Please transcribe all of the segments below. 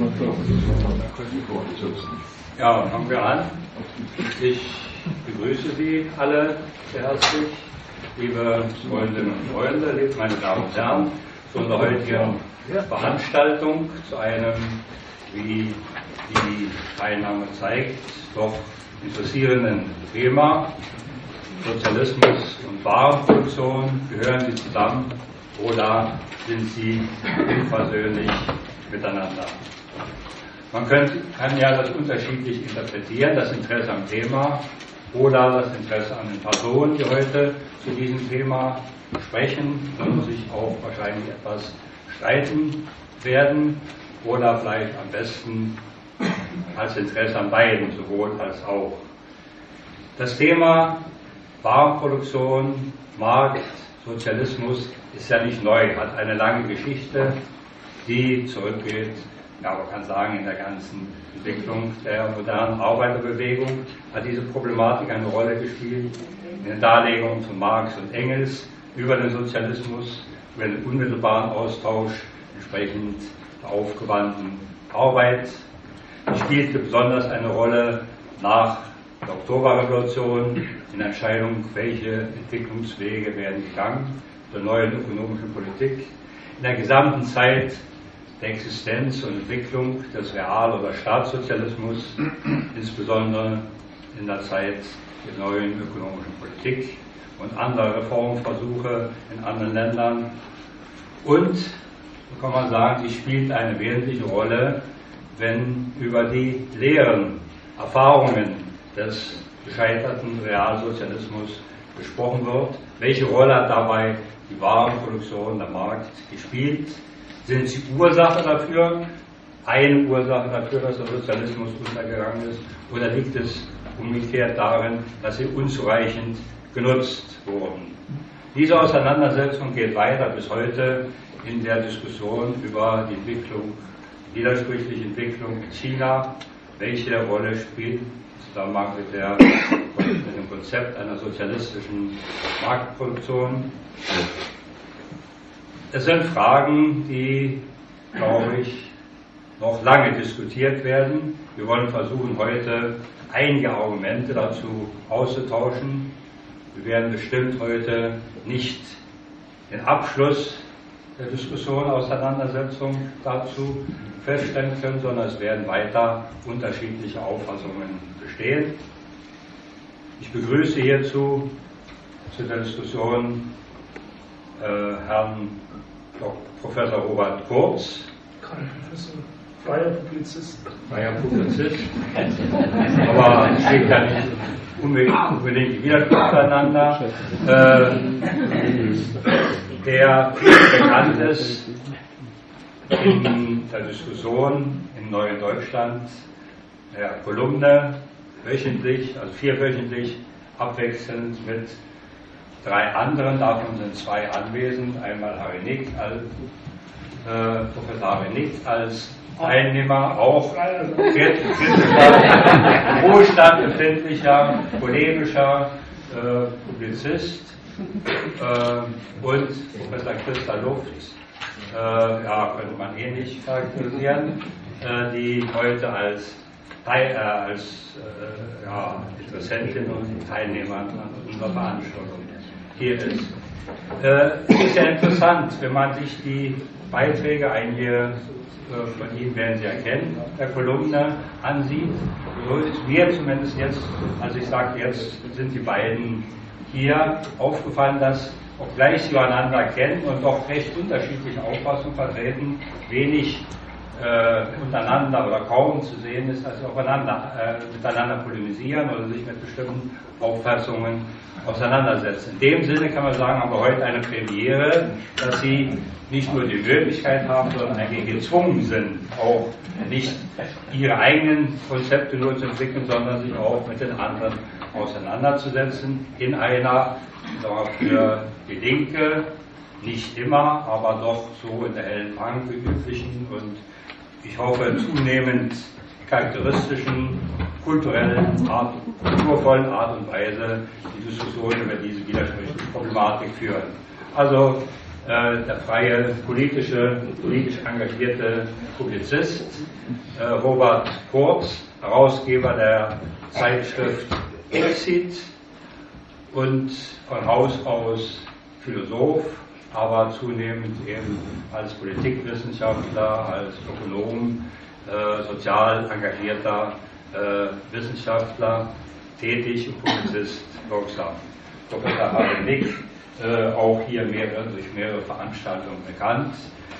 Ja, fangen wir an. Ich begrüße Sie alle sehr herzlich, liebe Freundinnen und Freunde, meine Damen und Herren, zu unserer heutigen Veranstaltung, zu einem, wie die Teilnahme zeigt, doch interessierenden Thema. Sozialismus und Warenproduktion, gehören sie zusammen oder sind sie unversöhnlich miteinander? Man kann ja das unterschiedlich interpretieren, das Interesse am Thema oder das Interesse an den Personen, die heute zu diesem Thema sprechen und sich auch wahrscheinlich etwas streiten werden, oder vielleicht am besten als Interesse an beiden, sowohl als auch. Das Thema Warenproduktion, Markt, Sozialismus ist ja nicht neu, hat eine lange Geschichte, die zurückgeht, ja, man kann sagen, in der ganzen Entwicklung der modernen Arbeiterbewegung hat diese Problematik eine Rolle gespielt, in den Darlegungen von Marx und Engels über den Sozialismus, über den unmittelbaren Austausch entsprechend der aufgewandten Arbeit. Es spielte besonders eine Rolle nach der Oktoberrevolution in der Entscheidung, welche Entwicklungswege werden gegangen zur neuen ökonomischen Politik. In der gesamten Zeit der Existenz und Entwicklung des Real- oder Staatssozialismus, insbesondere in der Zeit der neuen ökonomischen Politik und anderer Reformversuche in anderen Ländern. Und, so kann man sagen, sie spielt eine wesentliche Rolle, wenn über die Lehren, Erfahrungen des gescheiterten Realsozialismus gesprochen wird. Welche Rolle hat dabei die Warenproduktion, der Markt gespielt? Sind sie Ursache dafür, eine Ursache dafür, dass der Sozialismus untergegangen ist, oder liegt es umgekehrt darin, dass sie unzureichend genutzt wurden? Diese Auseinandersetzung geht weiter bis heute in der Diskussion über die Entwicklung, widersprüchliche Entwicklung in China. Welche Rolle spielt im Zusammenhang mit dem Konzept einer sozialistischen Marktproduktion? Es sind Fragen, die, glaube ich, noch lange diskutiert werden. Wir wollen versuchen, heute einige Argumente dazu auszutauschen. Wir werden bestimmt heute nicht den Abschluss der Diskussion, Auseinandersetzung dazu feststellen können, sondern es werden weiter unterschiedliche Auffassungen bestehen. Ich begrüße hierzu zu der Diskussion Herrn Professor Robert Kurz. Kein Professor, freier Publizist. Freier Publizist. Aber es steht ja nicht unbedingt Widerspruch zueinander. Der bekannt ist in der Diskussion im Neuen Deutschland der Kolumne wöchentlich, also vierwöchentlich, abwechselnd mit drei anderen, davon sind zwei anwesend, einmal Professor Harry Nick als Teilnehmer, auch kritischer, im Ruhestand befindlicher, polemischer Publizist, und Professor Christa Luft, ja, könnte man ähnlich charakterisieren, die heute als Interessentin und Teilnehmer an unserer Veranstaltung hier ist. Es ist ja interessant, wenn man sich die Beiträge, einige von Ihnen werden Sie erkennen, der Kolumne ansieht. So ist mir zumindest jetzt, also ich sage, jetzt sind die beiden hier aufgefallen, dass, obgleich sie einander kennen und doch recht unterschiedliche Auffassungen vertreten, wenig untereinander oder kaum zu sehen ist, dass sie miteinander polemisieren oder sich mit bestimmten Auffassungen auseinandersetzen. In dem Sinne kann man sagen, haben wir heute eine Premiere, dass sie nicht nur die Möglichkeit haben, sondern eigentlich gezwungen sind, auch nicht ihre eigenen Konzepte nur zu entwickeln, sondern sich auch mit den anderen auseinanderzusetzen in einer, für die Linke, nicht immer, aber doch so in der hellen Fang üblichen und ich hoffe zunehmend charakteristischen, kulturvollen Art und Weise die Diskussion über diese widersprüchliche Problematik führen. Also der freie, politisch engagierte Publizist Robert Kurz, Herausgeber der Zeitschrift Exit und von Haus aus Philosoph, aber zunehmend eben als Politikwissenschaftler, als Ökonom, sozial engagierter Wissenschaftler tätig und Publizist wirksam. Professor Harry Nick, auch hier durch mehrere Veranstaltungen bekannt,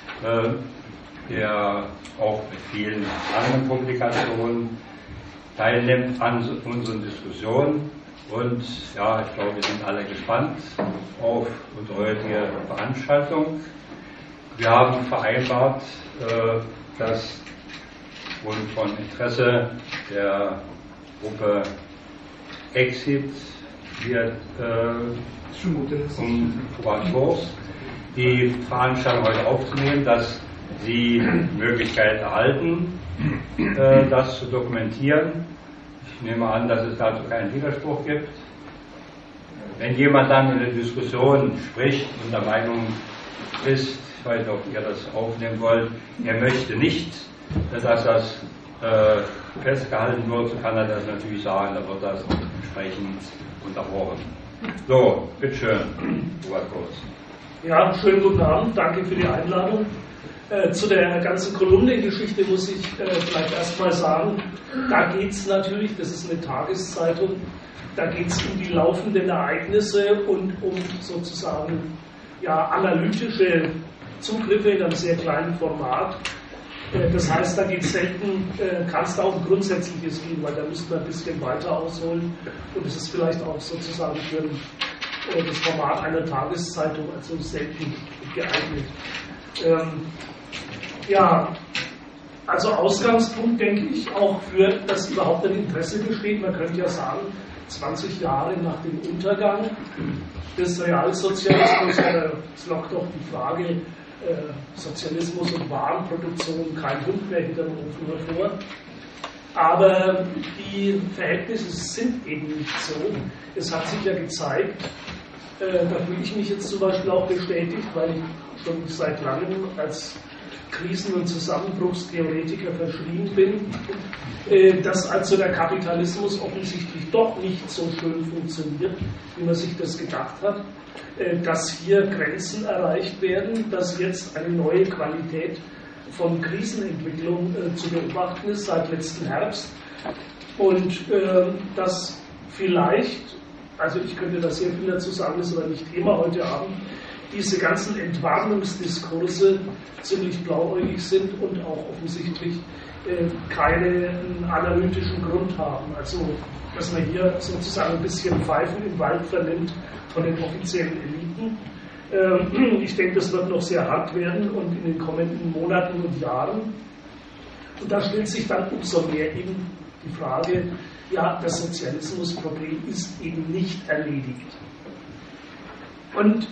der auch mit vielen anderen Publikationen teilnimmt an unseren Diskussionen. Und ja, ich glaube, wir sind alle gespannt auf unsere heutige Veranstaltung. Wir haben vereinbart, dass und von Interesse der Gruppe Exit wir um Kurators die Veranstaltung heute aufzunehmen, dass Sie die Möglichkeit erhalten, das zu dokumentieren. Ich nehme an, dass es dazu keinen Widerspruch gibt. Wenn jemand dann in der Diskussion spricht und der Meinung ist, ich weiß nicht, ob ihr das aufnehmen wollt, er möchte nicht, dass das festgehalten wird, so kann er das natürlich sagen, da wird das entsprechend unterbrochen. So, bitteschön, Robert Kurz. Ja, schönen guten Abend, danke für die Einladung. Zu der ganzen Kolumnengeschichte muss ich vielleicht erstmal sagen, da geht es natürlich, das ist eine Tageszeitung, da geht es um die laufenden Ereignisse und um sozusagen ja, analytische Zugriffe in einem sehr kleinen Format. Das heißt, da geht es selten, kann es da auch um Grundsätzliches gehen, weil da müsste man ein bisschen weiter ausholen und es ist vielleicht auch sozusagen für das Format einer Tageszeitung also selten geeignet. Ja, also Ausgangspunkt, denke ich, auch für das überhaupt ein Interesse besteht. Man könnte ja sagen, 20 Jahre nach dem Untergang des Realsozialismus, es lockt doch die Frage, Sozialismus und Warenproduktion, kein Hund mehr hinter dem Ofen hervor. Aber die Verhältnisse sind eben nicht so. Es hat sich ja gezeigt, da fühle ich mich jetzt zum Beispiel auch bestätigt, weil ich schon seit langem als Krisen- und Zusammenbruchstheoretiker verschrien bin, dass also der Kapitalismus offensichtlich doch nicht so schön funktioniert, wie man sich das gedacht hat, dass hier Grenzen erreicht werden, dass jetzt eine neue Qualität von Krisenentwicklung zu beobachten ist seit letzten Herbst und dass vielleicht, also ich könnte da sehr viel dazu sagen, das ist aber nicht Thema heute Abend, diese ganzen Entwarnungsdiskurse ziemlich blauäugig sind und auch offensichtlich keinen analytischen Grund haben. Also, dass man hier sozusagen ein bisschen Pfeifen im Wald vernimmt von den offiziellen Eliten. Ich denke, das wird noch sehr hart werden und in den kommenden Monaten und Jahren. Und da stellt sich dann umso mehr eben die Frage, ja, das Sozialismusproblem ist eben nicht erledigt. Und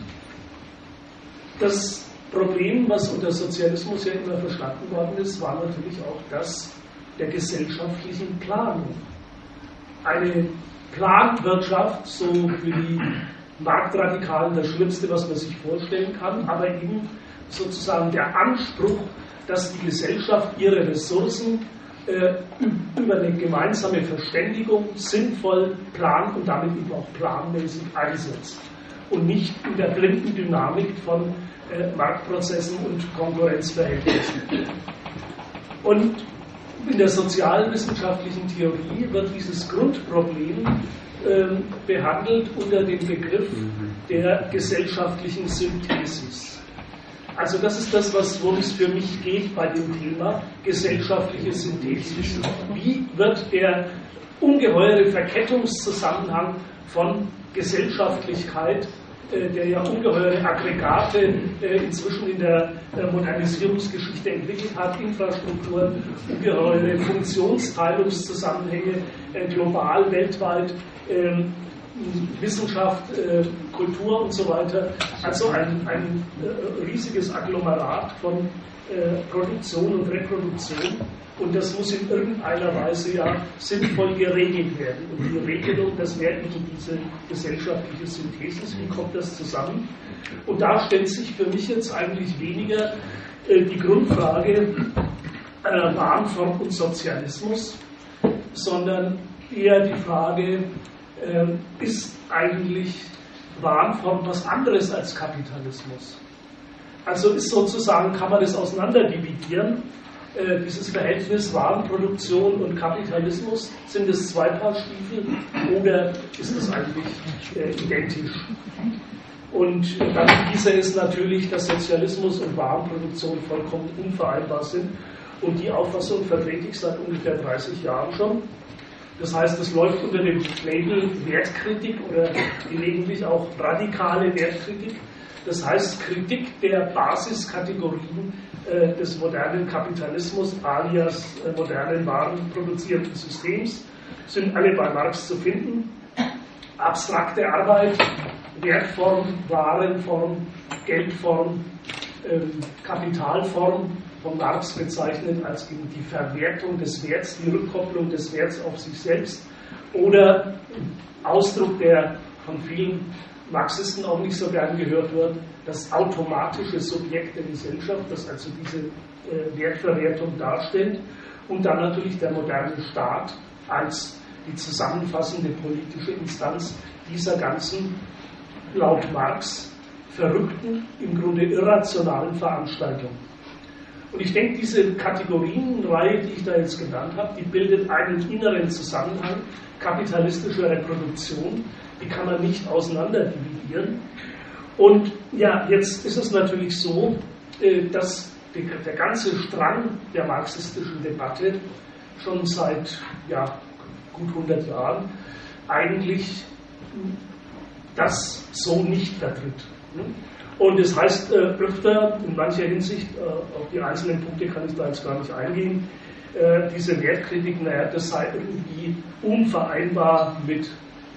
das Problem, was unter Sozialismus ja immer verstanden worden ist, war natürlich auch das der gesellschaftlichen Planung. Eine Planwirtschaft, so wie die Marktradikalen, das Schlimmste, was man sich vorstellen kann, aber eben sozusagen der Anspruch, dass die Gesellschaft ihre Ressourcen über eine gemeinsame Verständigung sinnvoll plant und damit eben auch planmäßig einsetzt und nicht in der blinden Dynamik von Marktprozessen und Konkurrenzverhältnissen. Und in der sozialwissenschaftlichen Theorie wird dieses Grundproblem behandelt unter dem Begriff der gesellschaftlichen Synthesis. Also das ist das, worum es für mich geht bei dem Thema gesellschaftliche Synthesis. Wie wird der ungeheure Verkettungszusammenhang von Gesellschaftlichkeit, der ja ungeheure Aggregate inzwischen in der Modernisierungsgeschichte entwickelt hat, Infrastrukturen, ungeheure Funktionsteilungszusammenhänge global, weltweit, Wissenschaft, Kultur und so weiter. Also ein riesiges Agglomerat von Produktion und Reproduktion. Und das muss in irgendeiner Weise ja sinnvoll geregelt werden. Und die Regelung, das wäre eben diese gesellschaftliche Synthesis. Wie kommt das zusammen? Und da stellt sich für mich jetzt eigentlich weniger die Grundfrage Warenform und Sozialismus, sondern eher die Frage, ist eigentlich Warenform was anderes als Kapitalismus? Also ist sozusagen, kann man das auseinanderdividieren, dieses Verhältnis Warenproduktion und Kapitalismus, sind es zwei Paar Stiefel oder ist es eigentlich identisch? Und dann hieße es natürlich, dass Sozialismus und Warenproduktion vollkommen unvereinbar sind. Und die Auffassung vertrete ich seit ungefähr 30 Jahren schon. Das heißt, es läuft unter dem Label Wertkritik oder gelegentlich auch radikale Wertkritik. Das heißt, Kritik der Basiskategorien des modernen Kapitalismus alias modernen warenproduzierenden Systems sind alle bei Marx zu finden. Abstrakte Arbeit, Wertform, Warenform, Geldform, Kapitalform, von Marx bezeichnet als die Verwertung des Werts, die Rückkopplung des Werts auf sich selbst oder Ausdruck, der von vielen Marxisten auch nicht so gern gehört wird, das automatische Subjekt der Gesellschaft, das also diese Wertverwertung darstellt, und dann natürlich der moderne Staat als die zusammenfassende politische Instanz dieser ganzen, laut Marx, verrückten, im Grunde irrationalen Veranstaltung. Und ich denke, diese Kategorienreihe, die ich da jetzt genannt habe, die bildet einen inneren Zusammenhang kapitalistischer Reproduktion, die kann man nicht auseinander dividieren. Und ja, jetzt ist es natürlich so, dass der ganze Strang der marxistischen Debatte schon seit gut 100 Jahren eigentlich das so nicht vertritt. Und das heißt öfter, in mancher Hinsicht, auf die einzelnen Punkte kann ich da jetzt gar nicht eingehen, diese Wertkritik, das sei irgendwie unvereinbar mit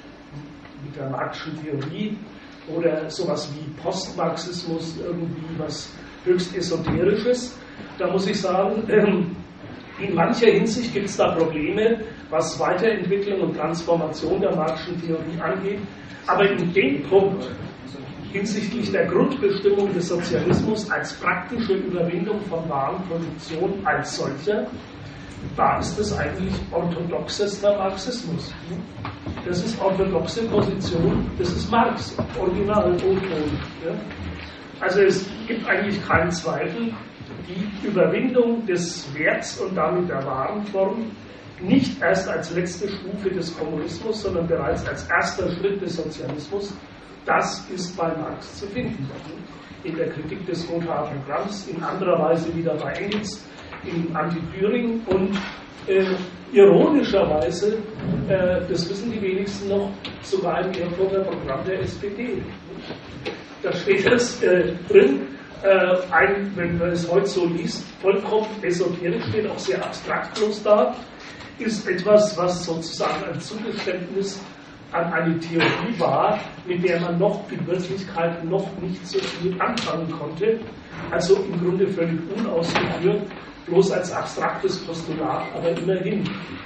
der Marxischen Theorie oder sowas wie Postmarxismus, irgendwie was höchst Esoterisches. Da muss ich sagen, in mancher Hinsicht gibt es da Probleme, was Weiterentwicklung und Transformation der Marxischen Theorie angeht. Aber in dem Punkt, hinsichtlich der Grundbestimmung des Sozialismus als praktische Überwindung von Warenproduktion als solcher, da ist es eigentlich orthodoxester Marxismus. Das ist orthodoxe Position, das ist Marx, original, O-Ton. Ja? Also es gibt eigentlich keinen Zweifel, die Überwindung des Werts und damit der Warenform nicht erst als letzte Stufe des Kommunismus, sondern bereits als erster Schritt des Sozialismus, das ist bei Marx zu finden. In der Kritik des Gothaer Programms, in anderer Weise wieder bei Engels, in Anti-Thüring und ironischerweise, das wissen die wenigsten noch, sogar im Erfurter Programm der SPD. Da steht es drin, wenn man es heute so liest, vollkommen esoterisch, steht auch sehr abstrakt bloß da, ist etwas, was sozusagen ein Zugeständnis an eine Theorie war, mit der man noch in Wirklichkeit noch nicht so viel anfangen konnte, also im Grunde völlig unausgeführt, bloß als abstraktes Postulat, aber immerhin.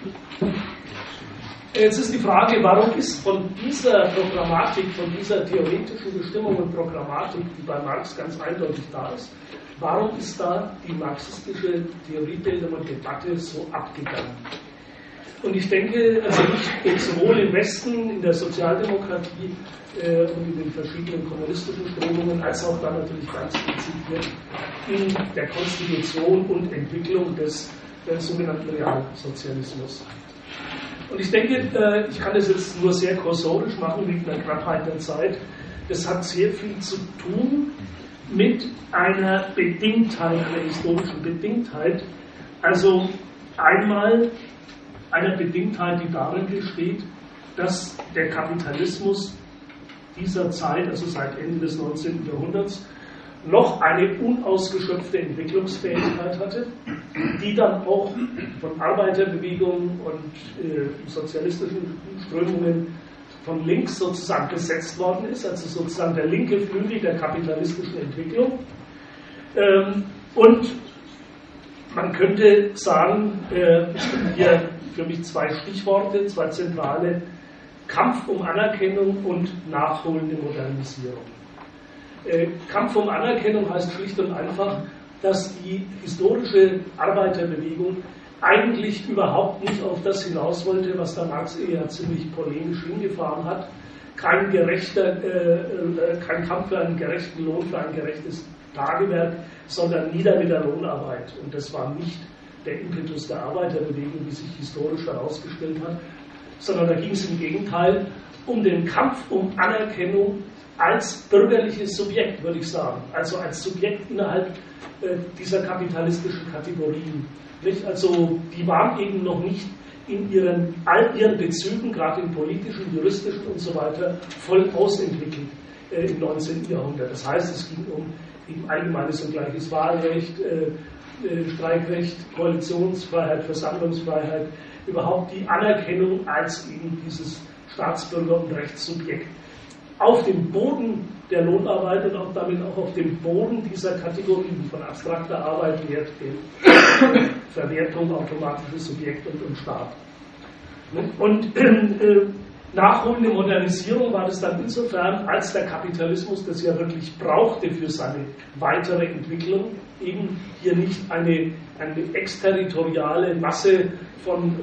Jetzt ist die Frage, warum ist von dieser Programmatik, von dieser theoretischen Bestimmung und Programmatik, die bei Marx ganz eindeutig da ist, warum ist da die marxistische Theoriebildung und Debatte so abgegangen? Und ich denke, also sowohl im Westen, in der Sozialdemokratie und in den verschiedenen kommunistischen Strömungen, als auch dann natürlich ganz dezidiert in der Konstitution und Entwicklung des sogenannten Realsozialismus. Und ich denke, ich kann das jetzt nur sehr kursorisch machen wegen der Knappheit der Zeit. Das hat sehr viel zu tun mit einer Bedingtheit, einer historischen Bedingtheit. Also einmal einer Bedingtheit, die darin besteht, dass der Kapitalismus dieser Zeit, also seit Ende des 19. Jahrhunderts, noch eine unausgeschöpfte Entwicklungsfähigkeit hatte, die dann auch von Arbeiterbewegungen und sozialistischen Strömungen von links sozusagen besetzt worden ist, also sozusagen der linke Flügel der kapitalistischen Entwicklung. Und man könnte sagen, hier für mich zwei Stichworte, zwei zentrale: Kampf um Anerkennung und nachholende Modernisierung. Kampf um Anerkennung heißt schlicht und einfach, dass die historische Arbeiterbewegung eigentlich überhaupt nicht auf das hinaus wollte, was der Marx eher ziemlich polemisch hingefahren hat. Kein Kampf für einen gerechten Lohn, für ein gerechtes Tagewerk, sondern nieder mit der Lohnarbeit. Und das war nicht der Impetus der Arbeiterbewegung, wie sich historisch herausgestellt hat, sondern da ging es im Gegenteil um den Kampf um Anerkennung als bürgerliches Subjekt, würde ich sagen. Also als Subjekt innerhalb dieser kapitalistischen Kategorien. Nicht? Also die waren eben noch nicht in all ihren Bezügen, gerade im politischen, juristischen und so weiter, voll ausentwickelt im 19. Jahrhundert. Das heißt, es ging um eben allgemeines und gleiches Wahlrecht, Streikrecht, Koalitionsfreiheit, Versammlungsfreiheit, überhaupt die Anerkennung als eben dieses Staatsbürger- und Rechtssubjekt auf dem Boden der Lohnarbeit und auch damit auch auf dem Boden dieser Kategorien von abstrakter Arbeit, Wert, Geld, Verwertung, automatisches Subjekt und Staat. Und nachholende Modernisierung war das dann insofern, als der Kapitalismus das ja wirklich brauchte für seine weitere Entwicklung, eben hier nicht eine exterritoriale Masse von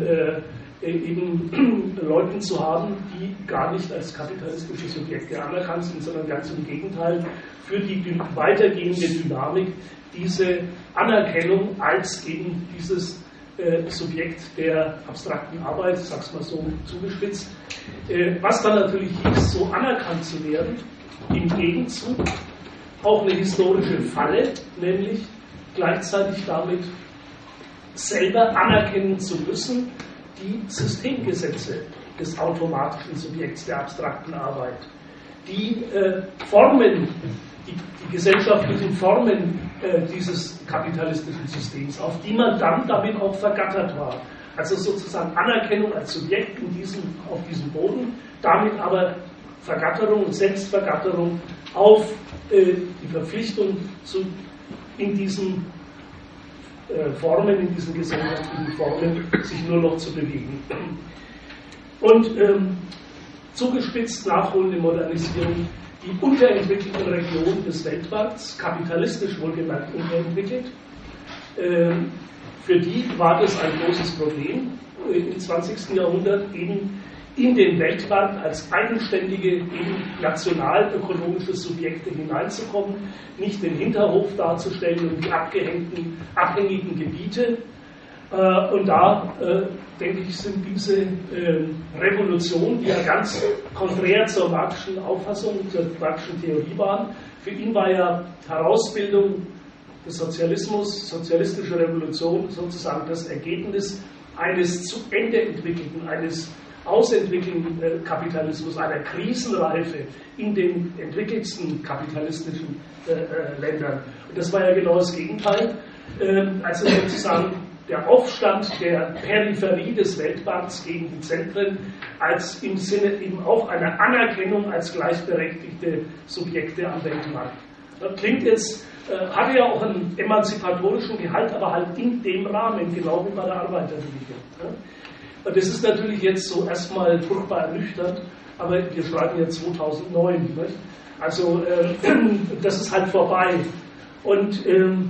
eben Leuten zu haben, die gar nicht als kapitalistische Subjekte anerkannt sind, sondern ganz im Gegenteil für die weitergehende Dynamik diese Anerkennung als eben dieses Subjekt der abstrakten Arbeit, ich sag's mal so zugespitzt, was dann natürlich hieß, so anerkannt zu werden, im Gegenzug auch eine historische Falle, nämlich gleichzeitig damit selber anerkennen zu müssen, die Systemgesetze des automatischen Subjekts der abstrakten Arbeit, die Formen, die gesellschaftlichen Formen dieses kapitalistischen Systems, auf die man dann damit auch vergattert war. Also sozusagen Anerkennung als Subjekt auf diesem Boden, damit aber Vergatterung und Selbstvergatterung auf die Verpflichtung in diesen Formen, in diesen gesellschaftlichen Formen, sich nur noch zu bewegen. Und zugespitzt nachholende Modernisierung, die unterentwickelten Regionen des Weltmarkts, kapitalistisch wohlgemerkt unterentwickelt, für die war das ein großes Problem, im 20. Jahrhundert eben in den Weltmarkt als eigenständige, eben nationalökonomische Subjekte hineinzukommen, nicht den Hinterhof darzustellen und die abhängigen Gebiete. Und da, denke ich, sind diese Revolutionen, die ja ganz konträr zur Marxischen Auffassung, zur Marxischen Theorie waren. Für ihn war ja Herausbildung des Sozialismus, sozialistische Revolution sozusagen das Ergebnis eines zu Ende entwickelten, eines ausentwickelten Kapitalismus, einer Krisenreife in den entwickelsten kapitalistischen Ländern. Und das war ja genau das Gegenteil. Also sozusagen der Aufstand der Peripherie des Weltmarkts gegen die Zentren als im Sinne eben auch einer Anerkennung als gleichberechtigte Subjekte am Weltmarkt. Das klingt jetzt, hatte ja auch einen emanzipatorischen Gehalt, aber halt in dem Rahmen, genau wie bei der Arbeiterbewegung. Und das ist natürlich jetzt so erstmal furchtbar ernüchternd, aber wir schreiben ja 2009. Nicht? Also das ist halt vorbei. Und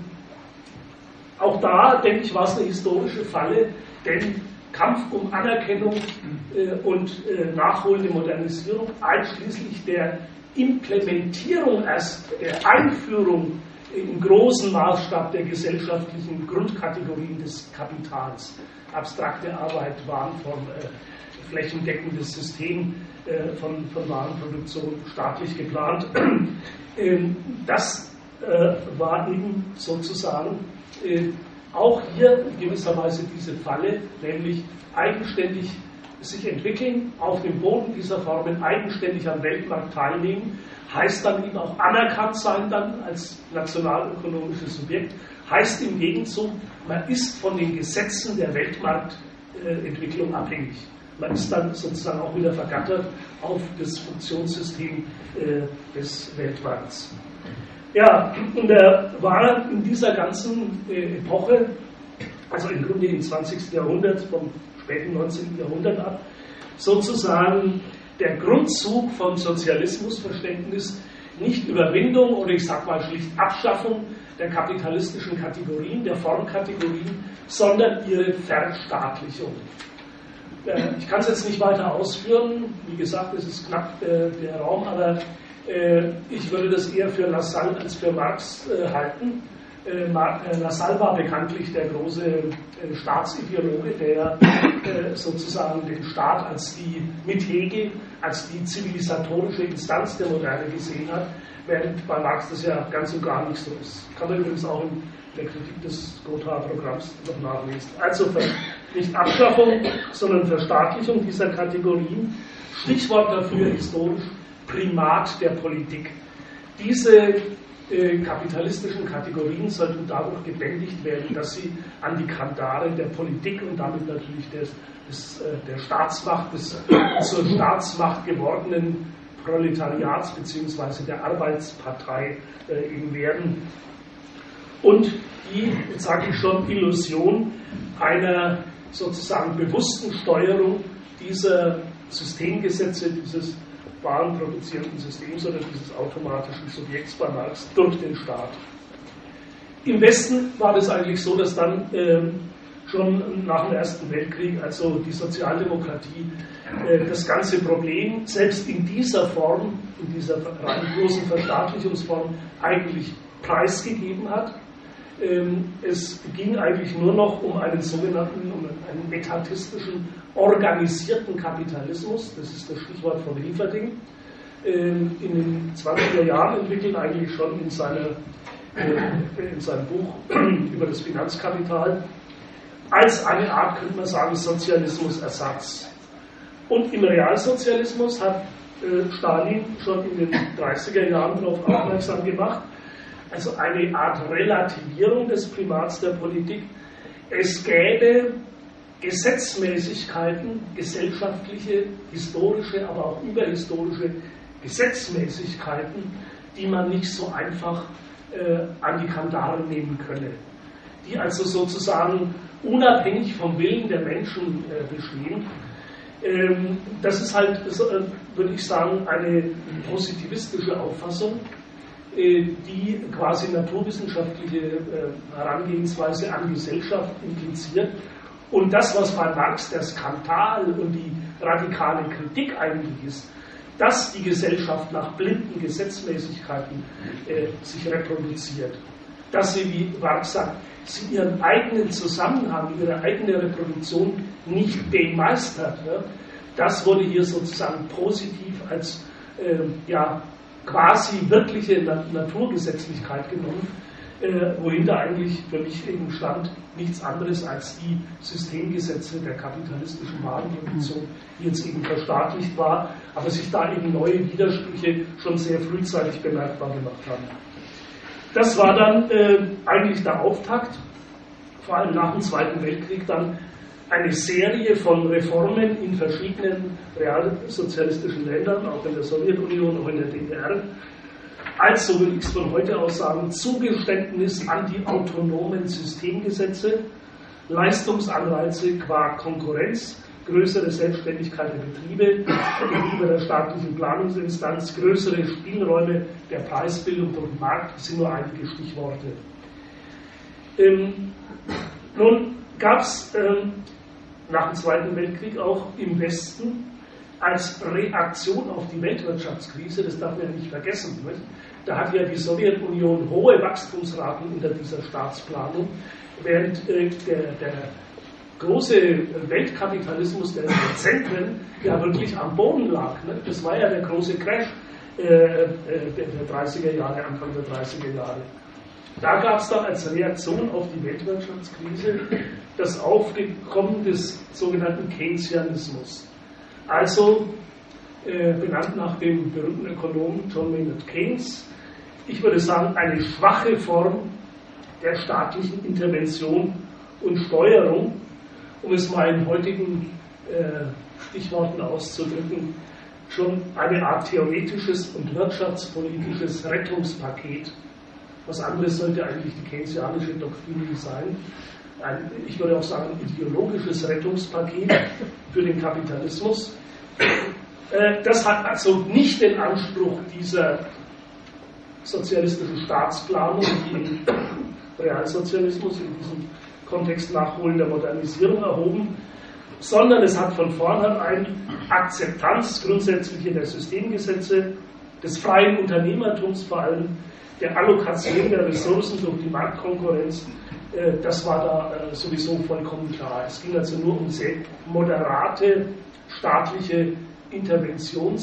auch da, denke ich, war es eine historische Falle, denn Kampf um Anerkennung und nachholende Modernisierung, einschließlich der Implementierung erst, der Einführung im großen Maßstab der gesellschaftlichen Grundkategorien des Kapitals. Abstrakte Arbeit, Warenform, flächendeckendes System von Warenproduktion, staatlich geplant. Das war eben sozusagen auch hier in gewisser Weise diese Falle, nämlich eigenständig sich entwickeln, auf dem Boden dieser Formen eigenständig am Weltmarkt teilnehmen, heißt dann eben auch anerkannt sein dann als nationalökonomisches Subjekt, heißt im Gegenzug, man ist von den Gesetzen der Weltmarktentwicklung abhängig. man ist dann sozusagen auch wieder vergattert auf das Funktionssystem des Weltmarkts. Ja, und er war in dieser ganzen Epoche, also im Grunde im 20. Jahrhundert, vom späten 19. Jahrhundert ab, sozusagen der Grundzug vom Sozialismusverständnis, nicht Überwindung oder ich sag mal schlicht Abschaffung der kapitalistischen Kategorien, der Formkategorien, sondern ihre Verstaatlichung. Ich kann es jetzt nicht weiter ausführen, wie gesagt, es ist knapp der Raum, aber ich würde das eher für Lassalle als für Marx halten. Lassalle war bekanntlich der große Staatsideologe, der sozusagen den Staat als die, mit Hegel, als die zivilisatorische Instanz der Moderne gesehen hat, während bei Marx das ja ganz und gar nicht so ist. Kann man übrigens auch in der Kritik des Gotha-Programms noch nachlesen. Also nicht Abschaffung, sondern Verstaatlichung dieser Kategorien. Stichwort dafür historisch Primat der Politik. Diese kapitalistischen Kategorien sollten dadurch gebändigt werden, dass sie an die Kandare der Politik und damit natürlich der Staatsmacht, des zur Staatsmacht gewordenen Proletariats bzw. der Arbeitspartei eben werden. Und die, jetzt sage ich schon, Illusion einer sozusagen bewussten Steuerung dieser Systemgesetze, dieses warenproduzierenden Systems oder dieses automatischen Subjekts bei Marx durch den Staat. Im Westen war das eigentlich so, dass dann schon nach dem Ersten Weltkrieg, also die Sozialdemokratie, das ganze Problem selbst in dieser Form, in dieser rein bloßen Verstaatlichungsform eigentlich preisgegeben hat. Es ging eigentlich nur noch um einen sogenannten, um einen etatistischen, organisierten Kapitalismus, das ist das Stichwort von Rieferding, in den 20er Jahren entwickelt, eigentlich schon in seinem Buch über das Finanzkapital, als eine Art, könnte man sagen, Sozialismusersatz. Und im Realsozialismus hat Stalin schon in den 30er Jahren darauf aufmerksam gemacht, also eine Art Relativierung des Primats der Politik. Es gäbe Gesetzmäßigkeiten, gesellschaftliche, historische, aber auch überhistorische Gesetzmäßigkeiten, die man nicht so einfach an die Kandare nehmen könne, die also sozusagen unabhängig vom Willen der Menschen bestehen. Das ist halt, würde ich sagen, eine positivistische Auffassung, die quasi naturwissenschaftliche Herangehensweise an Gesellschaft impliziert. Und das, was bei Marx der Skandal und die radikale Kritik eigentlich ist, dass die Gesellschaft nach blinden Gesetzmäßigkeiten sich reproduziert, dass sie, wie Marx sagt, sie ihren eigenen Zusammenhang, ihre eigene Reproduktion nicht bemeistert. Ja? Das wurde hier sozusagen positiv als quasi wirkliche Naturgesetzlichkeit genommen, wohin da eigentlich für mich eben stand nichts anderes als die Systemgesetze der kapitalistischen Warenproduktion, die jetzt eben verstaatlicht war, aber sich da eben neue Widersprüche schon sehr frühzeitig bemerkbar gemacht haben. Das war dann eigentlich der Auftakt, vor allem nach dem Zweiten Weltkrieg, dann eine Serie von Reformen in verschiedenen realsozialistischen Ländern, auch in der Sowjetunion, auch in der DDR. Also will ich es von heute aus sagen, Zugeständnis an die autonomen Systemgesetze, Leistungsanreize qua Konkurrenz, größere Selbstständigkeit der Betriebe gegenüber der staatlichen Planungsinstanz, größere Spielräume der Preisbildung durch Markt, das sind nur einige Stichworte. Nun gab es nach dem Zweiten Weltkrieg auch im Westen als Reaktion auf die Weltwirtschaftskrise, das darf man ja nicht vergessen, nicht? Da hat ja die Sowjetunion hohe Wachstumsraten unter dieser Staatsplanung, während der große Weltkapitalismus der Zentren ja wirklich am Boden lag. Ne? Das war ja der große Crash der 30er Jahre, Anfang der 30er Jahre. Da gab es dann als Reaktion auf die Weltwirtschaftskrise das Aufkommen des sogenannten Keynesianismus. Also benannt nach dem berühmten Ökonomen John Maynard Keynes, ich würde sagen, eine schwache Form der staatlichen Intervention und Steuerung, um es mal in heutigen Stichworten auszudrücken, schon eine Art theoretisches und wirtschaftspolitisches Rettungspaket. Was anderes sollte eigentlich die keynesianische Doktrin nicht sein. Ich würde auch sagen, ideologisches Rettungspaket für den Kapitalismus. Das hat also nicht den Anspruch dieser sozialistischen Staatsplanung, die im Realsozialismus in diesem Kontext nachholender Modernisierung erhoben, sondern es hat von vornherein Akzeptanz grundsätzliche der Systemgesetze, des freien Unternehmertums, vor allem der Allokation der Ressourcen durch die Marktkonkurrenz. Das war da sowieso vollkommen klar. Es ging also nur um sehr moderate staatliche Interventionen,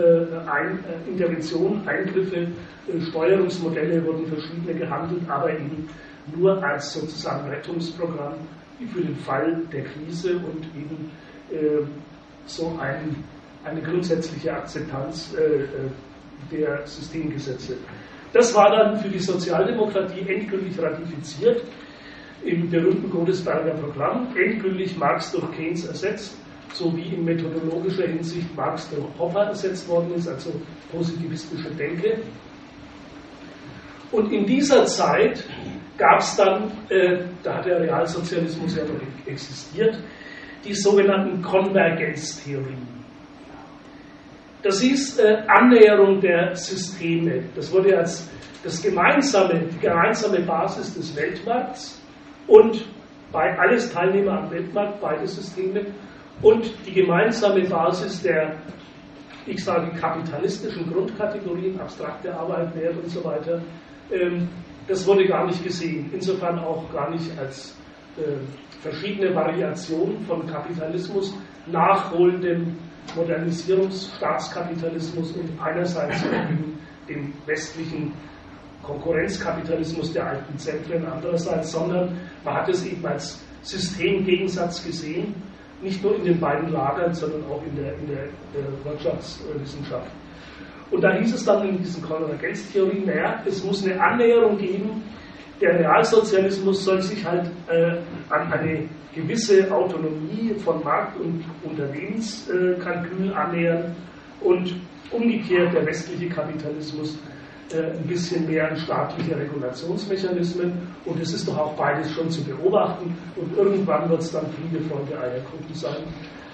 Eingriffe, Steuerungsmodelle wurden verschiedene gehandelt, aber eben nur als sozusagen Rettungsprogramm für den Fall der Krise und eben so eine grundsätzliche Akzeptanz der Systemgesetze. Das war dann für die Sozialdemokratie endgültig ratifiziert im berühmten Godesberger Programm, endgültig Marx durch Keynes ersetzt, so wie in methodologischer Hinsicht Marx durch Popper ersetzt worden ist, also positivistische Denke. Und in dieser Zeit gab es dann, da hat der Realsozialismus ja noch existiert, die sogenannten Konvergenztheorien. Das hieß Annäherung der Systeme. Das wurde als die gemeinsame Basis des Weltmarkts und bei alles Teilnehmer am Weltmarkt, beide Systeme, und die gemeinsame Basis der, ich sage, kapitalistischen Grundkategorien, abstrakte Arbeit, Wert und so weiter, das wurde gar nicht gesehen. Insofern auch gar nicht als verschiedene Variationen von Kapitalismus, nachholendem Modernisierungsstaatskapitalismus und einerseits dem westlichen Konkurrenzkapitalismus der alten Zentren andererseits, sondern man hat es eben als Systemgegensatz gesehen, nicht nur in den beiden Lagern, sondern auch in der Wirtschaftswissenschaft. Und da hieß es dann in diesen Konvergenztheorien, naja, es muss eine Annäherung geben, der Realsozialismus soll sich halt an eine gewisse Autonomie von Markt- und Unternehmenskalkül annähern und umgekehrt der westliche Kapitalismus ein bisschen mehr an staatliche Regulationsmechanismen, und es ist doch auch beides schon zu beobachten, und irgendwann wird es dann Friede, Freude, Eierkuchen sein.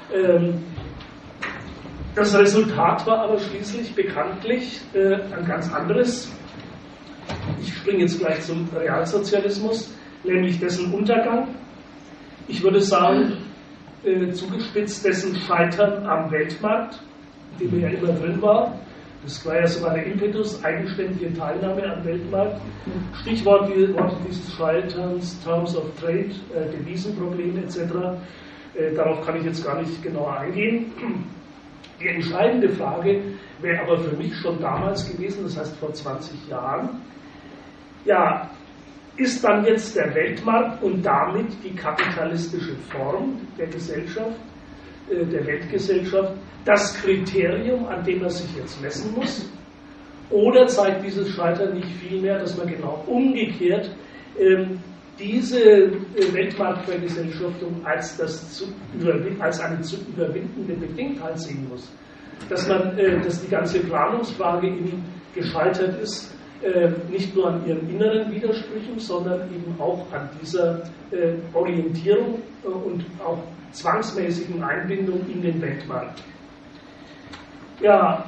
Das Resultat war aber schließlich bekanntlich ein ganz anderes. Ich springe jetzt gleich zum Realsozialismus, nämlich dessen Untergang. Ich würde sagen, zugespitzt dessen Scheitern am Weltmarkt, in dem er ja immer drin war. Das war ja sogar der Impetus, eigenständige Teilnahme am Weltmarkt. Stichwort dieses Scheiterns, Terms of Trade, Devisenprobleme etc. Darauf kann ich jetzt gar nicht genauer eingehen. Die entscheidende Frage wäre aber für mich schon damals gewesen, das heißt vor 20 Jahren, ja, ist dann jetzt der Weltmarkt und damit die kapitalistische Form der Gesellschaft, der Weltgesellschaft, das Kriterium, an dem er sich jetzt messen muss? Oder zeigt dieses Scheitern nicht vielmehr, dass man genau umgekehrt diese Weltmarktvergesellschaftung als eine zu überwindende Bedingtheit sehen muss? Dass die ganze Planungsfrage eben gescheitert ist, nicht nur an ihren inneren Widersprüchen, sondern eben auch an dieser Orientierung und auch zwangsmäßigen Einbindung in den Weltmarkt. Ja,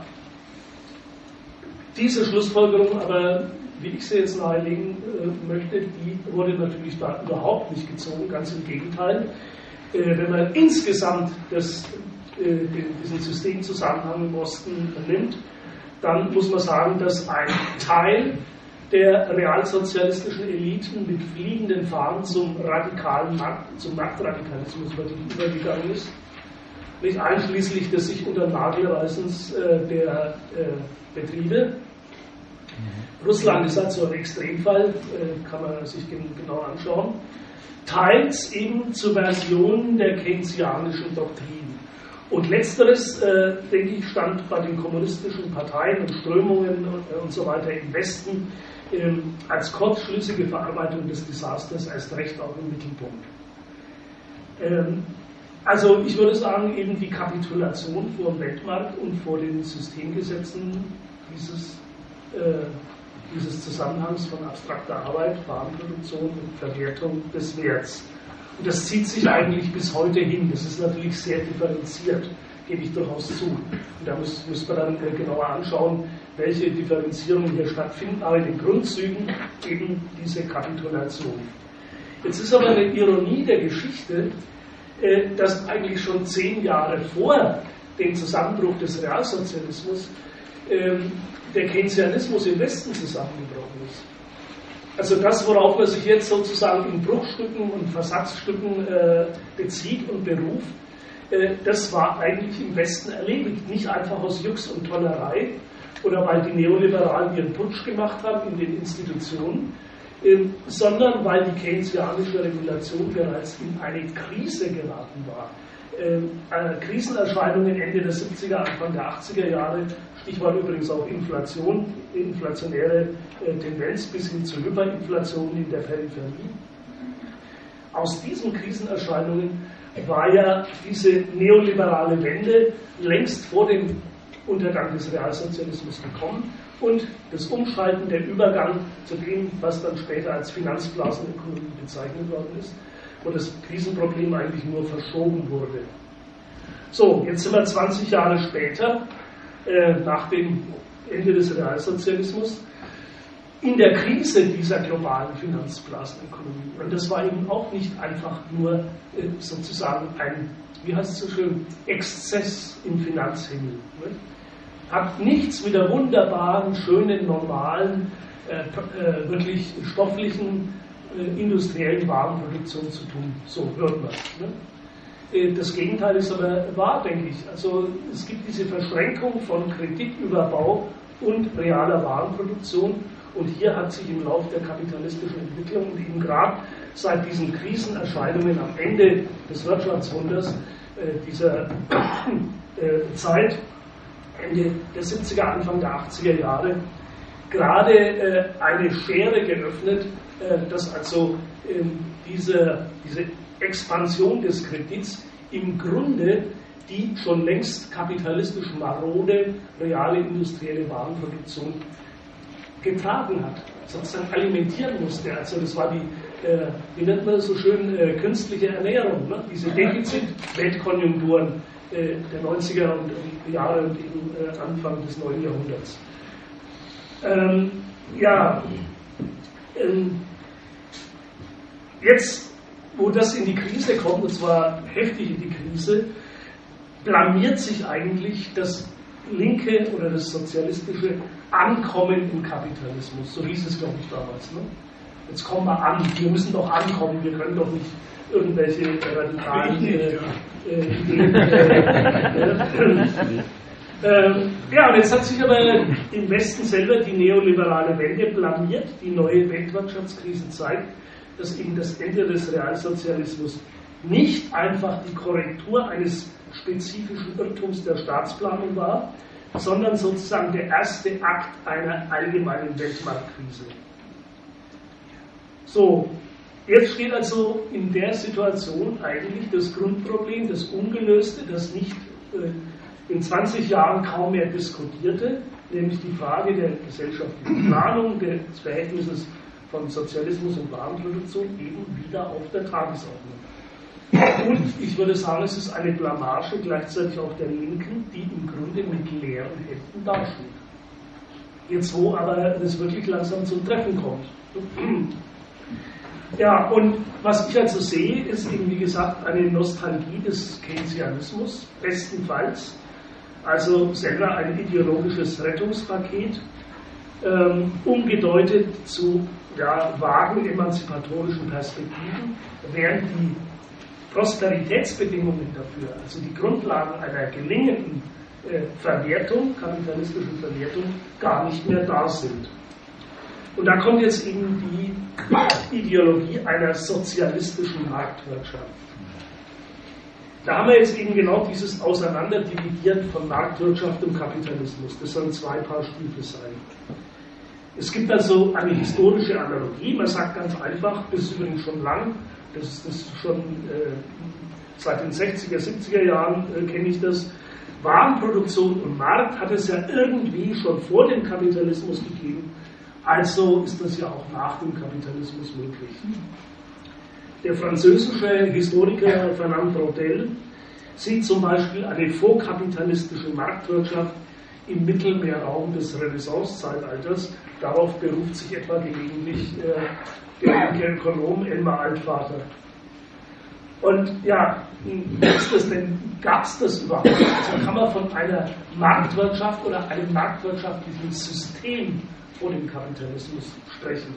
diese Schlussfolgerung aber, wie ich sie jetzt nahelegen möchte, die wurde natürlich da überhaupt nicht gezogen, ganz im Gegenteil. Wenn man insgesamt diesen Systemzusammenhang im Osten nimmt, dann muss man sagen, dass ein Teil der realsozialistischen Eliten mit fliegenden Fahnen zum Marktradikalismus übergegangen ist. Nicht einschließlich des sich unter den Nagel reißens der Betriebe. Russland ist also ein Extremfall, kann man sich genau anschauen. Teils eben zur Version der keynesianischen Doktrin. Und letzteres, denke ich, stand bei den kommunistischen Parteien und Strömungen und so weiter im Westen als kurzschlüssige Verarbeitung des Desasters erst recht auch im Mittelpunkt. Also ich würde sagen, eben die Kapitulation vor dem Weltmarkt und vor den Systemgesetzen dieses Zusammenhangs von abstrakter Arbeit, Warenproduktion und Verwertung des Werts. Und das zieht sich eigentlich bis heute hin. Das ist natürlich sehr differenziert, gebe ich durchaus zu. Und da muss man dann genauer anschauen, welche Differenzierungen hier stattfinden, aber in den Grundzügen eben diese Kapitulation. Jetzt ist aber eine Ironie der Geschichte, dass eigentlich schon 10 Jahre vor dem Zusammenbruch des Realsozialismus der Keynesianismus im Westen zusammengebrochen ist. Also das, worauf man sich jetzt sozusagen in Bruchstücken und Versatzstücken bezieht und beruft, das war eigentlich im Westen erledigt. Nicht einfach aus Jux und Tollerei oder weil die Neoliberalen ihren Putsch gemacht haben in den Institutionen, sondern weil die keynesianische Regulation bereits in eine Krise geraten war. Krisenerscheinungen Ende der 70er, Anfang der 80er Jahre, Stichwort übrigens auch Inflation, inflationäre Tendenz bis hin zu Hyperinflation in der Peripherie. Aus diesen Krisenerscheinungen war ja diese neoliberale Wende längst vor dem Untergang des Realsozialismus gekommen und das Umschalten, der Übergang zu dem, was dann später als Finanzblasenökonomie bezeichnet worden ist, wo das Krisenproblem eigentlich nur verschoben wurde. So, jetzt sind wir 20 Jahre später, nach dem Ende des Realsozialismus, in der Krise dieser globalen Finanzblasenökonomie. Und das war eben auch nicht einfach nur sozusagen ein, wie heißt es so schön, Exzess im Finanzhimmel. Ne? Hat nichts mit der wunderbaren, schönen, normalen, wirklich stofflichen, industriellen Warenproduktion zu tun. So hört man. Ne? Das Gegenteil ist aber wahr, denke ich. Also es gibt diese Verschränkung von Kreditüberbau und realer Warenproduktion. Und hier hat sich im Laufe der kapitalistischen Entwicklung und eben gerade seit diesen Krisenerscheinungen am Ende des Wirtschaftswunders dieser Zeit, Ende der 70er, Anfang der 80er Jahre, gerade eine Schere geöffnet, dass also diese Expansion des Kredits im Grunde die schon längst kapitalistisch marode reale industrielle Warenproduktion getragen hat, sozusagen alimentieren musste. Also das war die, wie nennt man das so schön, künstliche Ernährung, ne? Diese Defizit-Weltkonjunkturen der 90er Jahre und eben Anfang des neuen Jahrhunderts. Jetzt, wo das in die Krise kommt, und zwar heftig in die Krise, blamiert sich eigentlich das linke oder das sozialistische Ankommen im Kapitalismus. So hieß es, glaube ich, damals. Ne? Jetzt kommen wir an. Wir müssen doch ankommen. Wir können doch nicht irgendwelche radikalen Ideen. Und jetzt hat sich aber im Westen selber die neoliberale Wende blamiert. Die neue Weltwirtschaftskrise zeigt, dass eben das Ende des Realsozialismus nicht einfach die Korrektur eines spezifischen Irrtums der Staatsplanung war, sondern sozusagen der erste Akt einer allgemeinen Weltmarktkrise. So, jetzt steht also in der Situation eigentlich das Grundproblem, das Ungelöste, das nicht in 20 Jahren kaum mehr diskutierte, nämlich die Frage der gesellschaftlichen Planung, des Verhältnisses von Sozialismus und Warenproduktion eben wieder auf der Tagesordnung. Und ich würde sagen, es ist eine Blamage gleichzeitig auch der Linken, die im Grunde mit leeren Händen dasteht. Jetzt, wo aber es wirklich langsam zum Treffen kommt. Ja, und was ich also sehe, ist eben, wie gesagt, eine Nostalgie des Keynesianismus, bestenfalls. Also selber ein ideologisches Rettungspaket, umgedeutet zu vagen emanzipatorischen Perspektiven, während die Prosperitätsbedingungen dafür, also die Grundlagen einer gelingenden Verwertung, kapitalistischen Verwertung, gar nicht mehr da sind. Und da kommt jetzt eben die Ideologie einer sozialistischen Marktwirtschaft. Da haben wir jetzt eben genau dieses Auseinanderdividieren von Marktwirtschaft und Kapitalismus. Das sollen 2 Paar Stiefel sein. Es gibt also eine historische Analogie, man sagt ganz einfach, das ist übrigens schon lang, das ist schon seit den 60er, 70er Jahren kenne ich das, Warenproduktion und Markt hat es ja irgendwie schon vor dem Kapitalismus gegeben, also ist das ja auch nach dem Kapitalismus möglich. Der französische Historiker Fernand Braudel sieht zum Beispiel eine vorkapitalistische Marktwirtschaft im Mittelmeerraum des Renaissancezeitalters. Darauf beruft sich etwa gelegentlich der linke Ökonom Elmar Altvater. Und ja, gab es das überhaupt? Also kann man von einer Marktwirtschaft oder einem marktwirtschaftlichen System vor dem Kapitalismus sprechen?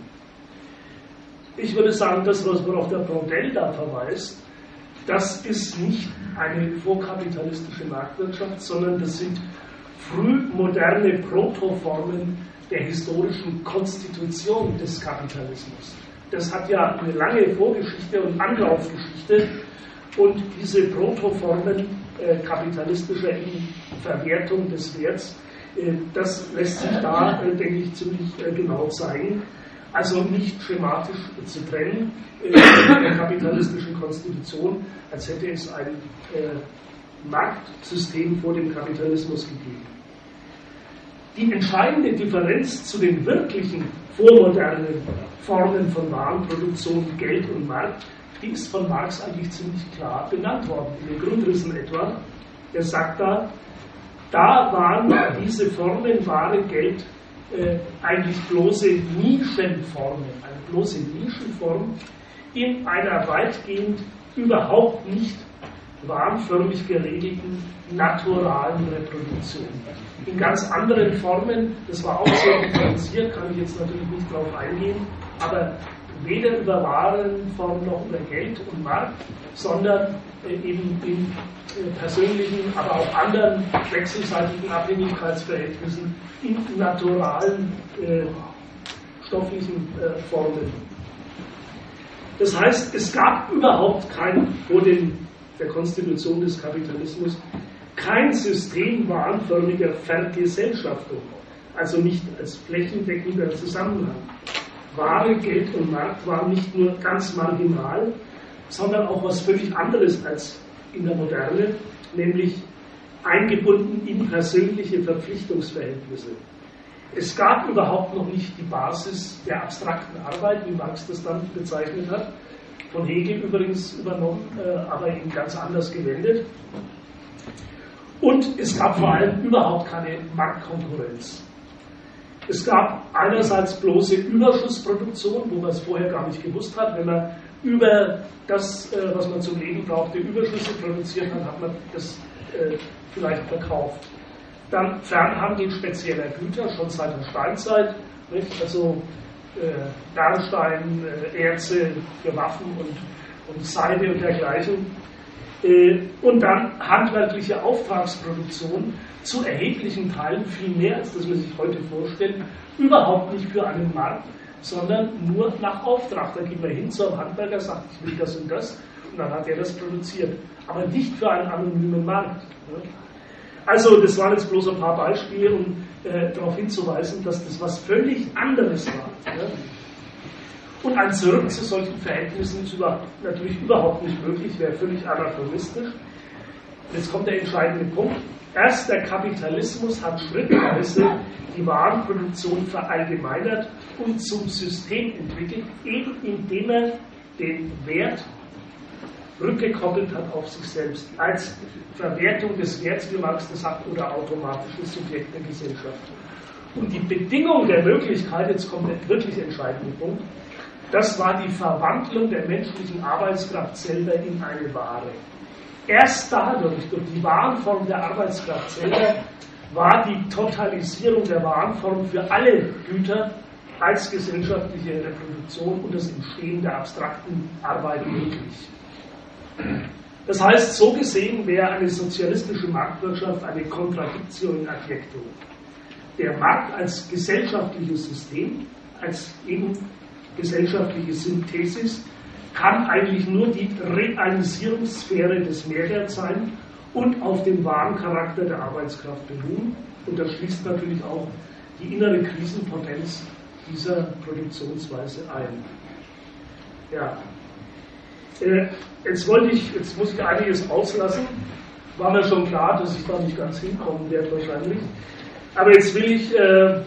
Ich würde sagen, das, worauf der Braudel da verweist, das ist nicht eine vorkapitalistische Marktwirtschaft, sondern das sind frühmoderne Protoformen der historischen Konstitution des Kapitalismus. Das hat ja eine lange Vorgeschichte und Anlaufgeschichte und diese Protoformen kapitalistischer Verwertung des Werts, das lässt sich da, denke ich, ziemlich genau zeigen. Also nicht schematisch zu trennen der kapitalistischen Konstitution, als hätte es ein Marktsystem vor dem Kapitalismus gegeben. Die entscheidende Differenz zu den wirklichen vormodernen Formen von Warenproduktion, Geld und Markt, die ist von Marx eigentlich ziemlich klar benannt worden, in den Grundrissen etwa. Er sagt da waren diese Formen Ware, Geld eigentlich bloße Nischenformen, eine bloße Nischenform in einer weitgehend überhaupt nicht warenförmig geregelten naturalen Reproduktion. In ganz anderen Formen, das war auch sehr differenziert, kann ich jetzt natürlich nicht darauf eingehen, aber weder über Warenform noch über Geld und Markt, sondern eben in persönlichen, aber auch anderen wechselseitigen Abhängigkeitsverhältnissen in naturalen stofflichen Formen. Das heißt, es gab überhaupt vor der Konstitution des Kapitalismus kein System warenförmiger Vergesellschaftung, also nicht als flächendeckender Zusammenhang. Ware, Geld und Markt waren nicht nur ganz marginal, sondern auch was völlig anderes als in der Moderne, nämlich eingebunden in persönliche Verpflichtungsverhältnisse. Es gab überhaupt noch nicht die Basis der abstrakten Arbeit, wie Marx das dann bezeichnet hat, von Hegel übrigens übernommen, aber eben ganz anders gewendet. Und es gab vor allem überhaupt keine Marktkonkurrenz. Es gab einerseits bloße Überschussproduktion, wo man es vorher gar nicht gewusst hat. Wenn man über das, was man zum Leben brauchte, Überschüsse produziert hat, hat man das vielleicht verkauft. Dann Fernhandel spezieller Güter, schon seit der Steinzeit, nicht? Also Bernstein, Erze für Waffen und Seide und dergleichen. Und dann handwerkliche Auftragsproduktion, zu erheblichen Teilen, viel mehr als das man sich heute vorstellt, überhaupt nicht für einen Markt, sondern nur nach Auftrag. Da geht man hin zu einem Handwerker, sagt, ich will das und dann hat er das produziert. Aber nicht für einen anonymen Markt. Also das waren jetzt bloß ein paar Beispiele, um darauf hinzuweisen, dass das was völlig anderes war. Und ein Zurück zu solchen Verhältnissen ist natürlich überhaupt nicht möglich, wäre völlig anachronistisch. Jetzt kommt der entscheidende Punkt. Erst der Kapitalismus hat schrittweise die Warenproduktion verallgemeinert und zum System entwickelt, eben indem er den Wert rückgekoppelt hat auf sich selbst, als Verwertung des Werts, wie Marx das sagt, oder automatisches Subjekt der Gesellschaft. Und die Bedingung der Möglichkeit, jetzt kommt der wirklich entscheidende Punkt, das war die Verwandlung der menschlichen Arbeitskraft selber in eine Ware. Erst dadurch, durch die Warenform der Arbeitskraft selber, war die Totalisierung der Warenform für alle Güter als gesellschaftliche Reproduktion und das Entstehen der abstrakten Arbeit möglich. Das heißt, so gesehen wäre eine sozialistische Marktwirtschaft eine Contradictio in adjecto. Der Markt als gesellschaftliches System, als eben gesellschaftliche Synthesis, kann eigentlich nur die Realisierungssphäre des Mehrwerts sein und auf den wahren Charakter der Arbeitskraft beruhen. Und das schließt natürlich auch die innere Krisenpotenz dieser Produktionsweise ein. Ja. Jetzt muss ich einiges auslassen. War mir schon klar, dass ich da nicht ganz hinkommen werde wahrscheinlich. Aber jetzt will ich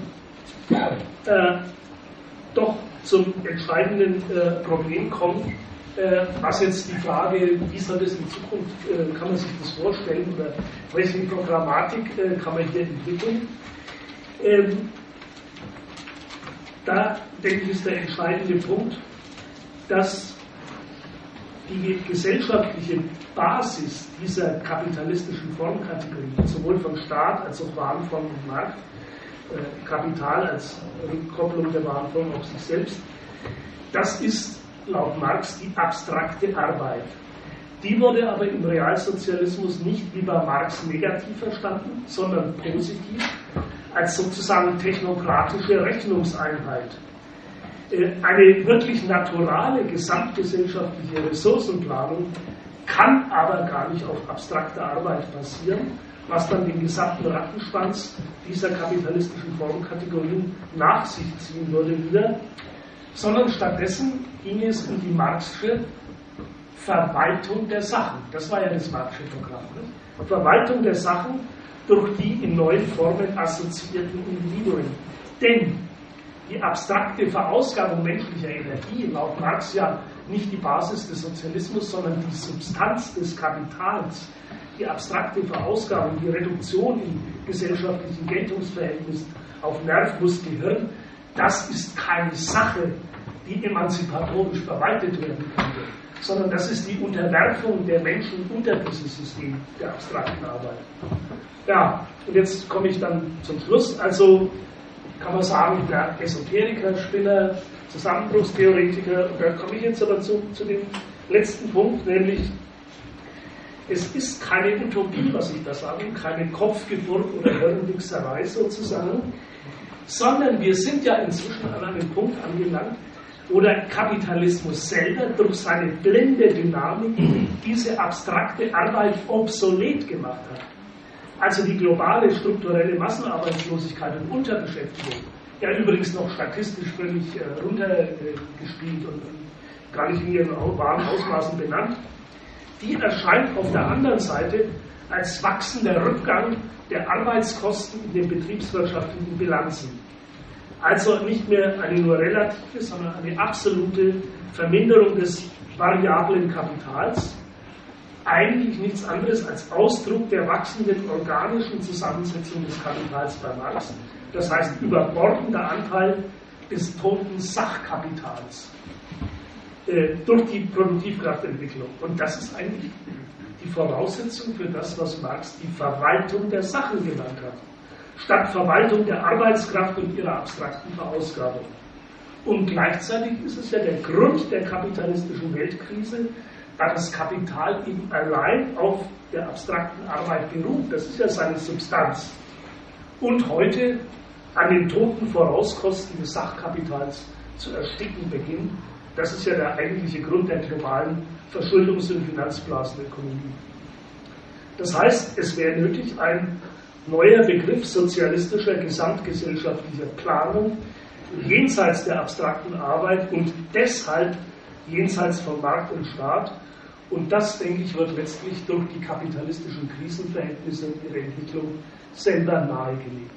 doch zum entscheidenden Problem kommen, was jetzt die Frage, wie soll das in Zukunft, kann man sich das vorstellen, oder welche Programmatik kann man hier entwickeln. Da denke ich, ist der entscheidende Punkt, dass die gesellschaftliche Basis dieser kapitalistischen Formkategorie, sowohl von Staat als auch Warenform und Markt, Kapital als Rückkopplung der Warenform auf sich selbst, das ist laut Marx die abstrakte Arbeit. Die wurde aber im Realsozialismus nicht wie bei Marx negativ verstanden, sondern positiv, als sozusagen technokratische Rechnungseinheit. Eine wirklich naturale gesamtgesellschaftliche Ressourcenplanung kann aber gar nicht auf abstrakter Arbeit basieren, was dann den gesamten Rattenschwanz dieser kapitalistischen Formkategorien nach sich ziehen würde wieder, sondern stattdessen ging es um die Marxische Verwaltung der Sachen. Das war ja das Marxische Programm. Ne? Verwaltung der Sachen durch die in neuen Formen assoziierten Individuen. Denn die abstrakte Verausgabung menschlicher Energie, laut Marx ja nicht die Basis des Sozialismus, sondern die Substanz des Kapitals, die abstrakte Verausgabung, die Reduktion im gesellschaftlichen Geltungsverhältnis auf Nerv, Muskel, Gehirn, das ist keine Sache, die emanzipatorisch verwaltet werden könnte, sondern das ist die Unterwerfung der Menschen unter dieses System der abstrakten Arbeit. Ja, und jetzt komme ich dann zum Schluss. Also kann man sagen, der Esoteriker, Spinner, Zusammenbruchstheoretiker, und da komme ich jetzt aber zu dem letzten Punkt, nämlich es ist keine Utopie, was ich da sage, keine Kopfgeburt oder Hirnwichserei sozusagen, sondern wir sind ja inzwischen an einem Punkt angelangt, wo der Kapitalismus selber durch seine blinde Dynamik diese abstrakte Arbeit obsolet gemacht hat. Also die globale strukturelle Massenarbeitslosigkeit und Unterbeschäftigung, ja übrigens noch statistisch völlig runtergespielt und gar nicht in ihren wahren Ausmaßen benannt, die erscheint auf der anderen Seite als wachsender Rückgang der Arbeitskosten in den betriebswirtschaftlichen Bilanzen. Also nicht mehr eine nur relative, sondern eine absolute Verminderung des variablen Kapitals. Eigentlich nichts anderes als Ausdruck der wachsenden organischen Zusammensetzung des Kapitals bei Marx. Das heißt, überbordender Anteil des toten Sachkapitals durch die Produktivkraftentwicklung. Und das ist eigentlich die Voraussetzung für das, was Marx die Verwaltung der Sachen genannt hat, statt Verwaltung der Arbeitskraft und ihrer abstrakten Verausgabung. Und gleichzeitig ist es ja der Grund der kapitalistischen Weltkrise, da das Kapital eben allein auf der abstrakten Arbeit beruht. Das ist ja seine Substanz. Und heute an den toten Vorauskosten des Sachkapitals zu ersticken beginnt. Das ist ja der eigentliche Grund der globalen Verschuldungs- und Finanzblasenökonomie. Das heißt, es wäre nötig, ein neuer Begriff sozialistischer gesamtgesellschaftlicher Planung jenseits der abstrakten Arbeit und deshalb jenseits von Markt und Staat. Und das, denke ich, wird letztlich durch die kapitalistischen Krisenverhältnisse und ihre Entwicklung selber nahegelegt.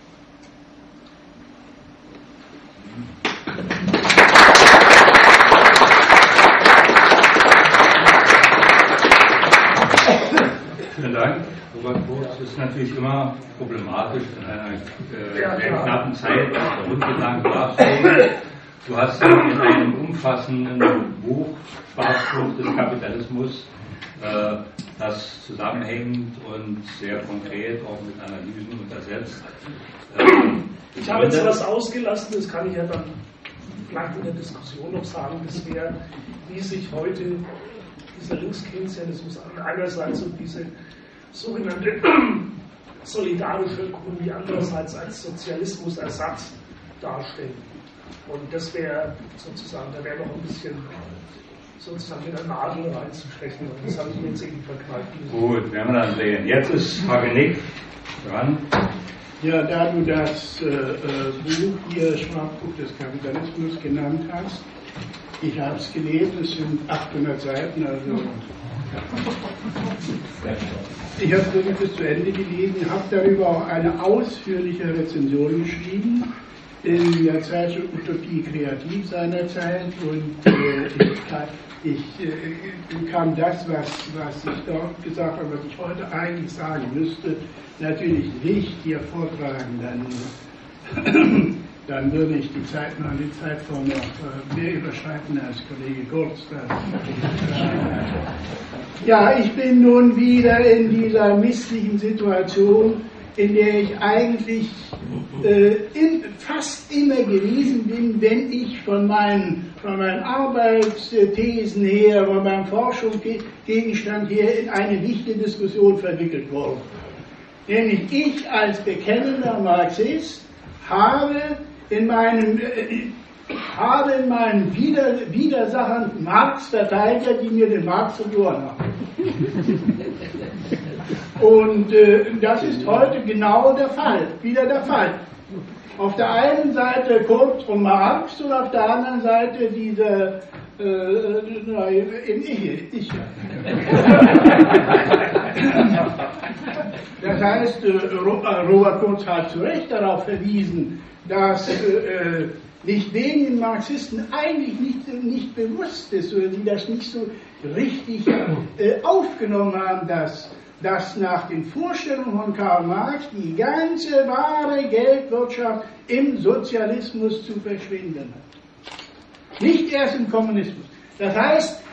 Vielen Dank. Robert Fuchs, es ist natürlich immer problematisch, in einer sehr knappen Zeit rundenlang darzulegen. Du hast in einem umfassenden Buch Schwarzbuch des Kapitalismus das zusammenhängend und sehr konkret auch mit Analysen untersetzt. Ich habe jetzt was ausgelassen, das kann ich ja dann vielleicht in der Diskussion noch sagen, das wäre, wie sich heute dieser Linkskeynesianismus einerseits und diese sogenannte solidarische Ökonomie andererseits als Sozialismusersatz darstellen. Und das wäre sozusagen, da wäre noch ein bisschen sozusagen mit der Nadel reinzustechen. Und das habe ich mir jetzt irgendwie verkneift. Gut, werden wir dann sehen. Jetzt ist Frage Nick dran. Ja, da du das Buch hier, Schwachbuch des Kapitalismus, genannt hast, ich habe es gelesen, es sind 800 Seiten, also ich habe es wirklich bis zu Ende gelesen, habe darüber auch eine ausführliche Rezension geschrieben in der Zeitschrift Utopie Kreativ seinerzeit und ich kann das, was ich dort gesagt habe, was ich heute eigentlich sagen müsste, natürlich nicht hier vortragen, dann würde ich die Zeitform noch mehr überschreiten als Kollege Kurz. Ja, ich bin nun wieder in dieser misslichen Situation, in der ich eigentlich fast immer gewesen bin, wenn ich von meinen Arbeitsthesen her, von meinem Forschungsgegenstand her in eine wichtige Diskussion verwickelt wurde. Nämlich ich als bekennender Marxist habe in meinen Widersachern Marx verteidigt, die mir den Marx verloren haben. Und das ist heute genau wieder der Fall. Auf der einen Seite Kurz und Marx und auf der anderen Seite dieser ich. Das heißt, Robert Kurz hat zu Recht darauf verwiesen, dass nicht wenigen Marxisten eigentlich nicht bewusst ist, oder die das nicht so richtig aufgenommen haben, dass nach den Vorstellungen von Karl Marx die ganze wahre Geldwirtschaft im Sozialismus zu verschwinden hat. Nicht erst im Kommunismus. Das heißt,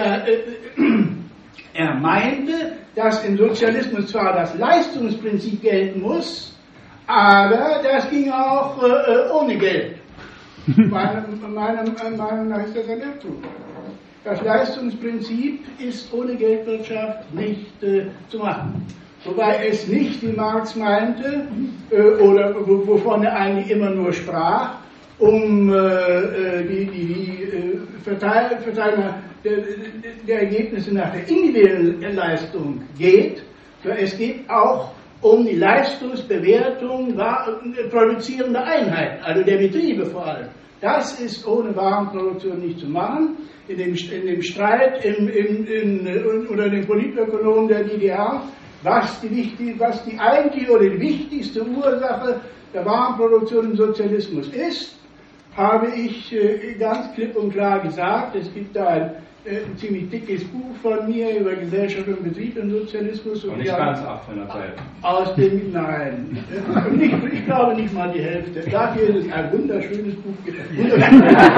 er meinte, dass im Sozialismus zwar das Leistungsprinzip gelten muss, aber das ging auch ohne Geld. Meiner Meinung nach ist das ein Irrtum. Das Leistungsprinzip ist ohne Geldwirtschaft nicht zu machen. Wobei es nicht, wie Marx meinte, oder wovon er eigentlich immer nur sprach, um die Verteilung der Ergebnisse nach der individuellen Leistung geht. Es geht auch um die Leistungsbewertung produzierender Einheiten, also der Betriebe vor allem. Das ist ohne Warenproduktion nicht zu machen. In dem Streit unter den Politökonomen der DDR, was die eigentliche oder die wichtigste Ursache der Warenproduktion im Sozialismus ist, habe ich ganz klipp und klar gesagt. Es gibt da ein ziemlich dickes Buch von mir über Gesellschaft und Betrieb im Sozialismus. Und nicht ganz 800 Seiten. Nein, ich glaube nicht mal die Hälfte. Dafür ist es ein wunderschönes Buch gemacht.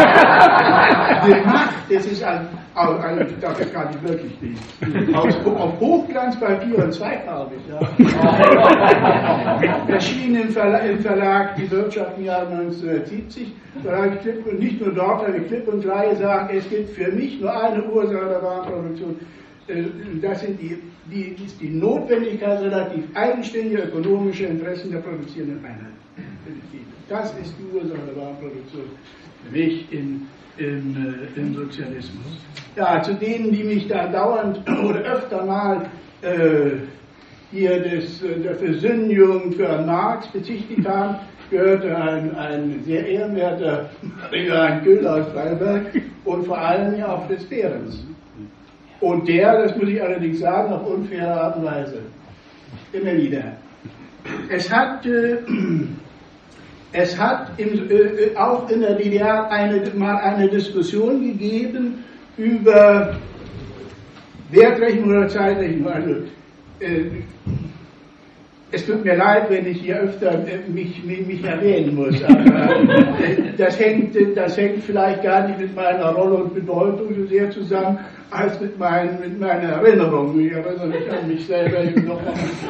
Das ist dafür kann ich wirklich nicht. Auf Hochglanzpapier und zweifarbig. Ja. Erschienen im Verlag Die Wirtschaft im Jahr 1970. Und nicht nur dort habe ich klipp und klar gesagt, es gibt für mich nur eine Ursache der Warenproduktion. Das ist die Notwendigkeit relativ eigenständiger ökonomischer Interessen der produzierenden Einheiten. Das ist die Ursache der Warenproduktion für mich im Sozialismus. Ja, zu denen, die mich da dauernd oder öfter mal hier der Versündigung für Marx bezichtigt haben, gehörte ein sehr ehrenwerter Johann Köhler aus Freiberg und vor allem ja auch Fritz Behrens. Und das muss ich allerdings sagen, auf unfaire Art und Weise. Immer wieder. Es hat auch in der DDR mal eine Diskussion gegeben über Wertrechnung oder Zeitrechnung. Also, es tut mir leid, wenn ich hier öfter mich erwähnen muss, aber das hängt vielleicht gar nicht mit meiner Rolle und Bedeutung so sehr zusammen, als mit meiner Erinnerung. Ich erinnere mich an mich selber noch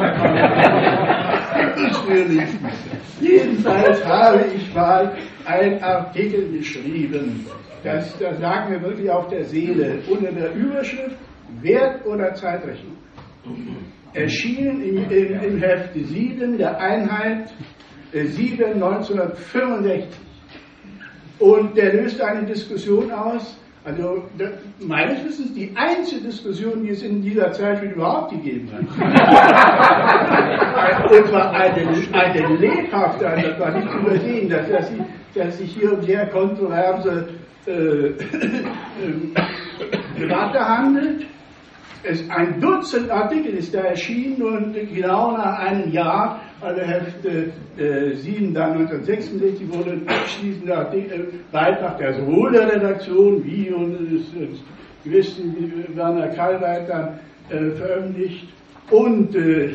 natürlich. Jedenfalls habe ich mal einen Artikel geschrieben, das lag mir wirklich auf der Seele, unter der Überschrift Wert oder Zeitrechnung. Erschienen im Hefte 7 der Einheit 7 1965. Und der löste eine Diskussion aus, Also meines Wissens die einzige Diskussion, die es in dieser Zeit überhaupt gegeben hat. Und zwar eine lebhafte, das war nicht zu übersehen, dass sich hier um sehr kontroverse Debatte handelt. Ein Dutzend Artikel ist da erschienen und genau nach einem Jahr, also Hälfte 7, dann 1966, wurde ein abschließender Beitrag der sowohl der Redaktion wie und des gewissen Werner Kallweit dann veröffentlicht. Und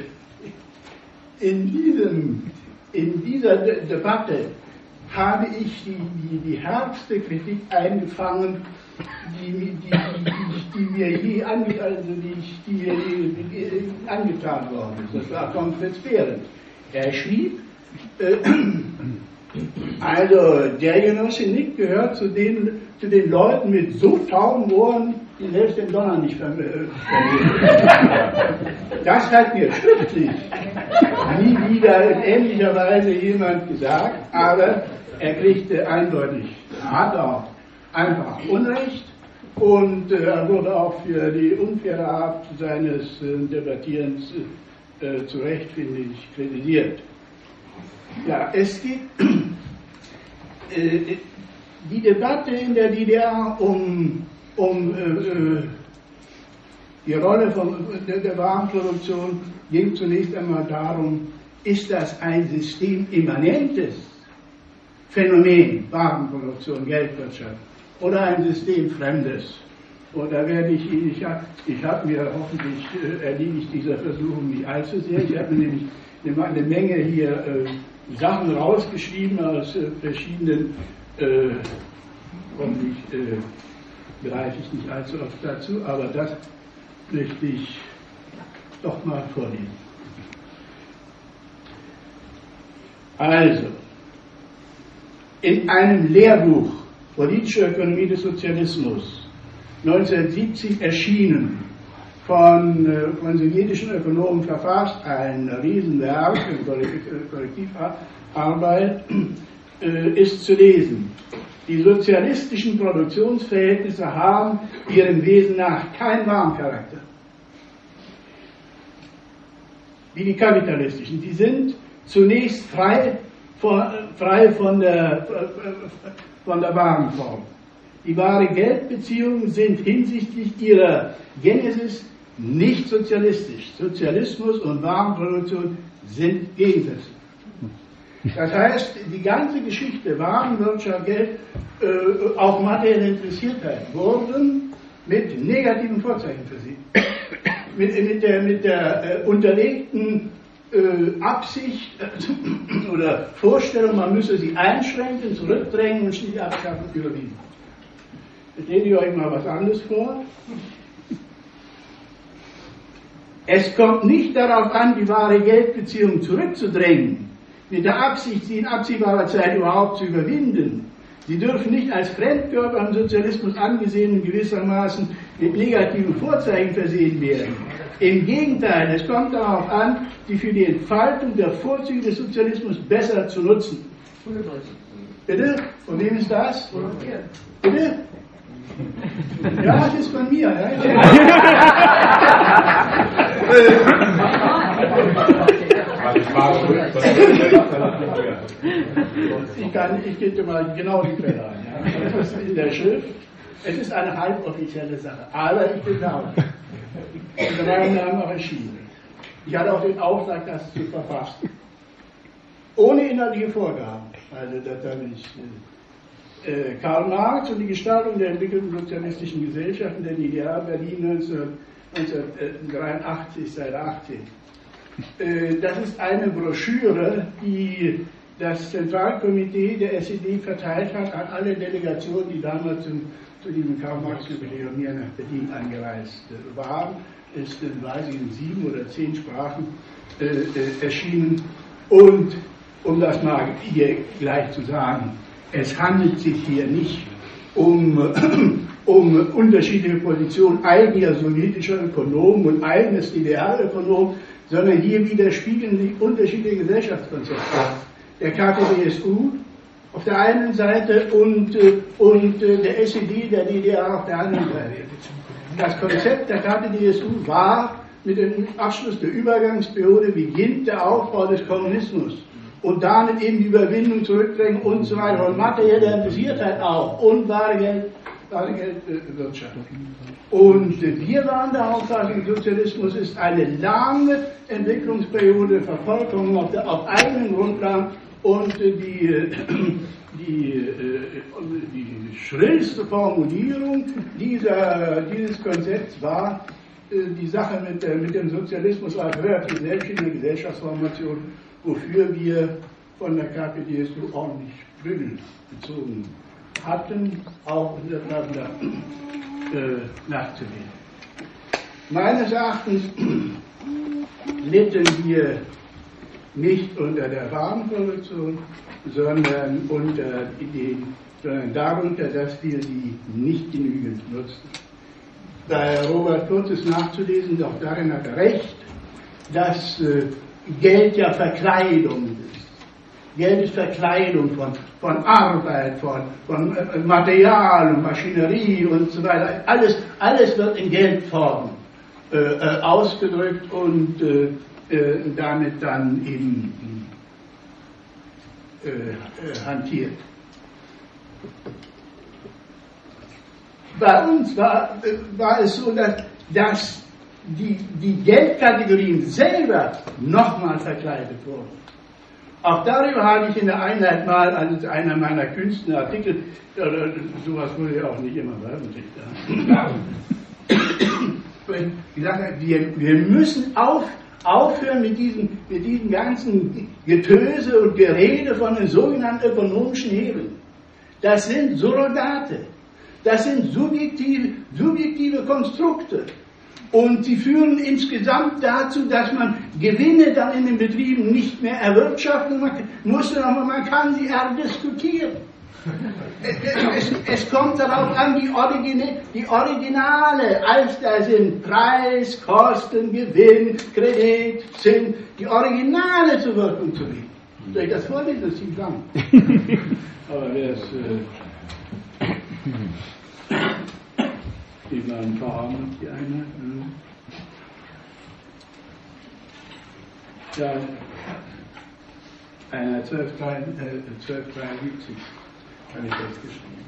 in dieser Debatte habe ich die härteste Kritik eingefangen, die mir je angetan worden ist. Das war von Fritz Behrendt. Er schrieb, also der Genosse Nick gehört zu den Leuten mit so tauben Ohren, die selbst den Donner nicht vermögen. Das hat mir schriftlich nie wieder in ähnlicher Weise jemand gesagt, aber er kriegte eindeutig, hat auch einfach Unrecht und er wurde auch für die unfaire Art seines Debattierens zu Recht, finde ich, kritisiert. Ja, es geht die Debatte in der DDR um die Rolle der Warenproduktion ging zunächst einmal darum, ist das ein systemimmanentes Phänomen, Warenproduktion, Geldwirtschaft, oder ein systemfremdes? Und da werde ich habe mir hoffentlich erledigt dieser Versuchung nicht allzu sehr. Ich habe nämlich eine Menge hier Sachen rausgeschrieben aus verschiedenen, hoffentlich greife ich nicht allzu oft dazu, aber das möchte ich doch mal vorlesen. Also, in einem Lehrbuch Politische Ökonomie des Sozialismus 1970 erschienen, von sowjetischen Ökonomen verfasst, ein Riesenwerk, eine Kollektivarbeit, ist zu lesen. Die sozialistischen Produktionsverhältnisse haben ihrem Wesen nach keinen Warencharakter, wie die kapitalistischen. Die sind zunächst frei von der Warenform. Die wahre Geldbeziehungen sind hinsichtlich ihrer Genesis nicht sozialistisch. Sozialismus und Warenproduktion sind Gegensätze. Das heißt, die ganze Geschichte, Warenwirtschaft, Geld, auch materielle Interessiertheit, wurden mit negativen Vorzeichen versehen. Mit der unterlegten Absicht oder Vorstellung, man müsse sie einschränken, zurückdrängen und schließlich abschaffen, überwinden. Stellen Sie euch mal was anderes vor. Es kommt nicht darauf an, die wahre Geldbeziehung zurückzudrängen, mit der Absicht, sie in absehbarer Zeit überhaupt zu überwinden. Sie dürfen nicht als Fremdkörper im Sozialismus angesehen und gewissermaßen mit negativen Vorzeichen versehen werden. Im Gegenteil, es kommt darauf an, sie für die Entfaltung der Vorzüge des Sozialismus besser zu nutzen. Bitte? Von wem ist das? Bitte? Ja, das ist von mir. Ja. Ich gebe mal genau die Quelle an. Ja. Das ist in der Schrift. Es ist eine halboffizielle Sache, aber ich bin da. Die 3 Namen auch erschienen. Ich hatte auch den Auftrag, das zu verfassen. Ohne inhaltliche Vorgaben. Also, das habe ich. Karl Marx und die Gestaltung der entwickelten sozialistischen Gesellschaften der DDR, Berlin 1983, Seite 18. Das ist eine Broschüre, die das Zentralkomitee der SED verteilt hat an alle Delegationen, die damals zu diesem Karl-Marx-Jubiläum hier nach Berlin angereist waren. Ist in 7 oder 10 Sprachen erschienen. Und um das mal hier gleich zu sagen, es handelt sich hier nicht um unterschiedliche Positionen eigener sowjetischer Ökonomen und eigenes DDR-Ökonomen, sondern hier widerspiegeln sich unterschiedliche Gesellschaftskonzepte. Der KPDSU auf der einen Seite und der SED der DDR auf der anderen Seite. Das Konzept der KPdSU war, mit dem Abschluss der Übergangsperiode beginnt der Aufbau des Kommunismus und damit eben die Überwindung, Zurückdrängung und so weiter und materielle Interessiertheit auch und Geldwirtschaft. Und wir waren der Auffassung, Sozialismus ist eine lange Entwicklungsperiode der Vervollkommnung auf eigenen Grundlagen und die schrillste Formulierung dieses Konzepts war die Sache mit dem Sozialismus als relativ selbstständige Gesellschaftsformation, wofür wir von der KPdSU ordentlich Prügel gezogen hatten, auch untereinander nachzulegen. Meines Erachtens litten wir nicht unter der Warenproduktion, sondern darunter, dass wir sie nicht genügend nutzten. Bei Robert Kurz ist nachzulesen, auch darin hat er recht, dass Geld ja Verkleidung ist. Geld ist Verkleidung von Arbeit, von Material und Maschinerie und so weiter. Alles wird in Geldform ausgedrückt und damit dann eben hantiert. Bei uns war es so, dass die Geldkategorien selber nochmal verkleidet wurden. Auch darüber habe ich in der Einheit mal, also einer meiner kühnsten Artikel, sowas wurde ja auch nicht immer veröffentlicht, gesagt, wir müssen aufhören mit diesem ganzen Getöse und Gerede von den sogenannten ökonomischen Hebeln. Das sind Surrogate. Das sind subjektive Konstrukte. Und sie führen insgesamt dazu, dass man Gewinne dann in den Betrieben nicht mehr erwirtschaften muss, sondern man kann sie diskutieren. Es kommt darauf an, die Originale, als da sind Preis, Kosten, Gewinn, Kredit, Zins, die Originale zur Wirkung zu bringen. Soll ich das vorlesen? Das ist ziemlich lang. Aber wer es die waren verarmt, die eine. Ja, einer 1273 habe ich das geschrieben.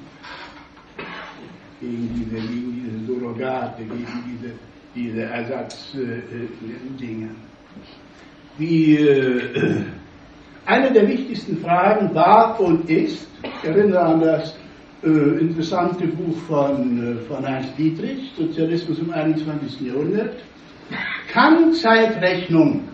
Gegen diese Surrogate, gegen diese Ersatzdinge. Eine der wichtigsten Fragen war und ist, ich erinnere an das interessante Buch von Ernst Dietrich, Sozialismus im 21. Jahrhundert, kann Zeitrechnung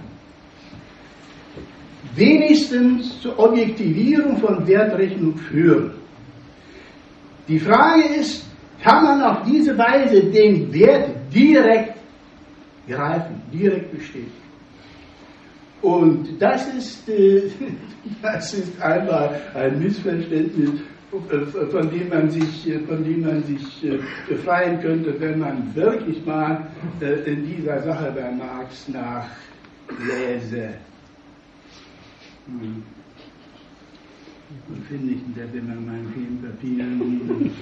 wenigstens zur Objektivierung von Wertrechnung führen? Die Frage ist, kann man auf diese Weise den Wert direkt greifen, direkt bestätigen? Und das ist einmal ein Missverständnis, von dem man sich befreien könnte, wenn man wirklich mal in dieser Sache bei Marx nachläse. Wo finde ich denn in meinen vielen Papieren?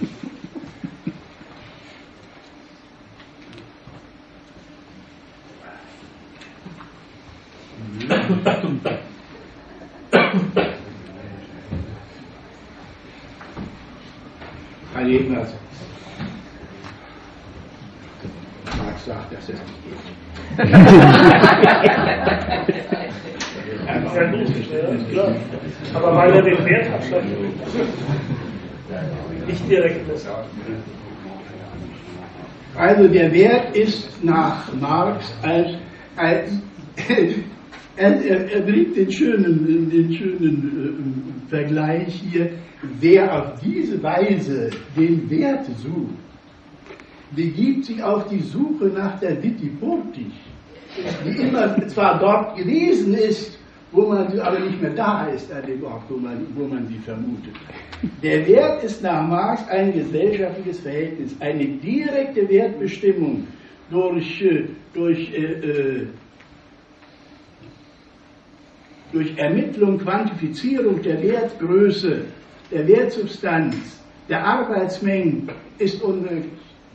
Jedenfalls, Marx sagt, dass es nicht geht. Ja, gut, klar. Aber weil er den Wert hat, nicht direkt das. Also der Wert ist nach Marx er bringt den schönen Vergleich hier. Wer auf diese Weise den Wert sucht, begibt sich auf die Suche nach der Wittipurti, die immer zwar dort gewesen ist, wo man sie aber nicht mehr da ist, an dem Ort, wo man sie vermutet. Der Wert ist nach Marx ein gesellschaftliches Verhältnis, eine direkte Wertbestimmung durch Ermittlung, Quantifizierung der Wertgröße der Wertsubstanz, der Arbeitsmengen ist unmöglich.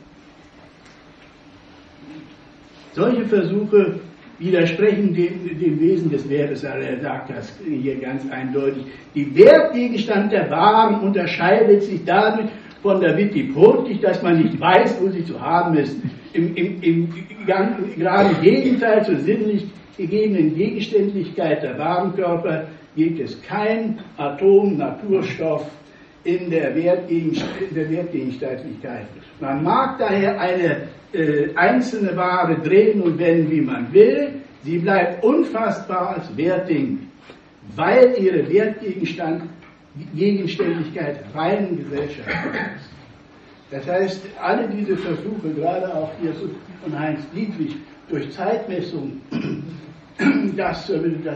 Solche Versuche widersprechen dem Wesen des Wertes, er sagt das hier ganz eindeutig. Der Wertgegenstand der Waren unterscheidet sich dadurch von der Wittipurtik, dass man nicht weiß, wo sie zu haben ist. Im gerade Gegenteil zur sinnlich gegebenen Gegenständlichkeit der Warenkörper gibt es kein Atom, Naturstoff in der Wertgegenständlichkeit. Man mag daher eine einzelne Ware drehen und wenden, wie man will, sie bleibt unfassbar als Wertding, weil ihre Gegenständlichkeit rein gesellschaftlich ist. Das heißt, alle diese Versuche, gerade auch hier von Heinz Dietrich, durch Zeitmessung, das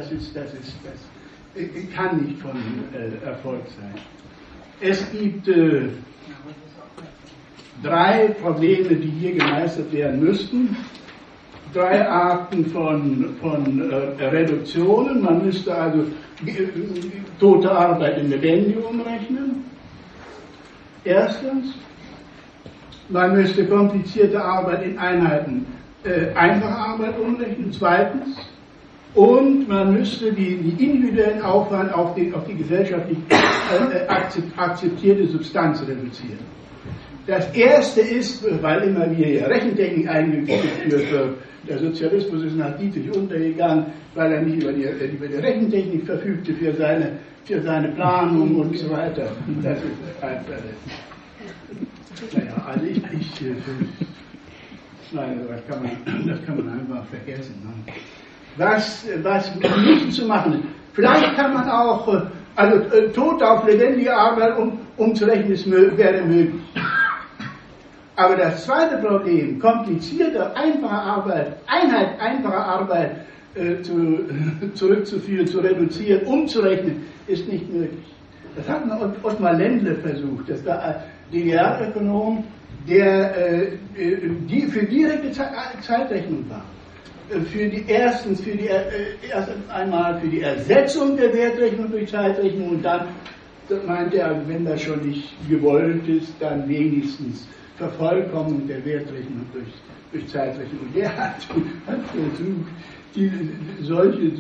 kann nicht von Erfolg sein. Es gibt 3 Probleme, die hier gemeistert werden müssten. 3 Arten von Reduktionen. Man müsste also tote Arbeit in lebendige umrechnen. Erstens, man müsste komplizierte Arbeit in Einheiten einfache Arbeit umrechnen. Zweitens, und man müsste die individuellen Aufwand auf die gesellschaftlich akzeptierte Substanz reduzieren. Das erste ist, weil immer wieder hier Rechentechnik eingeführt wird, der Sozialismus ist nach Dietrich untergegangen, weil er nicht über die Rechentechnik verfügte für seine Planung und so weiter. Das ist einfach, naja, also nein, das kann man einfach vergessen. Ne? Was nicht zu machen ist. Vielleicht kann man auch, Tod auf lebendige Arbeit umzurechnen, wäre möglich. Aber das zweite Problem, komplizierte, einfache Arbeit, einfache Arbeit zurückzuführen, zu reduzieren, umzurechnen, ist nicht möglich. Das hat Ottmar Lendle versucht, das war ein DDR-Ökonom, der für direkte Zeitrechnung war. Erst einmal für die Ersetzung der Wertrechnung durch Zeitrechnung und dann meinte er, wenn das schon nicht gewollt ist, dann wenigstens Vervollkommnung der Wertrechnung durch Zeitrechnung. Und der hat versucht, solche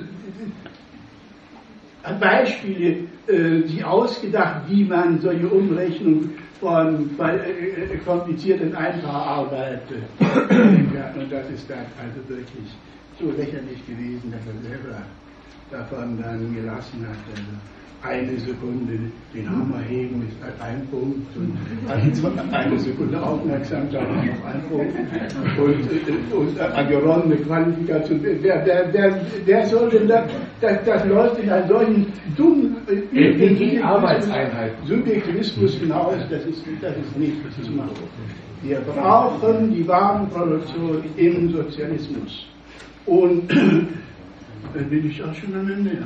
Beispiele sich ausgedacht, wie man solche Umrechnungen von komplizierten einfacher Arbeit und das ist dann also wirklich so lächerlich gewesen, dass er selber davon dann gelassen hat. Also eine Sekunde den Hammer heben ist ein Punkt und eine Sekunde Aufmerksamkeit auf einen Punkt und geronnene Qualifikation. Wer soll denn das läuft in einen solchen dummen Subjektivismus hinaus, das ist nicht zu machen. Wir brauchen die Warenproduktion im Sozialismus. Und dann bin ich auch schon am Ende,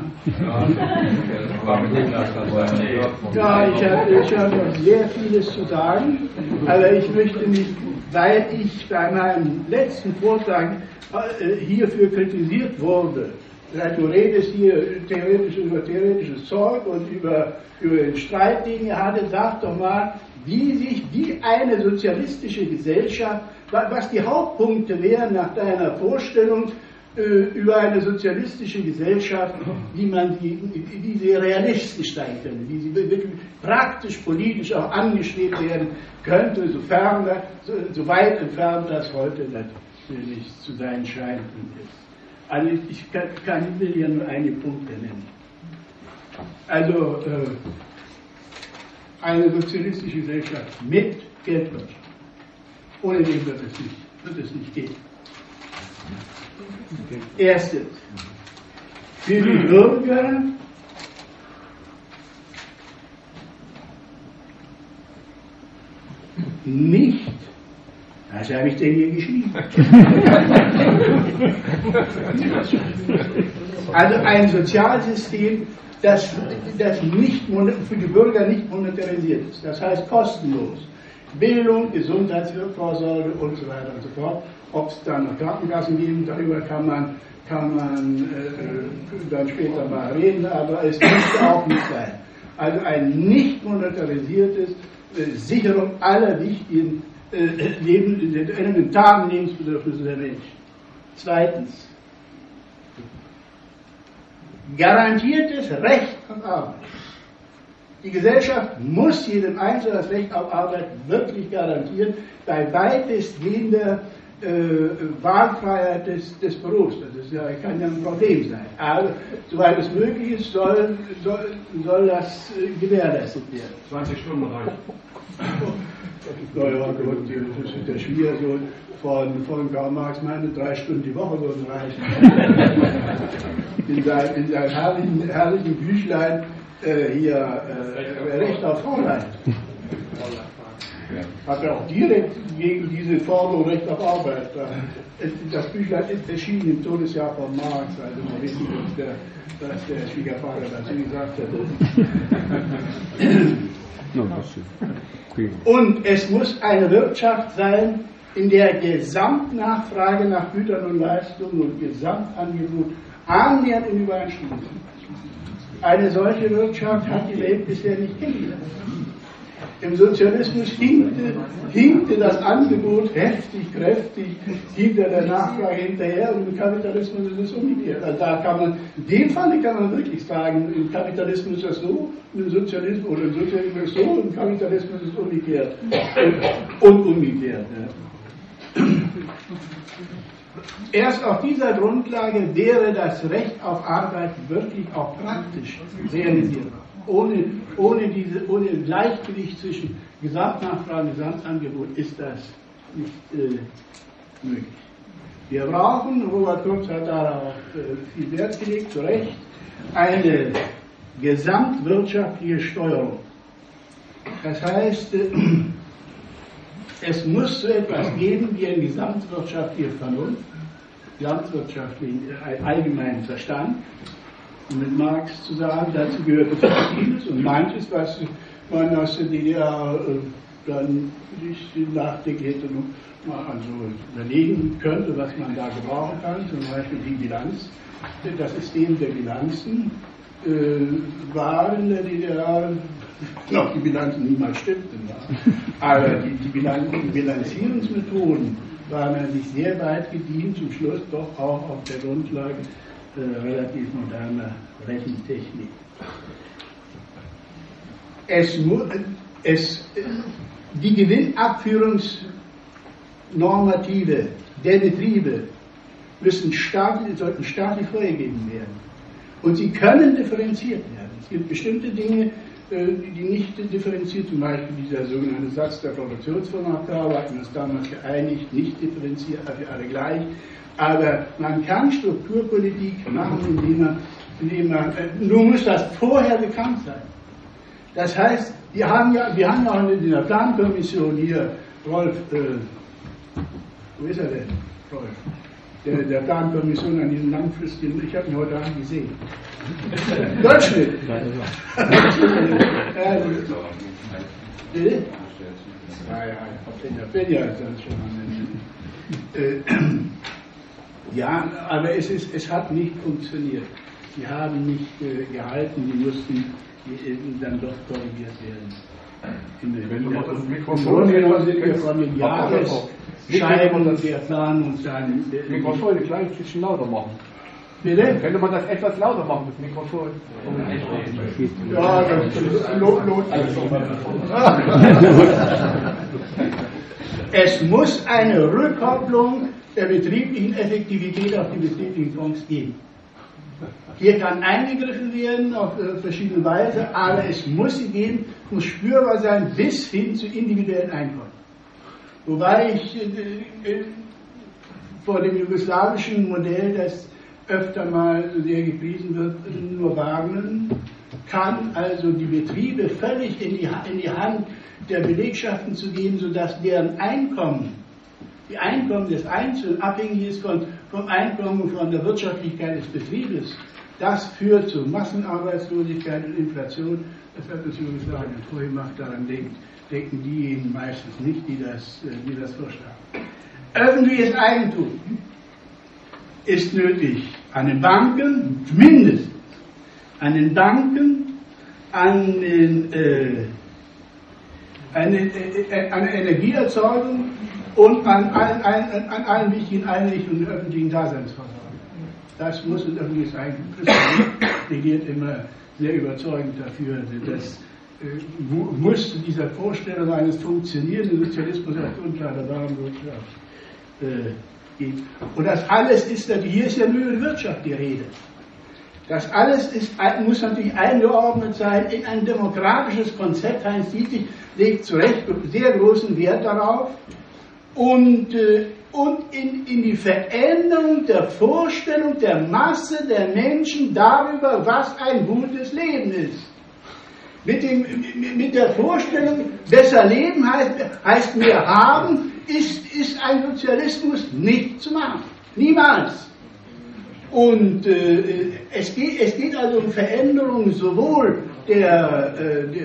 ja. Ich habe noch sehr vieles zu sagen, aber ich möchte nicht, weil ich bei meinem letzten Vortrag hierfür kritisiert wurde. Du redest hier theoretisch über theoretisches Zeug und über den Streit, den ihr hattet, sag doch mal, wie eine sozialistische Gesellschaft, was die Hauptpunkte wären nach deiner Vorstellung, über eine sozialistische Gesellschaft, wie sie realistisch sein könnte, wie sie wirklich praktisch, politisch auch angestrebt werden könnte, so weit entfernt das heute natürlich zu sein scheint und ist. Also ich will ja nur einige Punkte nennen. Also eine sozialistische Gesellschaft mit Geldwirtschaft. Ohne den wird es nicht gehen. Erstens, für die Bürger nicht, was habe ich denn hier geschrieben? Also ein Sozialsystem, das nicht, für die Bürger nicht monetarisiert ist, das heißt kostenlos. Bildung, Gesundheitsvorsorge und so weiter und so fort. Ob es dann noch Krankenkassen gibt, darüber kann man dann später mal reden, aber es muss auch nicht sein. Also ein nicht monetarisiertes Sicherung aller wichtigen elementaren Lebensbedürfnisse der Menschen. Zweitens, garantiertes Recht auf Arbeit. Die Gesellschaft muss jedem Einzelnen das Recht auf Arbeit wirklich garantieren, bei weitestgehender Wahlfreiheit des Berufs. Kann ja ein Problem sein. Aber soweit es möglich ist, soll das gewährleistet werden. 20 Stunden reichen. Ja, das ist der Schwiegersohn von Karl Marx meinte, 3 Stunden die Woche würden reichen. In seinem herrlichen Büchlein Recht auf Freiheit. Hat er auch direkt gegen diese Forderung Recht auf Arbeit. Das Büchlein ist erschienen im Todesjahr von Marx, also wir wissen, was der Schwiegervater dazu gesagt hat. Und es muss eine Wirtschaft sein, in der Gesamtnachfrage nach Gütern und Leistungen und Gesamtangebot annähernd in Übereinstimmung sind. Eine solche Wirtschaft hat die Welt bisher nicht kennengelernt. Im Sozialismus hinkte das Angebot heftig, kräftig hinter der Nachfrage hinterher und im Kapitalismus ist es umgekehrt. Also da kann man, in dem Fall kann man wirklich sagen, im Kapitalismus ist das so, im Sozialismus oder im Sozialismus ist es so, im Kapitalismus ist es umgekehrt. Und umgekehrt. Ja. Erst auf dieser Grundlage wäre das Recht auf Arbeit wirklich auch praktisch realisierbar. Ohne Gleichgewicht zwischen Gesamtnachfrage und Gesamtangebot ist das nicht möglich. Wir brauchen, Robert Kurz hat darauf viel Wert gelegt, zu Recht, eine gesamtwirtschaftliche Steuerung. Das heißt, es muss so etwas geben wie eine gesamtwirtschaftliche Vernunft, gesamtwirtschaftlichen allgemeinen Verstand. Und mit Marx zu sagen, dazu gehört vieles und manches, was man aus der DDR dann sich nachdenklich hätte mal also überlegen könnte, was man da gebrauchen kann, zum Beispiel die Bilanz. Das System der Bilanzen war in der DDR, noch die Bilanzen niemals stimmten, aber die Bilanzierungsmethoden waren eigentlich sehr weit gediehen, zum Schluss doch auch auf der Grundlage relativ moderner Rechentechnik. Die Gewinnabführungsnormative der Betriebe sollten staatlich vorgegeben werden. Und sie können differenziert werden. Es gibt bestimmte Dinge, die nicht differenziert, zum Beispiel dieser sogenannte Satz der Produktionsvollmachtgabe, hatten wir uns damals geeinigt, nicht differenziert, für alle gleich. Aber man kann Strukturpolitik machen, indem man nur muss das vorher bekannt sein. Das heißt, wir haben ja auch in der Plankommission hier, Rolf, wo ist er denn, Rolf? Der Plankommission an diesen langfristigen, ich habe ihn heute Abend gesehen. Goldschmidt! Bitte? Ja, ist das schon ja, aber es hat nicht funktioniert. Sie haben nicht gehalten, die mussten dann doch korrigiert werden. Wenn du das Mikrofon sind wir von den Jahresscheiben und der Planung dann. Das Mikrofon ein kleines bisschen lauter machen. Bitte? Könnte man das etwas lauter machen, das Mikrofon? Ja, das lohnt sich. Es muss eine Rückkopplung der betrieblichen Effektivität auf die betrieblichen Fonds geben. Hier kann eingegriffen werden auf verschiedene Weise, aber es muss sie geben, muss spürbar sein bis hin zu individuellen Einkommen. Wobei ich vor dem jugoslawischen Modell, das öfter mal sehr gepriesen wird, nur warnen kann, also die Betriebe völlig in die Hand der Belegschaften zu geben, sodass deren Einkommen, die Einkommen des Einzelnen abhängig ist vom Einkommen, von der Wirtschaftlichkeit des Betriebes. Das führt zu Massenarbeitslosigkeit und Inflation. Das hat das Jugoslawien vorgemacht, daran denken diejenigen meistens nicht, die das vorschlagen. Öffentliches Eigentum ist nötig an den Banken, mindestens an den Banken, an Energieerzeugung und an allen wichtigen Einrichtungen der öffentlichen Daseinsvorsorge. Das muss ein öffentliches Eigentum. Das plädiert immer sehr überzeugend dafür, dass muss dieser Vorstellung eines funktionierenden Sozialismus auf Grundlage der Warenwirtschaft gehen. Und das alles ist natürlich, hier ist ja nur über die Wirtschaft die Rede. Das alles muss natürlich eingeordnet sein in ein demokratisches Konzept. Heinz Dietrich legt zu Recht sehr großen Wert darauf. Und in die Veränderung der Vorstellung der Masse der Menschen darüber, was ein gutes Leben ist. Mit der Vorstellung, besser leben heißt mehr haben, ist ein Sozialismus nicht zu machen. Niemals. Und es geht also um Veränderung sowohl der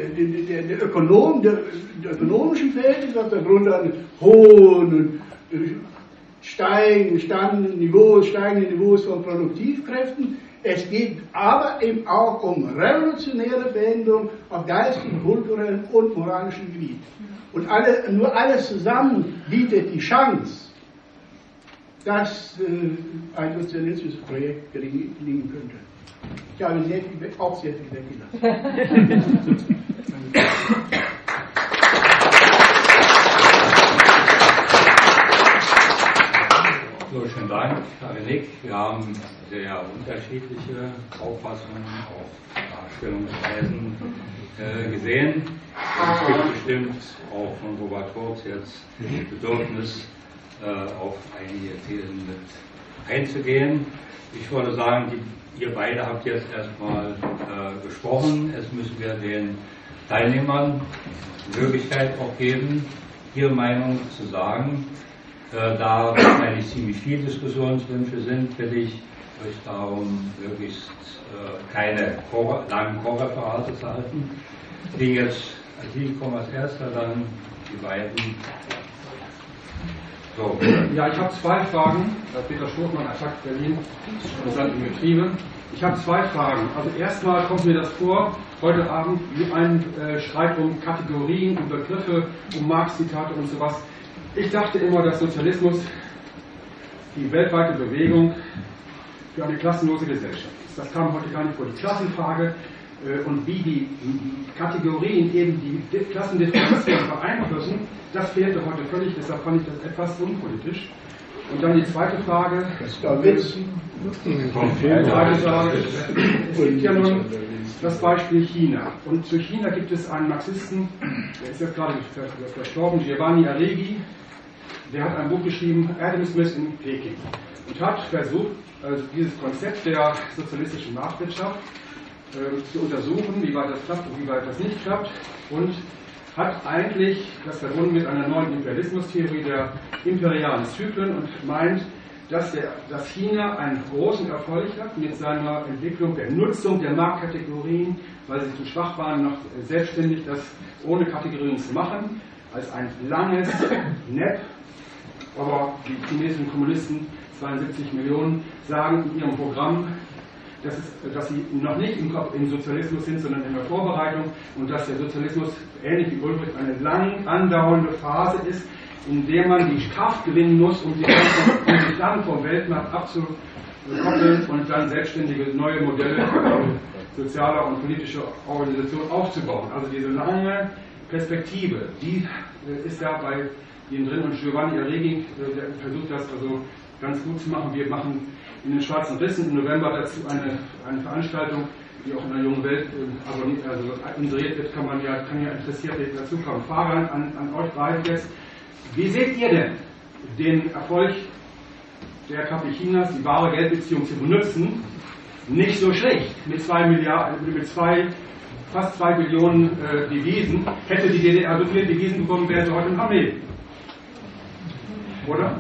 ökonomischen Verhältnisse auf der Grundlage hohen steigenden Niveaus von Produktivkräften. Es geht aber eben auch um revolutionäre Veränderungen auf geistigem, kulturellem und moralischem Gebiet. Und nur alles zusammen bietet die Chance, dass ein sozialistisches Projekt gelingen könnte. Ich habe auch sehr viel weggelassen. So, schönen Dank, Herr Nick. Wir haben sehr unterschiedliche Auffassungen, auch Darstellungsweisen gesehen. Es gibt bestimmt auch von Robert Kurz jetzt Bedürfnis, auf einige Thesen mit einzugehen. Ich würde sagen, ihr beide habt jetzt erstmal gesprochen. Jetzt müssen wir den Teilnehmern die Möglichkeit auch geben, ihre Meinung zu sagen. Da wahrscheinlich ziemlich viele Diskussionswünsche sind, bitte ich euch darum, möglichst keine langen Chorreferate zu halten. Die jetzt, Sie kommen als Erster, dann die beiden. So. Ja, ich habe zwei Fragen. Peter Stoßmann, Attac Berlin, Interessante Betriebe. Ich habe zwei Fragen. Also erstmal kommt mir das vor, heute Abend, wie ein Streit um Kategorien, um Begriffe, um Marx-Zitate und sowas. Ich dachte immer, dass Sozialismus die weltweite Bewegung für eine klassenlose Gesellschaft ist. Das kam heute gar nicht vor. Die Klassenfrage und wie die Kategorien eben die Klassendifferenzierung beeinflussen, das fehlte heute völlig, deshalb fand ich das etwas unpolitisch. Und dann die zweite Frage. Es gibt ja nun das Beispiel China. Und zu China gibt es einen Marxisten, der ist jetzt gerade verstorben, Giovanni Arrighi, der hat ein Buch geschrieben, Adam Smith in Peking, und hat versucht, dieses Konzept der sozialistischen Marktwirtschaft zu untersuchen, wie weit das klappt und wie weit das nicht klappt, und hat eigentlich das verbunden mit einer neuen Imperialismustheorie der imperialen Zyklen und meint, dass China einen großen Erfolg hat mit seiner Entwicklung der Nutzung der Marktkategorien, weil sie zu schwach waren, noch selbstständig das ohne Kategorien zu machen, als ein langes Nap. Aber die chinesischen Kommunisten, 72 Millionen, sagen in ihrem Programm, dass sie noch nicht im Sozialismus sind, sondern in der Vorbereitung, und dass der Sozialismus, ähnlich wie Ulbricht, eine lang andauernde Phase ist, in der man die Kraft gewinnen muss, um sich dann vom Weltmarkt abzukoppeln und dann selbstständige neue Modelle sozialer und politischer Organisation aufzubauen. Also diese lange Perspektive, die ist da bei Ihnen drin, und Giovanni Arrighi versucht das also ganz gut zu machen. Wir machen in den Schwarzen Rissen im November dazu eine Veranstaltung, die auch in der jungen Welt inseriert wird, kann ja Interessierte dazukommen. Frage an euch beide jetzt. Wie seht ihr denn den Erfolg der KP Chinas, die wahre Geldbeziehung zu benutzen, nicht so schlecht? Mit fast 2 Billionen Devisen. Hätte die DDR so viele Devisen bekommen, wäre sie heute in Armee. Oder?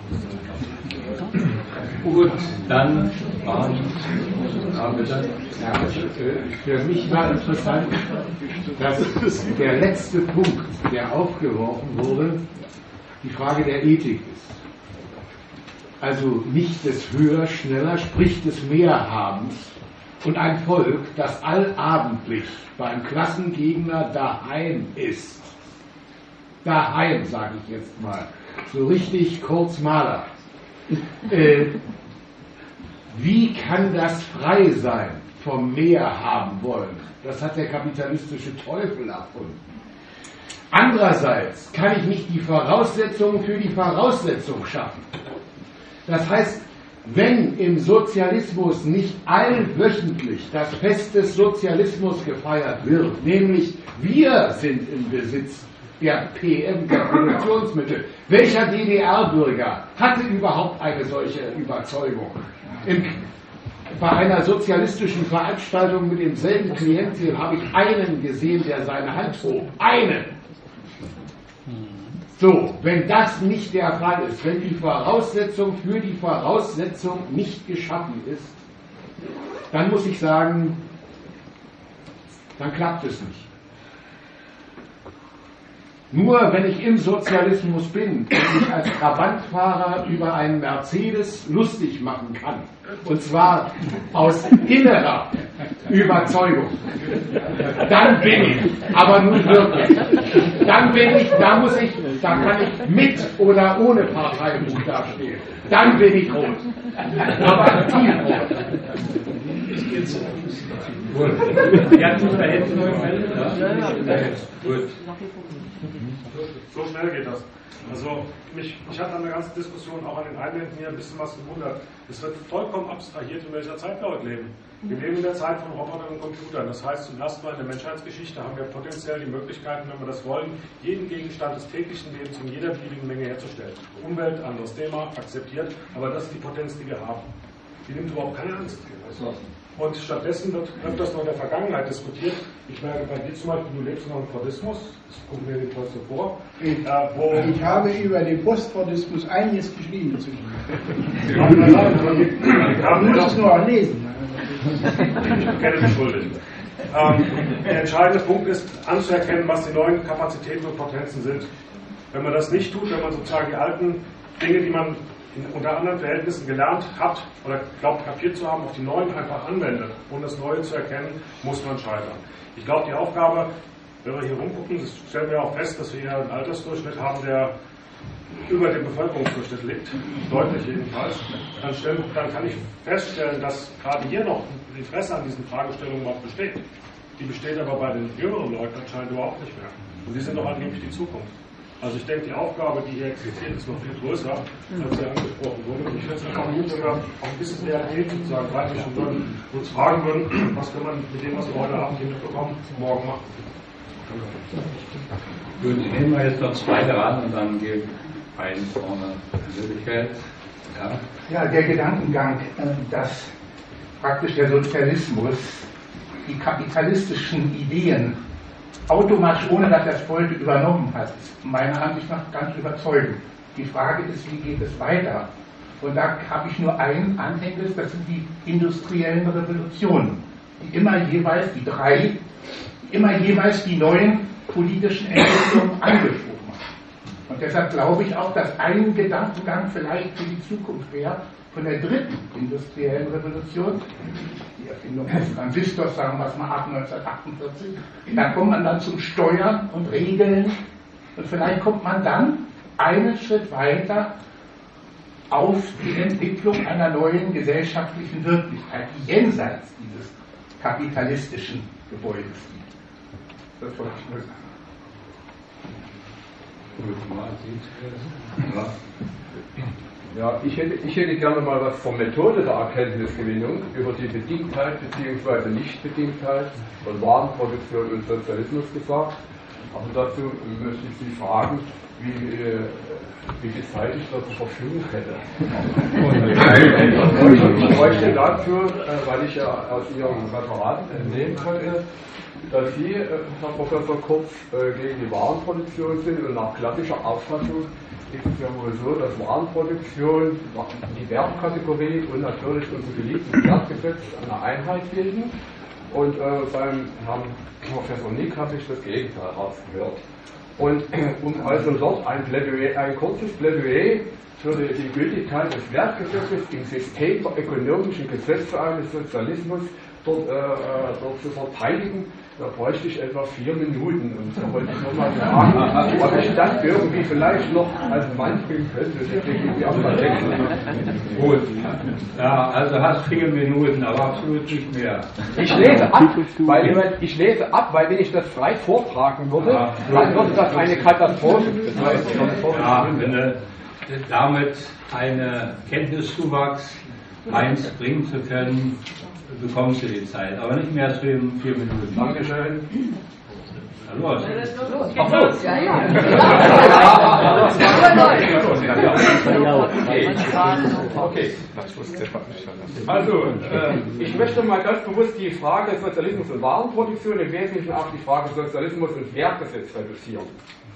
Gut, dann bitte. Für mich war interessant, dass der letzte Punkt, der aufgeworfen wurde, die Frage der Ethik ist. Also nicht des Höher, Schneller, sprich des Mehrhabens, Und ein Volk, das allabendlich beim Klassengegner daheim ist, daheim, sage ich jetzt mal, so richtig Kurzmaler, wie kann das frei sein vom Mehr haben wollen? Das hat der kapitalistische Teufel erfunden. Andererseits kann ich nicht die Voraussetzungen für die Voraussetzung schaffen. Das heißt, wenn im Sozialismus nicht allwöchentlich das Fest des Sozialismus gefeiert wird, nämlich wir sind im Besitz der PM, der Produktionsmittel, welcher DDR-Bürger hatte überhaupt eine solche Überzeugung? Bei einer sozialistischen Veranstaltung mit demselben Klientel habe ich einen gesehen, der seine Hand hob. Einen! So, wenn das nicht der Fall ist, wenn die Voraussetzung für die Voraussetzung nicht geschaffen ist, dann muss ich sagen, dann klappt es nicht. Nur wenn ich im Sozialismus bin und mich als Trabantfahrer über einen Mercedes lustig machen kann, und zwar aus innerer Überzeugung, dann bin ich, aber nun wirklich, dann bin ich, da kann ich mit oder ohne Parteibuch dastehen, dann bin ich rot, aber tiefrot. Gut. So schnell geht das. Also mich hat an der ganzen Diskussion auch an den Einwänden hier ein bisschen was gewundert. Es wird vollkommen abstrahiert, in welcher Zeit wir heute leben. Wir leben in der Zeit von Robotern und Computern. Das heißt, zum ersten Mal in der Menschheitsgeschichte haben wir potenziell die Möglichkeiten, wenn wir das wollen, jeden Gegenstand des täglichen Lebens in jeder beliebigen Menge herzustellen. Umwelt, anderes Thema, akzeptiert, aber das ist die Potenz, die wir haben. Die nimmt überhaupt keine Angst. Und stattdessen wird das noch in der Vergangenheit diskutiert. Ich merke bei dir zum Beispiel, du lebst noch im Fordismus, das kommt mir jedenfalls so vor. Ich habe über den Postfordismus einiges geschrieben zu ihm. Man muss es nur auch lesen. Ich kenne mich schuldig. Der entscheidende Punkt ist, anzuerkennen, was die neuen Kapazitäten und Potenzen sind. Wenn man das nicht tut, wenn man sozusagen die alten Dinge, die man unter anderen Verhältnissen gelernt hat oder glaubt kapiert zu haben, auf die neuen einfach anwendet, ohne das Neue zu erkennen, muss man scheitern. Ich glaube, die Aufgabe, wenn wir hier rumgucken, das stellen wir auch fest, dass wir hier einen Altersdurchschnitt haben, der über dem Bevölkerungsdurchschnitt liegt, deutlich jedenfalls, dann kann ich feststellen, dass gerade hier noch Interesse an diesen Fragestellungen auch besteht. Die besteht aber bei den jüngeren Leuten anscheinend überhaupt nicht mehr. Und die sind doch angeblich die Zukunft. Also ich denke, die Aufgabe, die hier existiert, ist noch viel größer, als hier angesprochen wurde. Und ich finde es einfach gut, wenn wir auch ein bisschen Realität sozusagen reinmischen würden und uns fragen würden, was kann man mit dem, was wir heute Abend hier mitbekommen, morgen machen. Gut, ich nehme jetzt noch zwei ran und dann gebe einen vorne die Möglichkeit. Ja, der Gedankengang, dass praktisch der Sozialismus die kapitalistischen Ideen automatisch, ohne dass er es wollte, übernommen hat, ist meiner Ansicht nach ganz überzeugend. Die Frage ist, wie geht es weiter? Und da habe ich nur ein Anhängnis, das sind die industriellen Revolutionen, die immer jeweils die neuen politischen Entwicklungen angesprochen haben. Und deshalb glaube ich auch, dass ein Gedankengang vielleicht für die Zukunft wäre, von der dritten industriellen Revolution, die Erfindung des Transistors, sagen wir es mal ab 1948, da kommt man dann zum Steuern und Regeln und vielleicht kommt man dann einen Schritt weiter auf die Entwicklung einer neuen gesellschaftlichen Wirklichkeit, die jenseits dieses kapitalistischen Gebäudes liegt. Das wollte ich nur sagen. Ja, ich hätte gerne mal was zur Methode der Erkenntnisgewinnung über die Bedingtheit bzw. Nichtbedingtheit von Warenproduktion und Sozialismus gesagt. Aber dazu möchte ich Sie fragen, wie viel Zeit ich da zur Verfügung hätte. Ich bräuchte dazu, weil ich ja aus Ihrem Referat entnehmen konnte, dass Sie, Herr Professor Kurz, gegen die Warenproduktion sind und nach klassischer Auffassung ist es ja wohl so, dass Warenproduktion die Wertkategorie und natürlich unser geliebtes Wertgesetz eine Einheit bilden. Und beim Herrn Professor Nick habe ich das Gegenteil rausgehört. Und um also dort ein kurzes Plädoyer für die Gültigkeit des Wertgesetzes im System der ökonomischen Gesetze eines Sozialismus dort zu verteidigen, da bräuchte ich etwa 4 Minuten. Und da wollte ich nochmal fragen, ob ich das irgendwie vielleicht noch als Mann bringen könnte. Deswegen die auch mal wechseln. Gut. Ja, also hast 4 Minuten, aber absolut nicht mehr. Ich lese ab, weil wenn ich das frei vortragen würde, dann würde das eine Katastrophe bedeuten. Ja, wenn du damit einen Kenntniszuwachs meinst, bringen zu können, bekommst du die Zeit, aber nicht mehr als 4 Minuten. Dankeschön. Na los. Ach so. Okay. Also, ich möchte mal ganz bewusst die Frage Sozialismus und Warenproduktion, im Wesentlichen auch die Frage Sozialismus und Wertgesetz reduzieren.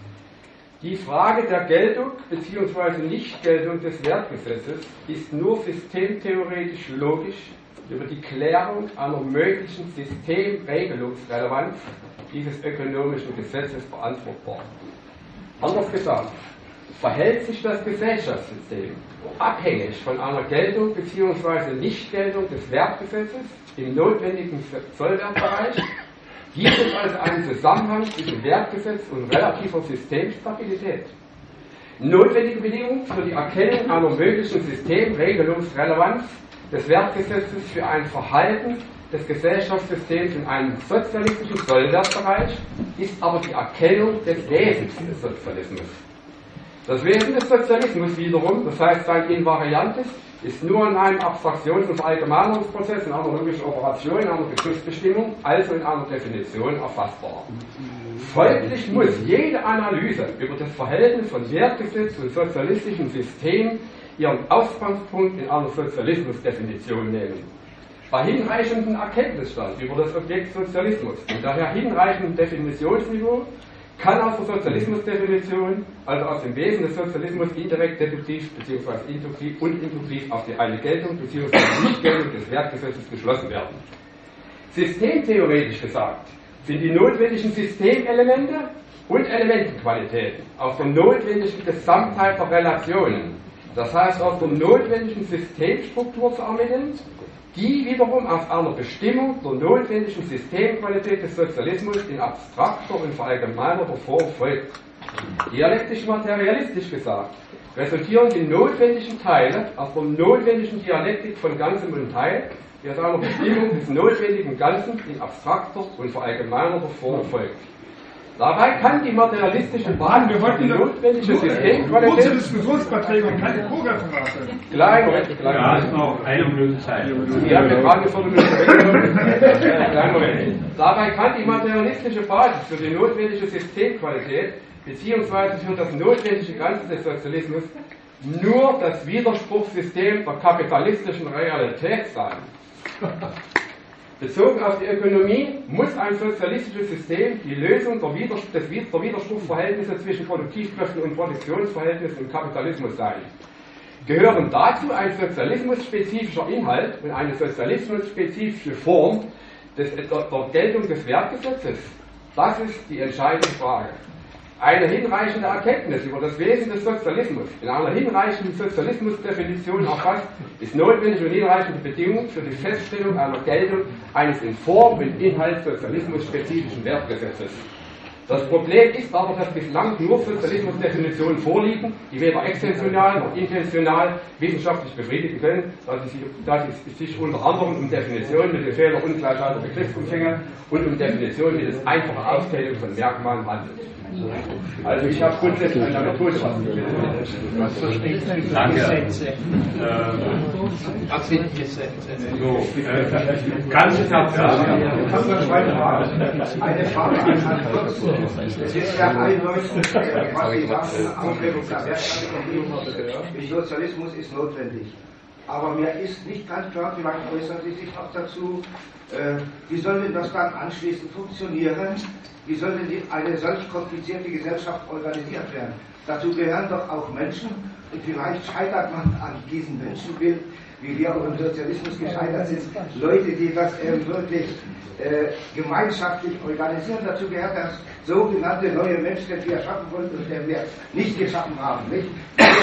Die Frage der Geltung bzw. Nichtgeltung des Wertgesetzes ist nur systemtheoretisch logisch über die Klärung einer möglichen Systemregelungsrelevanz dieses ökonomischen Gesetzes beantwortbar. Anders gesagt, verhält sich das Gesellschaftssystem abhängig von einer Geltung bzw. Nichtgeltung des Wertgesetzes im notwendigen Zollwertbereich, gibt es also einen Zusammenhang zwischen Wertgesetz und relativer Systemstabilität. Notwendige Bedingungen für die Erkennung einer möglichen Systemregelungsrelevanz des Wertgesetzes für ein Verhalten des Gesellschaftssystems in einem sozialistischen Zollwertbereich ist aber die Erkennung des Wesens des Sozialismus. Das Wesen des Sozialismus wiederum, das heißt sein Invariantes, ist nur in einem Abstraktions- und Verallgemeinerungsprozess, in einer logischen Operation, in einer Begriffsbestimmung, also in einer Definition erfassbar. Folglich muss jede Analyse über das Verhältnis von Wertgesetz und sozialistischen Systemen ihren Ausgangspunkt in einer Sozialismusdefinition nehmen. Bei hinreichendem Erkenntnisstand über das Objekt Sozialismus und daher hinreichendem Definitionsniveau kann aus der Sozialismusdefinition, also aus dem Wesen des Sozialismus, indirekt, deduktiv bzw. induktiv und induktiv auf die eine Geltung bzw. Nichtgeltung des Wertgesetzes geschlossen werden. Systemtheoretisch gesagt sind die notwendigen Systemelemente und Elementenqualitäten aus der notwendigen Gesamtheit der Relationen, das heißt aus der notwendigen Systemstruktur zu ermitteln, die wiederum aus einer Bestimmung der notwendigen Systemqualität des Sozialismus in abstrakter und verallgemeinerter Form folgt. Dialektisch-materialistisch gesagt, resultieren die notwendigen Teile aus der notwendigen Dialektik von Ganzem und Teil, die aus einer Bestimmung des notwendigen Ganzen in abstrakter und verallgemeinerter Form folgt. Dabei kann die materialistische Bahn die notwendige Systemqualität... Kurze Diskussionsbeiträge und keine Co-Referate. Ja, ist noch 1 Minute Zeit. Wir haben ja gerade eine Viertelminute. Dabei kann die materialistische Basis für die notwendige Systemqualität bzw. für das notwendige Ganze des Sozialismus nur das Widerspruchssystem der kapitalistischen Realität sein. Bezogen auf die Ökonomie muss ein sozialistisches System die Lösung der Widerspruchsverhältnisse zwischen Produktivkräften und Produktionsverhältnissen im Kapitalismus sein. Gehören dazu ein sozialismusspezifischer Inhalt und eine sozialismusspezifische Form der Geltung des Wertgesetzes? Das ist die entscheidende Frage. Eine hinreichende Erkenntnis über das Wesen des Sozialismus in einer hinreichenden Sozialismusdefinition erfasst, ist notwendig und hinreichende Bedingung für die Feststellung einer Geltung eines in Form und Inhalt sozialismusspezifischen Wertgesetzes. Das Problem ist aber, dass bislang nur Sozialismusdefinitionen vorliegen, die weder extensional noch intentional wissenschaftlich befriedigen können, da es sich unter anderem um Definitionen mit dem Fehler Ungleichheit der Begriffsumfänge und um Definitionen mit der einfachen Aufzählung von Merkmalen handelt. Also ich habe grundsätzlich an der Methode was versteht man für Danke. Gesetze? Was sind Gesetze? Ganz knapp. Eine Frage an Herrn Kurz. Es ist ja einleuchtend, was Sie sagen, Aufhebung der Wertkategorie. Sozialismus ist notwendig. Aber mir ist nicht ganz klar, vielleicht äußern Sie sich noch dazu, wie soll denn das dann anschließend funktionieren? Wie soll denn eine solch komplizierte Gesellschaft organisiert werden? Dazu gehören doch auch Menschen und vielleicht scheitert man an diesem Menschenbild, wie wir auch im Sozialismus gescheitert sind. Leute, die das wirklich gemeinschaftlich organisieren. Dazu gehört das sogenannte neue Mensch, den wir schaffen wollen und den wir nicht geschaffen haben. Nicht?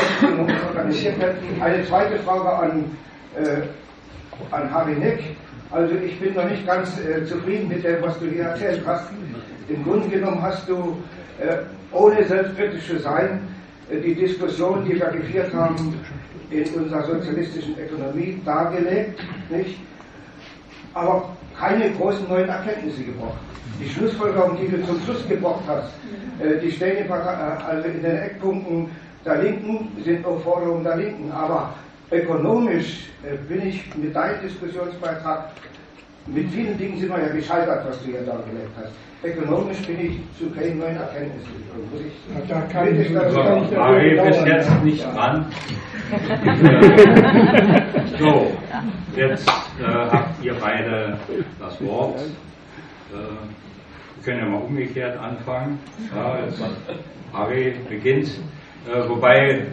Organisiert werden. Eine zweite Frage an Harry Nick. Also ich bin noch nicht ganz zufrieden mit dem, was du hier erzählt hast. Im Grunde genommen hast du, ohne selbstkritisch zu sein, die Diskussion, die wir geführt haben, in unserer sozialistischen Ökonomie dargelegt, nicht? Aber keine großen neuen Erkenntnisse gebracht. Die Schlussfolgerungen, die du zum Schluss gebracht hast, die stehen also in den Eckpunkten der Linken, sind auch Forderungen der Linken, aber ökonomisch bin ich mit deinem Diskussionsbeitrag, mit vielen Dingen sind wir ja gescheitert, was du hier dargelegt hast. Ökonomisch bin ich zu keinen neuen Erkenntnissen gekommen. Da kann ich Ari ist jetzt nicht dran. So, jetzt habt ihr beide das Wort. Wir können ja mal umgekehrt anfangen. Ja, jetzt Ari beginnt. Wobei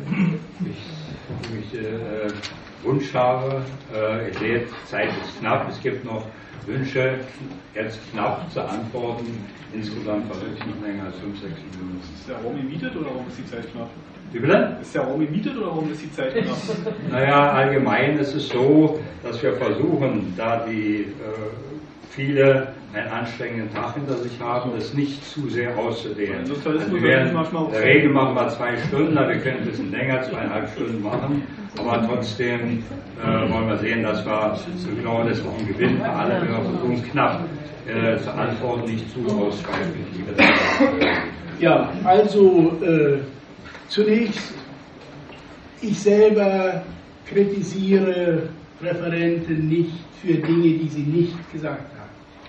ich Wunsch habe, ich sehe, Zeit ist knapp, es gibt noch Wünsche, jetzt knapp zu antworten. Insgesamt versuche ich nicht länger als 5-6 Minuten. Ist der Raum gemietet oder warum ist die Zeit knapp? Wie bitte? Ist der Raum gemietet oder warum ist die Zeit knapp? Naja, allgemein ist es so, dass wir versuchen, da die viele einen anstrengenden Tag hinter sich haben, das nicht zu sehr auszudehnen. Also wir werden, in der Regel machen wir 2 Stunden, wir können ein bisschen länger, 2,5 Stunden machen, aber trotzdem wollen wir sehen, dass wir so genau das auch ein Gewinn für alle, wir versuchen knapp zu antworten, nicht zu ausschweifend. Ja, also zunächst, ich selber kritisiere Referenten nicht für Dinge, die sie nicht gesagt haben.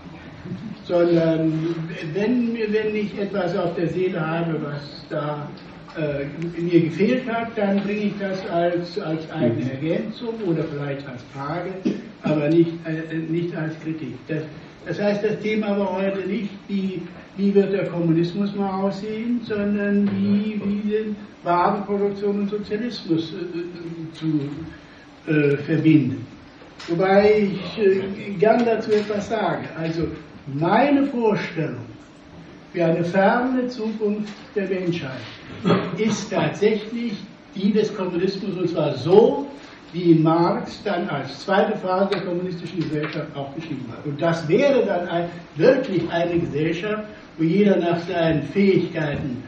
Sondern wenn ich etwas auf der Seele habe, was da mir gefehlt hat, dann bringe ich das als eigene Ergänzung oder vielleicht als Frage, aber nicht als Kritik. Das heißt, das Thema war heute nicht, wie wird der Kommunismus mal aussehen, sondern wie sind Warenproduktion und Sozialismus zu verbinden. Wobei ich gern dazu etwas sage. Also meine Vorstellung für eine ferne Zukunft der Menschheit ist tatsächlich die des Kommunismus, und zwar so, wie ihn Marx dann als zweite Phase der kommunistischen Gesellschaft auch beschrieben hat. Und das wäre dann wirklich eine Gesellschaft, wo jeder nach seinen Fähigkeiten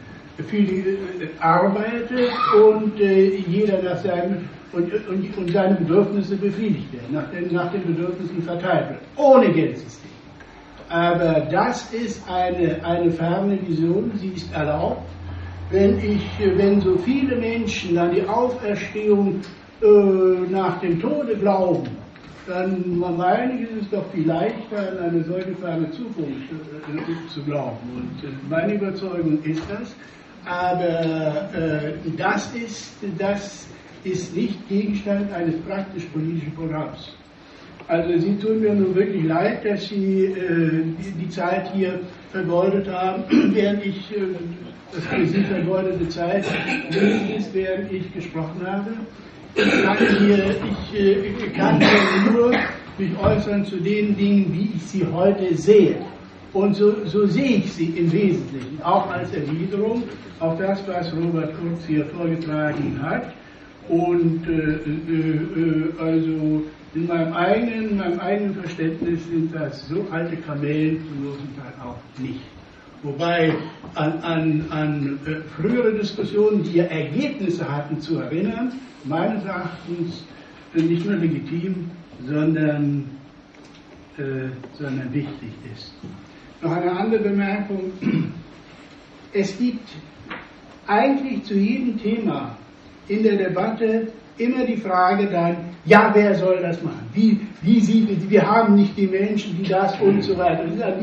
arbeitet und jeder nach seinen und seine Bedürfnisse befriedigt werden, nach den Bedürfnissen verteilt wird, ohne Geldsystem. Aber das ist eine ferne Vision, sie ist erlaubt. Wenn so viele Menschen an die Auferstehung nach dem Tode glauben, dann meine ich, ist es doch viel leichter, an eine solche ferne Zukunft zu glauben. Und meine Überzeugung ist das. Aber das ist nicht Gegenstand eines praktisch-politischen Programms. Also Sie tun mir nun wirklich leid, dass Sie die Zeit hier vergeudet haben, während ich, das für Sie vergeudete Zeit ist, während ich gesprochen habe. Ich kann hier nur mich äußern zu den Dingen, wie ich sie heute sehe. Und so sehe ich sie im Wesentlichen, auch als Erwiderung auf das, was Robert Kurz hier vorgetragen hat. Und also in meinem eigenen Verständnis sind das so alte Kamellen zum großen Teil auch nicht. Wobei an frühere Diskussionen, die ja Ergebnisse hatten, zu erinnern, meines Erachtens nicht nur legitim, sondern wichtig ist. Noch eine andere Bemerkung. Es gibt eigentlich zu jedem Thema in der Debatte immer die Frage dann, ja, wer soll das machen? Wie sieht es, wir haben nicht die Menschen, die das und so weiter.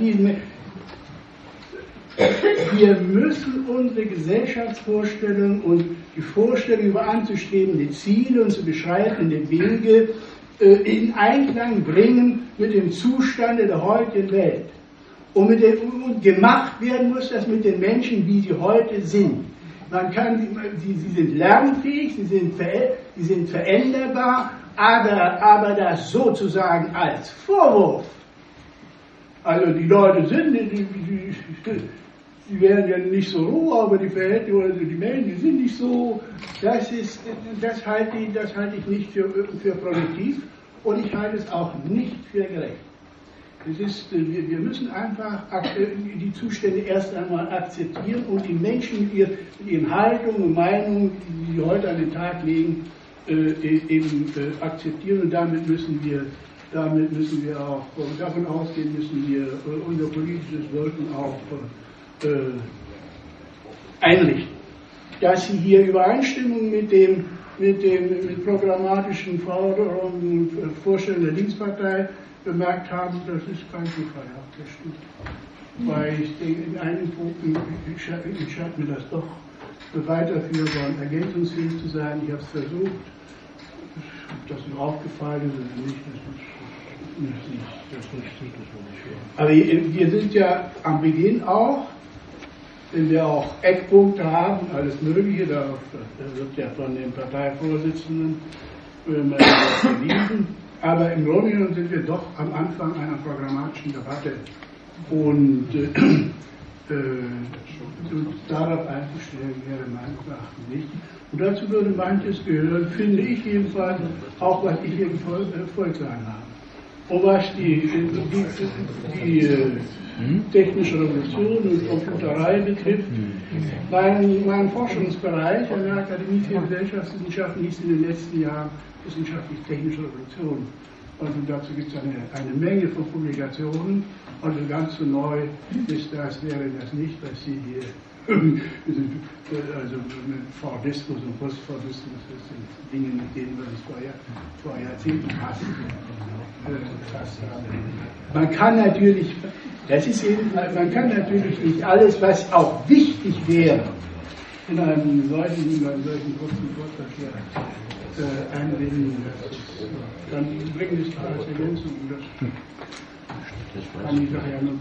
Wir müssen unsere Gesellschaftsvorstellung und die Vorstellung über anzustrebende Ziele und zu beschreitende Wege in Einklang bringen mit dem Zustande der heutigen Welt. Und gemacht werden muss das mit den Menschen, wie sie heute sind. Sie sind lernfähig, sie sind veränderbar, aber das sozusagen als Vorwurf. Also die Leute sind, die werden ja nicht so roh, aber die Verhältnisse, also die Menschen, die sind nicht so. Das halte ich nicht für produktiv und ich halte es auch nicht für gerecht. Wir müssen einfach die Zustände erst einmal akzeptieren und die Menschen mit ihren Haltungen und Meinungen, die sie heute an den Tag legen, eben akzeptieren. Und damit müssen wir auch, davon ausgehen müssen wir unser politisches Wirken auch einrichten. Dass sie hier Übereinstimmung mit programmatischen Forderungen und Vorstellungen der Linkspartei bemerkt haben, das ist kein Zufall, das stimmt. Weil ich denke, in einigen Punkten scheint mir das doch weiterführbar und ergänzungsfähig zu sein. Ich habe es versucht. Ob das noch aufgefallen ist oder nicht, das ist nicht. Aber wir sind ja am Beginn auch, wenn wir auch Eckpunkte haben, alles Mögliche, da wird ja von den Parteivorsitzenden verwiesen. Aber im Grunde genommen sind wir doch am Anfang einer programmatischen Debatte. Und darauf einzustellen wäre meines Erachtens wichtig. Und dazu würde manches gehören, finde ich jedenfalls, auch was ich im Volksheim habe. Und was die technische Revolution und Computerei betrifft, mein Forschungsbereich an der Akademie für Gesellschaftswissenschaften hieß in den letzten Jahren wissenschaftlich-technische Revolution. Und dazu gibt es eine Menge von Publikationen. Also ganz so neu wäre das nicht, was Sie hier, also mit Fordismus und Postfordismus, das sind Dinge, mit denen wir uns vor Jahrzehnten fast haben. Man kann natürlich nicht alles, was auch wichtig wäre, in einem solchen kurzen Vortrag hier einbringen. Dann bringen Sie es als Ergänzung. Das kann die Sache ja nur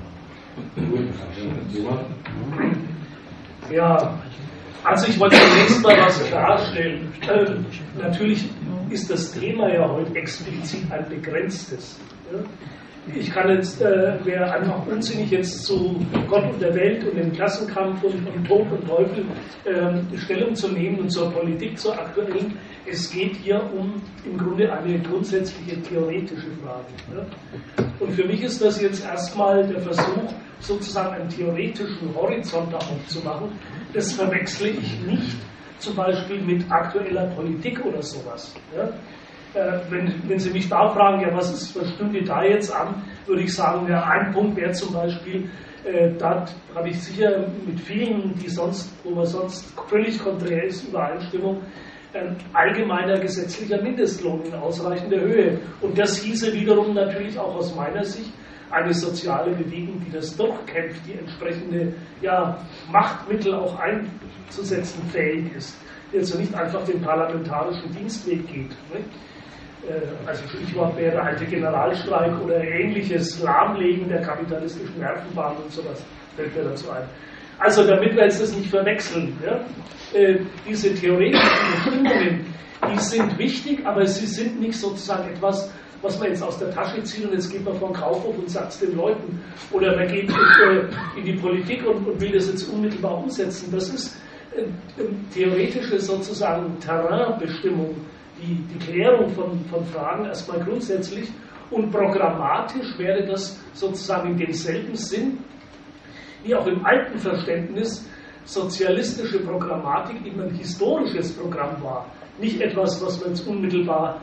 bereichern. Ja, also ich wollte zunächst mal was klarstellen. Natürlich ist das Thema ja heute explizit ein begrenztes. Ja? Ich kann jetzt, wäre einfach unsinnig, jetzt zu Gott und der Welt und dem Klassenkampf und Tod und Teufel Stellung zu nehmen und zur Politik, zur aktuellen. Es geht hier um im Grunde eine grundsätzliche theoretische Frage. Ja? Und für mich ist das jetzt erstmal der Versuch, sozusagen einen theoretischen Horizont da aufzumachen. Das verwechsle ich nicht zum Beispiel mit aktueller Politik oder sowas. Ja? Wenn Sie mich da fragen, ja, was stünde da jetzt an, würde ich sagen, ja, ein Punkt wäre zum Beispiel, da habe ich sicher mit vielen, wo man sonst völlig konträr ist, Übereinstimmung, allgemeiner gesetzlicher Mindestlohn in ausreichender Höhe. Und das hieße wiederum natürlich auch aus meiner Sicht eine soziale Bewegung, die das durchkämpft, die entsprechende Machtmittel auch einzusetzen fähig ist, die also nicht einfach den parlamentarischen Dienstweg geht. Nicht? Also Stichwort wäre der alte Generalstreik oder ähnliches Lahmlegen der kapitalistischen Nervenbahn und sowas fällt mir dazu ein. Also damit wir jetzt das nicht verwechseln, ja? Diese theoretischen Bestimmungen, die sind wichtig, aber sie sind nicht sozusagen etwas, was man jetzt aus der Tasche zieht und jetzt geht man vor den Kaufhof und sagt es den Leuten. Oder man geht in die Politik und will das jetzt unmittelbar umsetzen. Das ist theoretische sozusagen Terrainbestimmung, die Klärung von Fragen erstmal grundsätzlich. Und programmatisch wäre das sozusagen in demselben Sinn, wie auch im alten Verständnis sozialistische Programmatik eben ein historisches Programm war. Nicht etwas, was man jetzt unmittelbar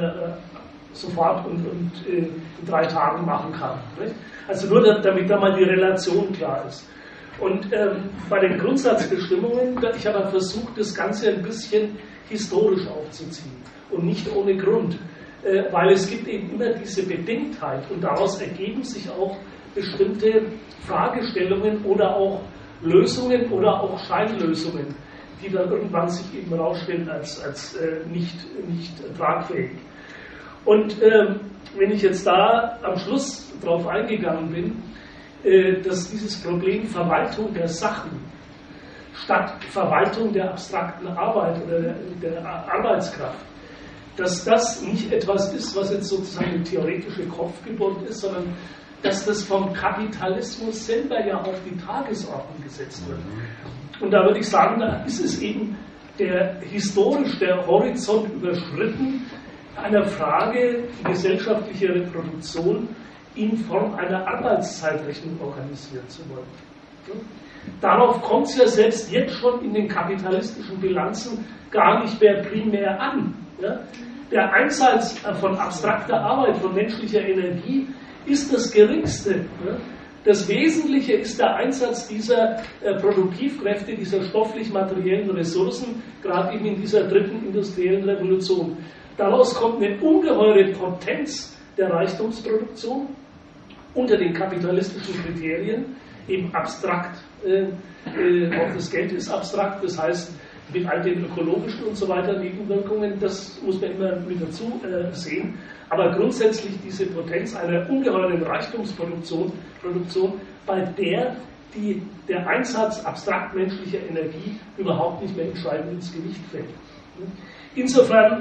sofort und in 3 Tagen machen kann. Nicht? Also nur damit da mal die Relation klar ist. Und bei den Grundsatzbestimmungen, ich habe versucht, das Ganze ein bisschen historisch aufzuziehen und nicht ohne Grund, weil es gibt eben immer diese Bedingtheit und daraus ergeben sich auch bestimmte Fragestellungen oder auch Lösungen oder auch Scheinlösungen, die dann irgendwann sich eben herausstellen als nicht tragfähig. Und wenn ich jetzt da am Schluss drauf eingegangen bin, dass dieses Problem Verwaltung der Sachen statt Verwaltung der abstrakten Arbeit oder der Arbeitskraft, dass das nicht etwas ist, was jetzt sozusagen eine theoretische Kopfgeburt ist, sondern dass das vom Kapitalismus selber ja auf die Tagesordnung gesetzt wird. Und da würde ich sagen, da ist es eben historisch der Horizont überschritten einer Frage, die gesellschaftliche Reproduktion, in Form einer Arbeitszeitrechnung organisieren zu wollen. Darauf kommt es ja selbst jetzt schon in den kapitalistischen Bilanzen gar nicht mehr primär an. Der Einsatz von abstrakter Arbeit, von menschlicher Energie ist das Geringste. Das Wesentliche ist der Einsatz dieser Produktivkräfte, dieser stofflich-materiellen Ressourcen, gerade eben in dieser dritten industriellen Revolution. Daraus kommt eine ungeheure Potenz der Reichtumsproduktion unter den kapitalistischen Kriterien, eben abstrakt. Auch das Geld ist abstrakt, das heißt, mit all den ökologischen und so weiter Nebenwirkungen, das muss man immer mit dazu sehen. Aber grundsätzlich diese Potenz einer ungeheuren Reichtumsproduktion, bei der der Einsatz abstrakt menschlicher Energie überhaupt nicht mehr entscheidend ins Gewicht fällt. Insofern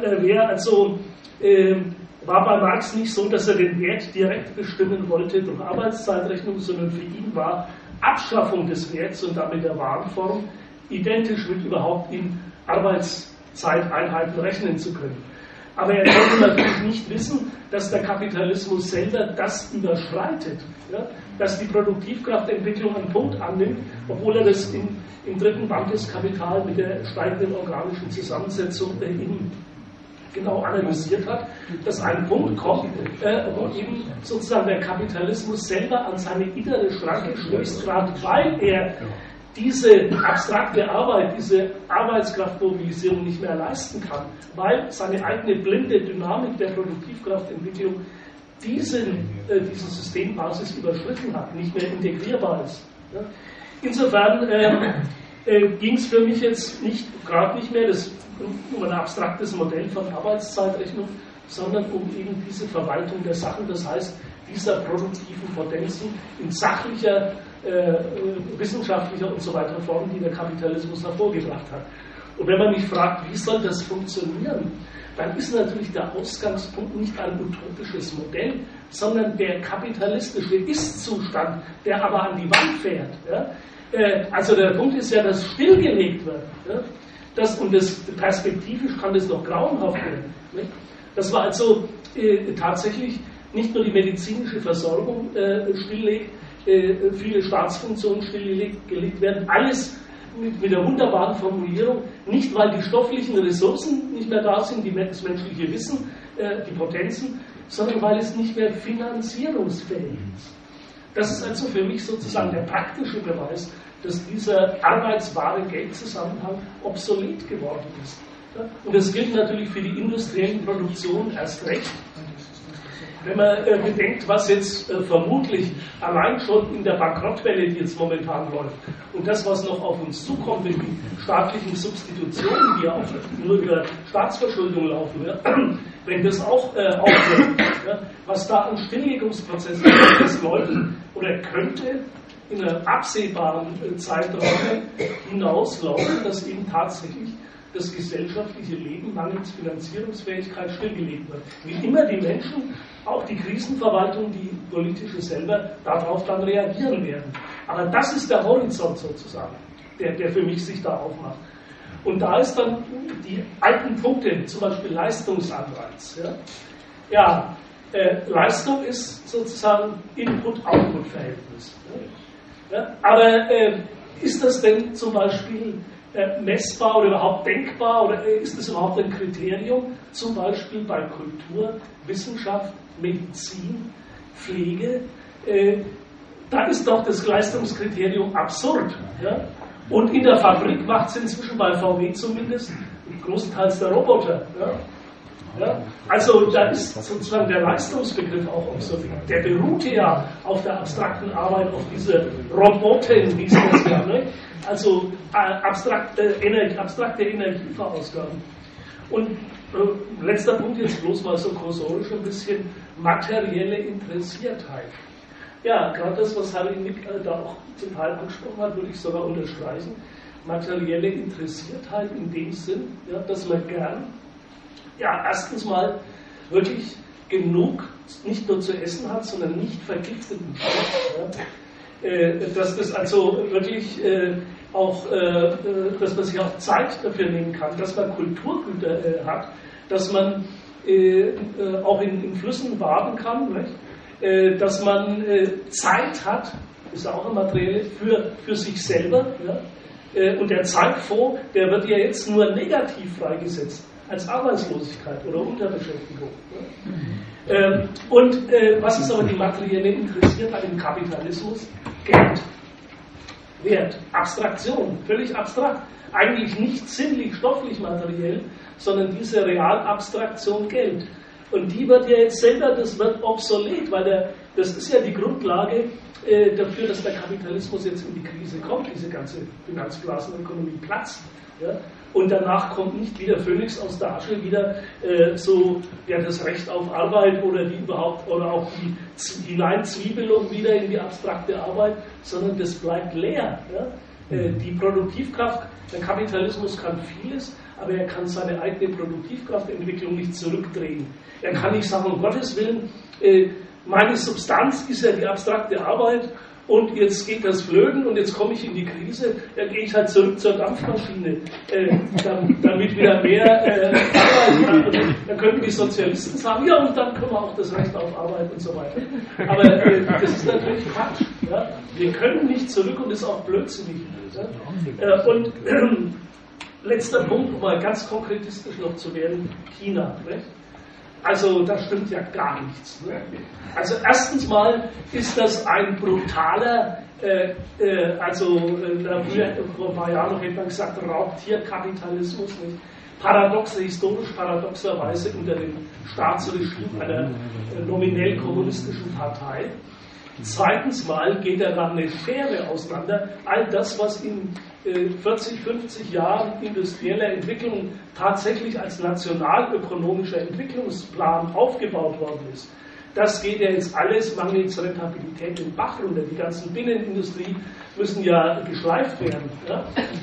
war bei Marx nicht so, dass er den Wert direkt bestimmen wollte durch Arbeitszeitrechnung, sondern für ihn war Abschaffung des Werts und damit der Warenform identisch mit überhaupt in Arbeitszeiteinheiten rechnen zu können. Aber er konnte natürlich nicht wissen, dass der Kapitalismus selber das überschreitet, dass die Produktivkraftentwicklung einen Punkt annimmt, obwohl er das im dritten Band des Kapital mit der steigenden organischen Zusammensetzung eben genau analysiert hat, dass ein Punkt kommt, wo eben sozusagen der Kapitalismus selber an seine innere Schranke stößt, gerade weil er diese abstrakte Arbeit, diese Arbeitskraftmobilisierung nicht mehr leisten kann, weil seine eigene blinde Dynamik der Produktivkraftentwicklung diese Systembasis überschritten hat, nicht mehr integrierbar ist. Insofern ging es für mich jetzt gerade nicht mehr um ein abstraktes Modell von Arbeitszeitrechnung, sondern um eben diese Verwaltung der Sachen, das heißt dieser produktiven Potenzen in sachlicher, wissenschaftlicher und so weiter Form, die der Kapitalismus hervorgebracht hat. Und wenn man mich fragt, wie soll das funktionieren, dann ist natürlich der Ausgangspunkt nicht ein utopisches Modell, sondern der kapitalistische Ist-Zustand, der aber an die Wand fährt. Also der Punkt ist ja, dass stillgelegt wird. Und perspektivisch kann das noch grauenhaft werden. Das war also tatsächlich nicht nur die medizinische Versorgung stilllegt, viele Staatsfunktionen stillgelegt werden, alles mit der wunderbaren Formulierung, nicht weil die stofflichen Ressourcen nicht mehr da sind, das menschliche Wissen, die Potenzen, sondern weil es nicht mehr finanzierungsfähig ist. Das ist also für mich sozusagen der praktische Beweis, dass dieser arbeitswahre Geldzusammenhang obsolet geworden ist. Und das gilt natürlich für die industriellen Produktionen erst recht. Wenn man bedenkt, was jetzt vermutlich allein schon in der Bankrottwelle, die jetzt momentan läuft, und das, was noch auf uns zukommt mit den staatlichen Substitutionen, die auch nur über Staatsverschuldung laufen, wenn das auch aufhört, was da an Stilllegungsprozessen läuft oder könnte in einer absehbaren Zeitraum hinauslaufen, dass eben tatsächlich das gesellschaftliche Leben mangels Finanzierungsfähigkeit stillgelegt wird. Wie immer die Menschen, auch die Krisenverwaltung, die politische selber, darauf dann reagieren werden. Aber das ist der Horizont sozusagen, der für mich sich da aufmacht. Und da ist dann die alten Punkte, zum Beispiel Leistungsanreiz. Leistung ist sozusagen Input-Output-Verhältnis. Aber ist das denn zum Beispiel messbar oder überhaupt denkbar oder ist das überhaupt ein Kriterium, zum Beispiel bei Kultur, Wissenschaft, Medizin, Pflege? Da ist doch das Leistungskriterium absurd. Und in der Fabrik macht es inzwischen bei VW zumindest großenteils der Roboter. Also da ist sozusagen der Leistungsbegriff auch obsolet. Der beruhte ja auf der abstrakten Arbeit, auf diese Roboten, wie es das ja, also abstrakte Energieverausgaben. Und letzter Punkt jetzt bloß mal so kursorisch ein bisschen materielle Interessiertheit. Ja, gerade das, was Harry Nick da auch zum Teil angesprochen hat, würde ich sogar unterstreichen. Materielle Interessiertheit in dem Sinn, dass man gern erstens mal wirklich genug nicht nur zu essen hat, sondern nicht vergifteten Stoff. Dass das also wirklich dass man sich auch Zeit dafür nehmen kann, dass man Kulturgüter hat, dass man auch in Flüssen baden kann, nicht? dass man Zeit hat, ist ja auch eine materielle, für sich selber. Ja? Und der Zeitfonds, der wird ja jetzt nur negativ freigesetzt, als Arbeitslosigkeit oder Unterbeschäftigung. Ja? Und was ist aber die materielle interessiert hat im Kapitalismus? Geld, Wert, Abstraktion, völlig abstrakt. Eigentlich nicht sinnlich, stofflich, materiell, sondern diese Realabstraktion Geld. Und die wird ja jetzt selber, das wird obsolet, weil das ist ja die Grundlage dafür, dass der Kapitalismus jetzt in die Krise kommt, diese ganze Finanzblasenökonomie platzt. Ja? Und danach kommt nicht wie der Phönix aus der Asche wieder das Recht auf Arbeit oder auch die Hineinzwiebelung wieder in die abstrakte Arbeit, sondern das bleibt leer. Ja? Die Produktivkraft, der Kapitalismus kann vieles, aber er kann seine eigene Produktivkraftentwicklung nicht zurückdrehen. Er kann nicht sagen, um Gottes Willen, meine Substanz ist ja die abstrakte Arbeit und jetzt geht das flöten und jetzt komme ich in die Krise, dann gehe ich halt zurück zur Dampfmaschine, damit wieder mehr Arbeit kann. Dann können die Sozialisten sagen, ja, und dann können wir auch das Recht auf Arbeit und so weiter. Aber das ist natürlich Quatsch. Ja? Wir können nicht zurück und das ist auch blödsinnig. Ja? Und letzter Punkt, um mal ganz konkretistisch noch zu werden, China. Nicht? Also da stimmt ja gar nichts. Ne? Also erstens mal ist das ein brutaler, vor ein paar Jahren noch hätte man gesagt, Raubtierkapitalismus, nicht? Historisch paradoxerweise unter dem Staatsregime einer nominell kommunistischen Partei. Zweitens mal geht er dann eine Schere auseinander. All das, was in 40, 50 Jahren industrieller Entwicklung tatsächlich als nationalökonomischer Entwicklungsplan aufgebaut worden ist, das geht ja jetzt alles mangels Rentabilität den Bach runter. Die ganzen Binnenindustrie müssen ja geschleift werden. Ja?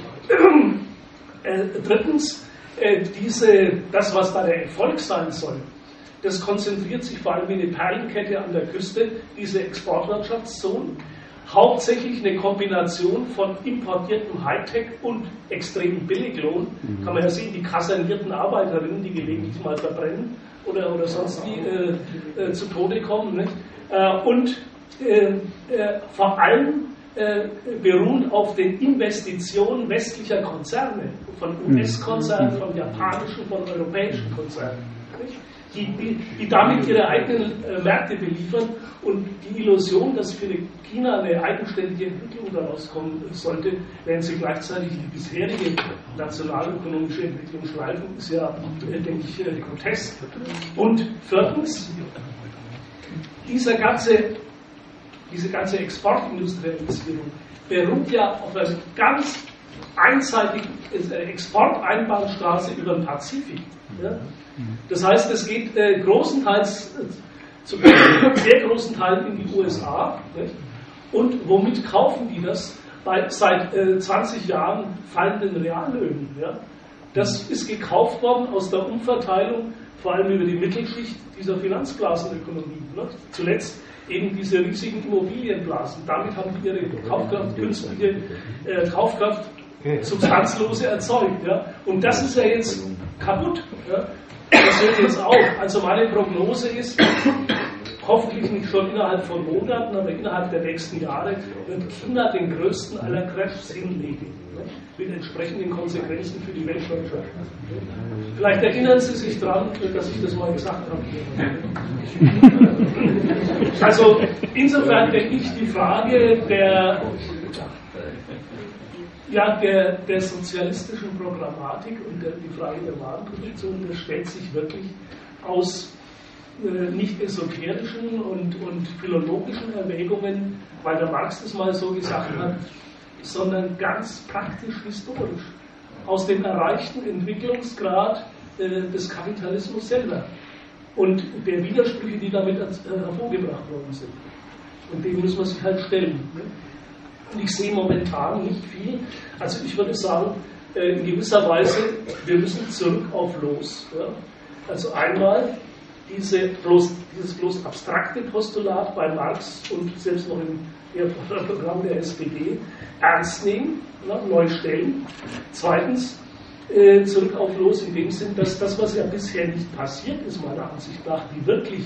Drittens, das, was da der Erfolg sein soll, das konzentriert sich vor allem wie eine Perlenkette an der Küste, diese Exportwirtschaftszonen. Hauptsächlich eine Kombination von importiertem Hightech und extremem Billiglohn. Kann man ja sehen, die kasernierten Arbeiterinnen, die gelegentlich mal verbrennen oder sonst wie zu Tode kommen. Nicht? Und vor allem beruhen auf den Investitionen westlicher Konzerne, von US-Konzernen, von japanischen, von europäischen Konzernen. Nicht? Die damit ihre eigenen Märkte beliefern und die Illusion, dass für China eine eigenständige Entwicklung daraus kommen sollte, während sie gleichzeitig die bisherige nationalökonomische Entwicklung schleifen, ist ja, denke ich, grotesk. Und viertens, diese ganze Exportindustrialisierung beruht ja auf einer ganz einseitigen Exporteinbahnstraße über den Pazifik. Ja? Das heißt, es geht sehr großen Teilen in die USA. Nicht? Und womit kaufen die das? Seit 20 Jahren fallenden Reallöhnen. Ja? Das ist gekauft worden aus der Umverteilung, vor allem über die Mittelschicht dieser Finanzblasenökonomie. Nicht? Zuletzt eben diese riesigen Immobilienblasen. Damit haben die ihre Kaufkraft, künstliche Kaufkraft, substanzlose erzeugt. Ja? Und das ist ja jetzt kaputt. Ja? Das hört jetzt auf. Also meine Prognose ist, hoffentlich nicht schon innerhalb von Monaten, aber innerhalb der nächsten Jahre wird China den größten aller Crashs hinlegen. Mit entsprechenden Konsequenzen für die Weltwirtschaft. Vielleicht erinnern Sie sich daran, dass ich das mal gesagt habe. Also insofern denke ich, die Frage der sozialistischen Programmatik und die Frage der Warenproduktion, das stellt sich wirklich aus nicht esoterischen und philologischen Erwägungen, weil der Marx das mal so gesagt hat, sondern ganz praktisch historisch, aus dem erreichten Entwicklungsgrad des Kapitalismus selber und der Widersprüche, die damit hervorgebracht worden sind. Und dem muss man sich halt stellen. Und ich sehe momentan nicht viel. Also ich würde sagen, in gewisser Weise, wir müssen zurück auf Los. Ja? Also einmal dieses bloß abstrakte Postulat bei Marx und selbst noch im Programm der SPD ernst nehmen, neu stellen. Zweitens, zurück auf Los in dem Sinn, dass das, was ja bisher nicht passiert ist, meiner Ansicht nach, die wirklich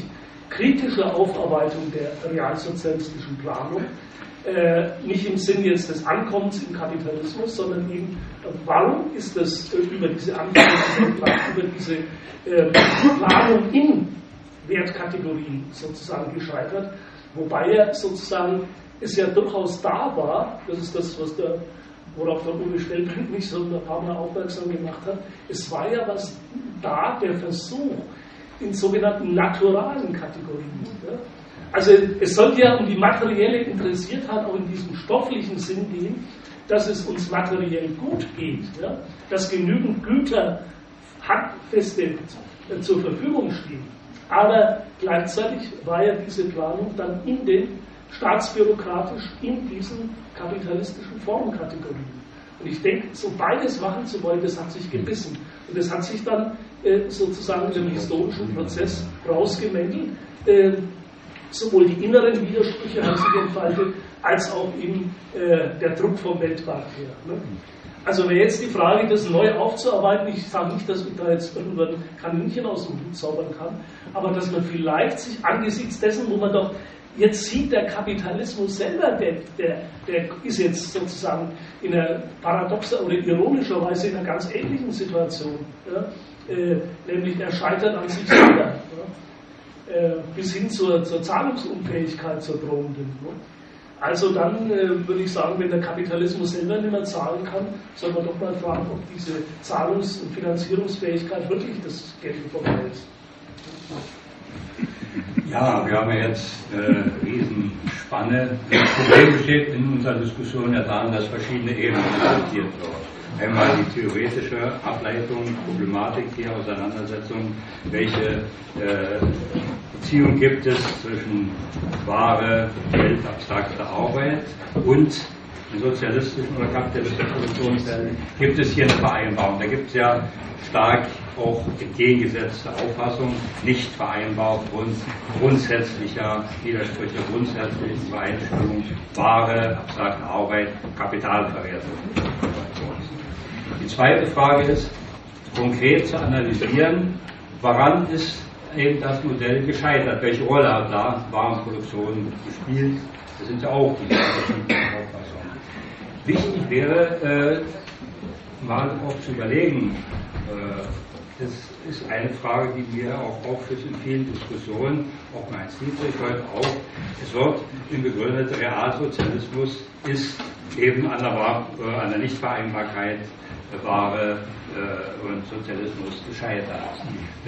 kritische Aufarbeitung der realsozialistischen Planung, nicht im Sinn jetzt des Ankommens im Kapitalismus, sondern eben, warum ist das über diese Ankommens, über diese Planung in Wertkategorien sozusagen gescheitert, wobei ja sozusagen es ja durchaus da war, das ist das, worauf der Uwe Stellbrink mich so ein paar Mal aufmerksam gemacht hat, es war ja was da, der Versuch, in sogenannten naturalen Kategorien. Ja? Also es sollte ja um die materielle Interessiertheit auch in diesem stofflichen Sinn gehen, dass es uns materiell gut geht, ja? Dass genügend Güter handfeste zur Verfügung stehen. Aber gleichzeitig war ja diese Planung dann in den staatsbürokratisch in diesen kapitalistischen Formkategorien. Und ich denke, so beides machen zu wollen, das hat sich gebissen. Und das hat sich dann sozusagen im historischen Prozess rausgemängelt. Sowohl die inneren Widersprüche haben sich entfaltet, als auch eben der Druck vom Weltmarkt her. Ne? Also wäre jetzt die Frage, das neu aufzuarbeiten, ich sage nicht, dass man da jetzt irgendwann Kaninchen aus dem Hut zaubern kann, aber dass man vielleicht sich angesichts dessen, wo man doch jetzt sieht, der Kapitalismus selber, der ist jetzt sozusagen in einer paradoxer oder ironischer Weise in einer ganz ähnlichen Situation. Ja? Nämlich er scheitert an sich selber. Ja? Bis hin zur Zahlungsunfähigkeit, zur drohenden. Ne? Also dann würde ich sagen, wenn der Kapitalismus selber nicht mehr zahlen kann, soll man doch mal fragen, ob diese Zahlungs- und Finanzierungsfähigkeit wirklich das Geld vorbei ist. Ja, wir haben ja jetzt eine Riesenspanne. Das Problem besteht in unserer Diskussion ja darin, dass verschiedene Ebenen diskutiert werden. Einmal die theoretische Ableitung, Problematik, die Auseinandersetzung, welche Beziehung gibt es zwischen Ware, Geld, abstrakte Arbeit und in sozialistischen oder kapitalistischen Produktionsfällen gibt es hier eine Vereinbarung. Da gibt es ja stark auch entgegengesetzte Auffassungen, nicht vereinbar aufgrund grundsätzlicher Widersprüche, grundsätzlichen Übereinstimmung, Ware, abstrakte Arbeit, Kapitalverwertung. Die zweite Frage ist, konkret zu analysieren, woran ist eben das Modell gescheitert, welche Rolle hat da Warenproduktion gespielt, das sind ja auch die verschiedenen Auffassungen. Wichtig wäre, mal auch zu überlegen, das ist eine Frage, die mir auch aufführt in vielen Diskussionen, auch Heinz Dietrich heute auch. Es wird im begründeten Realsozialismus ist eben an der Nichtvereinbarkeit Ware und Sozialismus gescheitert.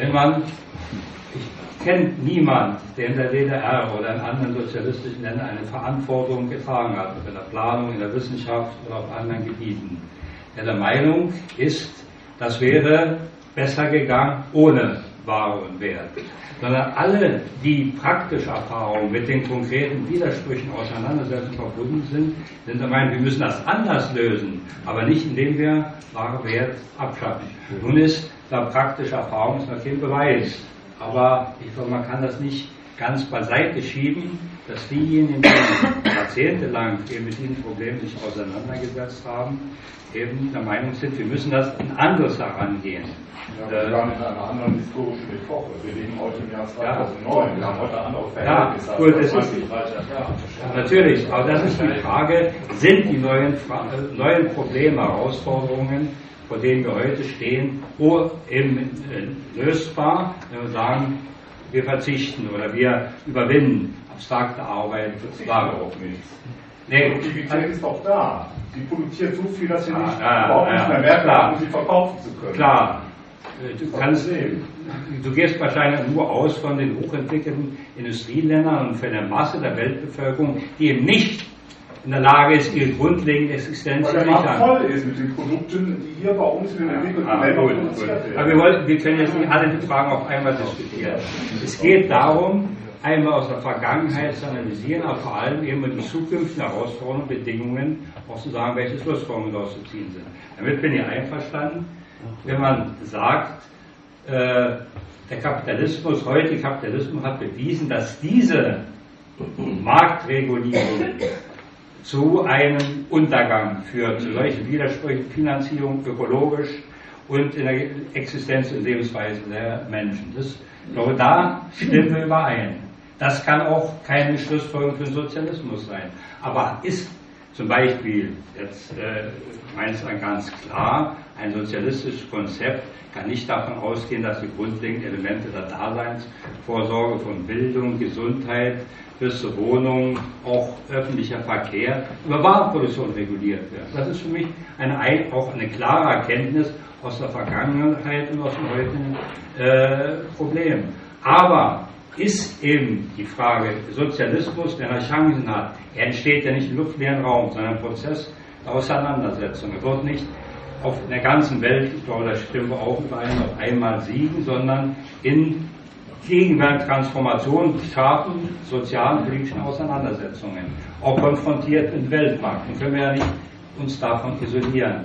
Ich kenne niemanden, der in der DDR oder in anderen sozialistischen Ländern eine Verantwortung getragen hat, in der Planung, in der Wissenschaft oder auf anderen Gebieten, der Meinung ist, das wäre besser gegangen ohne Ware und Wert. Sondern alle, die praktische Erfahrungen mit den konkreten Widersprüchen Auseinandersetzungen verbunden sind, sind der Meinung, wir müssen das anders lösen, aber nicht indem wir Ware, Wert abschaffen. Nun ist da praktische Erfahrung noch kein Beweis, aber ich glaube, man kann das nicht ganz beiseite schieben, dass diejenigen, die jahrzehntelang eben mit diesen Problemen sich auseinandergesetzt haben, eben der Meinung sind, wir müssen das ein anderes herangehen. Ja, wir waren in einer anderen historischen Epoche. Wir leben heute im Jahr 2009. Wir haben heute andere Verhältnisse. Ja, gut, das ist natürlich, aber das ist die Frage, sind die neuen Probleme, Herausforderungen, vor denen wir heute stehen, eben lösbar, wenn wir sagen, wir verzichten oder wir überwinden abstrakte Arbeit, Ware auf nichts. Nee, die Produktivität ist doch da. Sie produziert so viel, dass sie überhaupt nicht mehr Wert haben, um sie verkaufen zu können. Klar. Du gehst wahrscheinlich nur aus von den hochentwickelten Industrieländern und von der Masse der Weltbevölkerung, die eben nicht in der Lage ist, ihre grundlegende Existenz zu sichern. Weil der Markt voll ist mit den Produkten, die hier bei uns in den entwickelten Ländern produziert werden. Aber wir können jetzt nicht alle die Fragen auf einmal diskutieren. Es geht darum, einmal aus der Vergangenheit zu analysieren, aber vor allem eben die zukünftigen Herausforderungen, Bedingungen, auch zu sagen, welche Schlussfolgerungen daraus zu ziehen sind. Damit bin ich einverstanden, wenn man sagt, der Kapitalismus, heutige Kapitalismus hat bewiesen, dass diese Marktregulierung zu einem Untergang führt, zu solchen Widersprüchen, Finanzierung, ökologisch und in der Existenz und Lebensweise der Menschen. Ich glaube, da stimmen wir überein. Das kann auch keine Schlussfolgerung für den Sozialismus sein. Aber ist zum Beispiel, jetzt meines Erachtens ganz klar, ein sozialistisches Konzept kann nicht davon ausgehen, dass die grundlegenden Elemente der Daseinsvorsorge von Bildung, Gesundheit bis zur Wohnung, auch öffentlicher Verkehr über Warenproduktion reguliert werden. Das ist für mich auch eine klare Erkenntnis aus der Vergangenheit und aus dem heutigen Problem. Aber ist eben die Frage Sozialismus, der noch Chancen hat, er entsteht ja nicht im luftleeren Raum, sondern ein Prozess der Auseinandersetzung. Er wird nicht auf der ganzen Welt, ich glaube, da stimmen wir auch überein, auf einmal siegen, sondern in gegenwärtigen Transformationen schaffen, sozialen, politischen Auseinandersetzungen, auch konfrontiert mit Weltmarkt. Dann können wir ja nicht uns davon isolieren.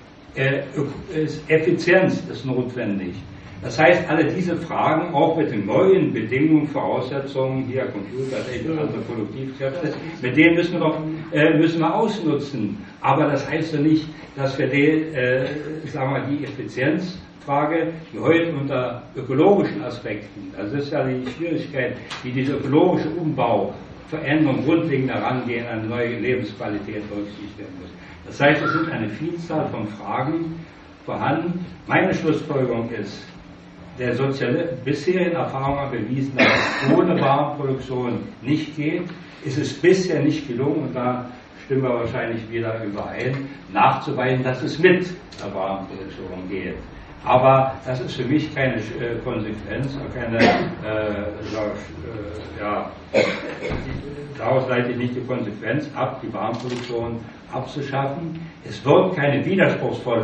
Effizienz ist notwendig. Das heißt, alle diese Fragen, auch mit den neuen Bedingungen, Voraussetzungen, hier Computer, andere Produktivkräfte, mit denen müssen wir ausnutzen. Aber das heißt ja nicht, dass wir die Effizienzfrage, die heute unter ökologischen Aspekten, das ist ja die Schwierigkeit, wie dieser ökologische Umbau, Veränderung, grundlegend herangehen, eine neue Lebensqualität berücksichtigt werden muss. Das heißt, es sind eine Vielzahl von Fragen vorhanden. Meine Schlussfolgerung ist, der bisherigen Erfahrung hat bewiesen, dass es ohne Warenproduktion nicht geht. Ist es bisher nicht gelungen, und da stimmen wir wahrscheinlich wieder überein, nachzuweisen, dass es mit der Warenproduktion geht. Aber das ist für mich keine Konsequenz und keine, daraus leite ich nicht die Konsequenz ab, die Warenproduktion abzuschaffen. Es wird keine widerspruchslose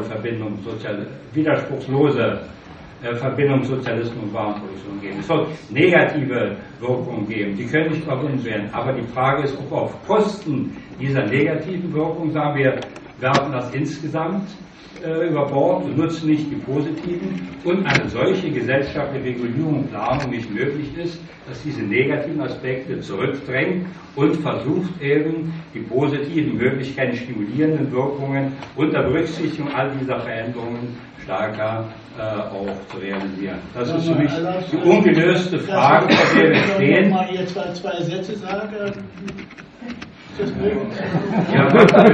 Verbindung Sozialismus und Warenproduktion geben. Es wird negative Wirkungen geben, die können nicht überwunden werden. Aber die Frage ist, ob auf Kosten dieser negativen Wirkung, sagen wir, werfen das insgesamt über Bord und nutzen nicht die positiven und eine solche gesellschaftliche Regulierung und Planung nicht möglich ist, dass diese negativen Aspekte zurückdrängt und versucht eben die positiven Möglichkeiten, stimulierenden Wirkungen unter Berücksichtigung all dieser Veränderungen stärker auch zu realisieren. Das ist für mich die ungelöste Frage, vor der wir stehen. Ich mal jetzt zwei Sätze sagen. Das möglich? Ja,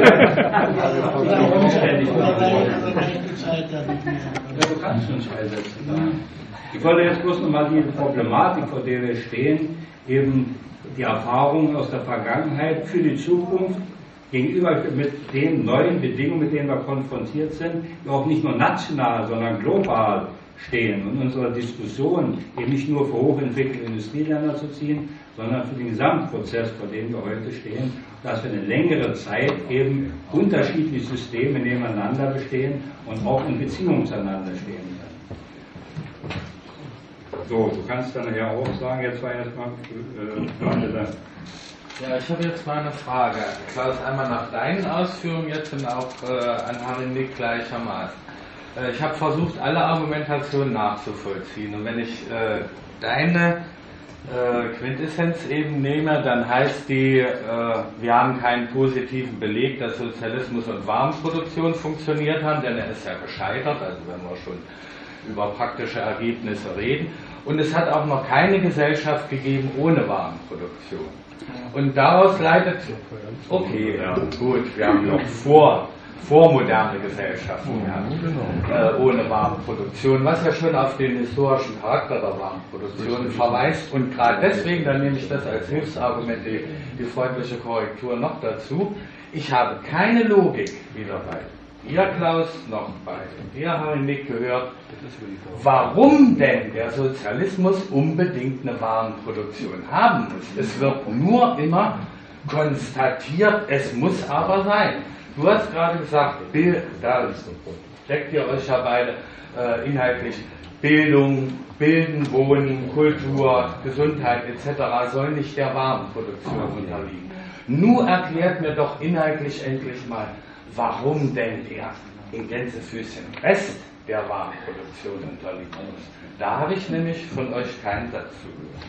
du kannst schon zwei Sätze sagen. Ich wollte jetzt bloß nochmal die Problematik, vor der wir stehen, eben die Erfahrungen aus der Vergangenheit für die Zukunft gegenüber mit den neuen Bedingungen, mit denen wir konfrontiert sind, die auch nicht nur national, sondern global stehen und unsere Diskussion eben nicht nur für hochentwickelte Industrieländer zu ziehen, sondern für den Gesamtprozess, vor dem wir heute stehen, dass wir eine längere Zeit eben unterschiedliche Systeme nebeneinander bestehen und auch in Beziehung zueinander stehen können. So, du kannst dann ja auch sagen, jetzt war erstmal Ja, ich habe jetzt mal eine Frage. Klaus, einmal nach deinen Ausführungen jetzt und auch an Harry Nick gleichermaßen. Ich habe versucht, alle Argumentationen nachzuvollziehen. Und wenn ich deine Quintessenz eben nehme, dann heißt die, wir haben keinen positiven Beleg, dass Sozialismus und Warenproduktion funktioniert haben, denn er ist ja gescheitert, also wenn wir schon über praktische Ergebnisse reden. Und es hat auch noch keine Gesellschaft gegeben ohne Warenproduktion. Und daraus leitet, okay, ja, gut, wir haben noch vormoderne Gesellschaften ohne Warenproduktion, was ja schon auf den historischen Charakter der Warenproduktion verweist. Und gerade deswegen, dann nehme ich das als Hilfsargument, die freundliche Korrektur noch dazu. Ich habe keine Logik, weder bei dir, Klaus, noch bei dir, Harry Nick, gehört, warum denn der Sozialismus unbedingt eine Warenproduktion haben muss. Es wird nur immer konstatiert, es muss aber sein. Du hast gerade gesagt, da deckt ihr euch ja beide inhaltlich, Bildung, Bilden, Wohnen, Kultur, Gesundheit etc. soll nicht der Warenproduktion unterliegen. Nur erklärt mir doch inhaltlich endlich mal, warum denn der in Gänsefüßchen Rest der Warenproduktion unterliegen muss. Da habe ich nämlich von euch keinen Satz zugehört.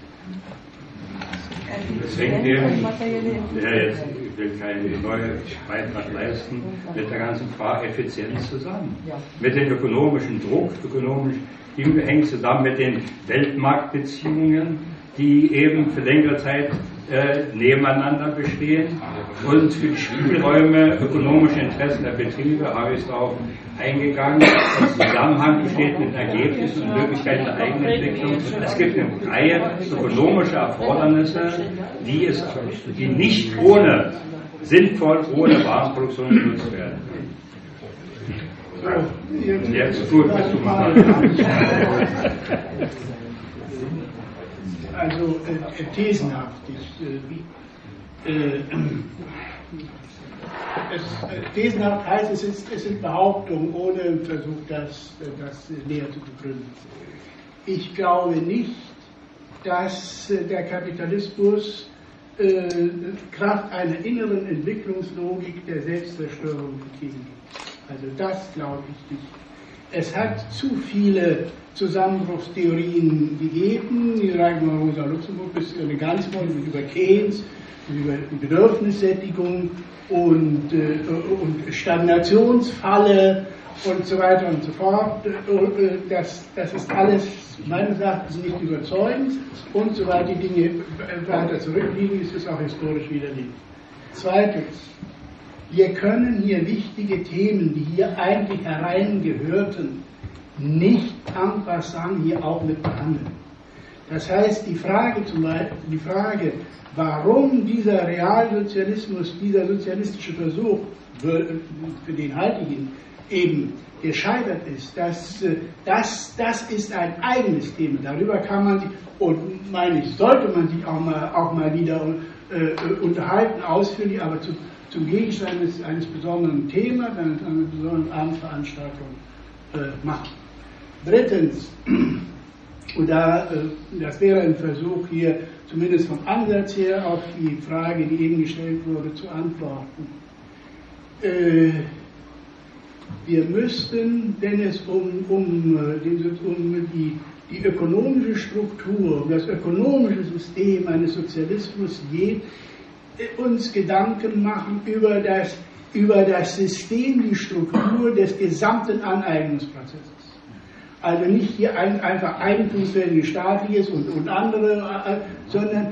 Deswegen ich will keinen neuen Beitrag leisten, mit der ganzen Frage Effizienz zusammen. Mit dem ökonomischen Druck, hängt zusammen mit den Weltmarktbeziehungen, die eben für längere Zeit nebeneinander bestehen. Und für die Spielräume ökonomische Interessen der Betriebe habe ich es darauf eingegangen, dass Zusammenhang besteht mit Ergebnissen und Möglichkeiten der Eigenentwicklung. Es gibt eine Reihe ökonomischer Erfordernisse, die nicht sinnvoll ohne Warenproduktion genutzt werden. Jetzt gut, bist du mal. Also thesenhaft. Thesenhaft heißt, es sind Behauptungen ohne Versuch, das näher zu begründen. Ich glaube nicht, dass der Kapitalismus Kraft einer inneren Entwicklungslogik der Selbstzerstörung beginnt. Also das glaube ich nicht. Es hat zu viele Zusammenbruchstheorien gegeben. Die Rosa Luxemburg ist ganz mal über Keynes, über die Bedürfnissättigung und Stagnationsfalle und so weiter und so fort. Das ist alles meines Erachtens nicht überzeugend, und soweit die Dinge weiter zurückliegen, ist es auch historisch widerlegt. Zweitens, wir können hier wichtige Themen, die hier eigentlich hereingehörten, nicht en passant hier auch mit behandeln. Das heißt, die Frage zum Beispiel, warum dieser Realsozialismus, dieser sozialistische Versuch, für den halte ich ihn, eben gescheitert ist, das ist ein eigenes Thema. Darüber kann man sich, und meine ich, sollte man sich auch mal wieder unterhalten, ausführlich, aber zum Gegenstand eines besonderen Themas, einer besonderen Abendveranstaltung machen. Drittens, und das wäre ein Versuch hier, zumindest vom Ansatz her, auf die Frage, die eben gestellt wurde, zu antworten. Wir müssten, wenn es um die ökonomische Struktur, um das ökonomische System eines Sozialismus geht, uns Gedanken machen über das System, die Struktur des gesamten Aneignungsprozesses. Also nicht hier einfach Eigentumsverhältnis staatliches und andere, sondern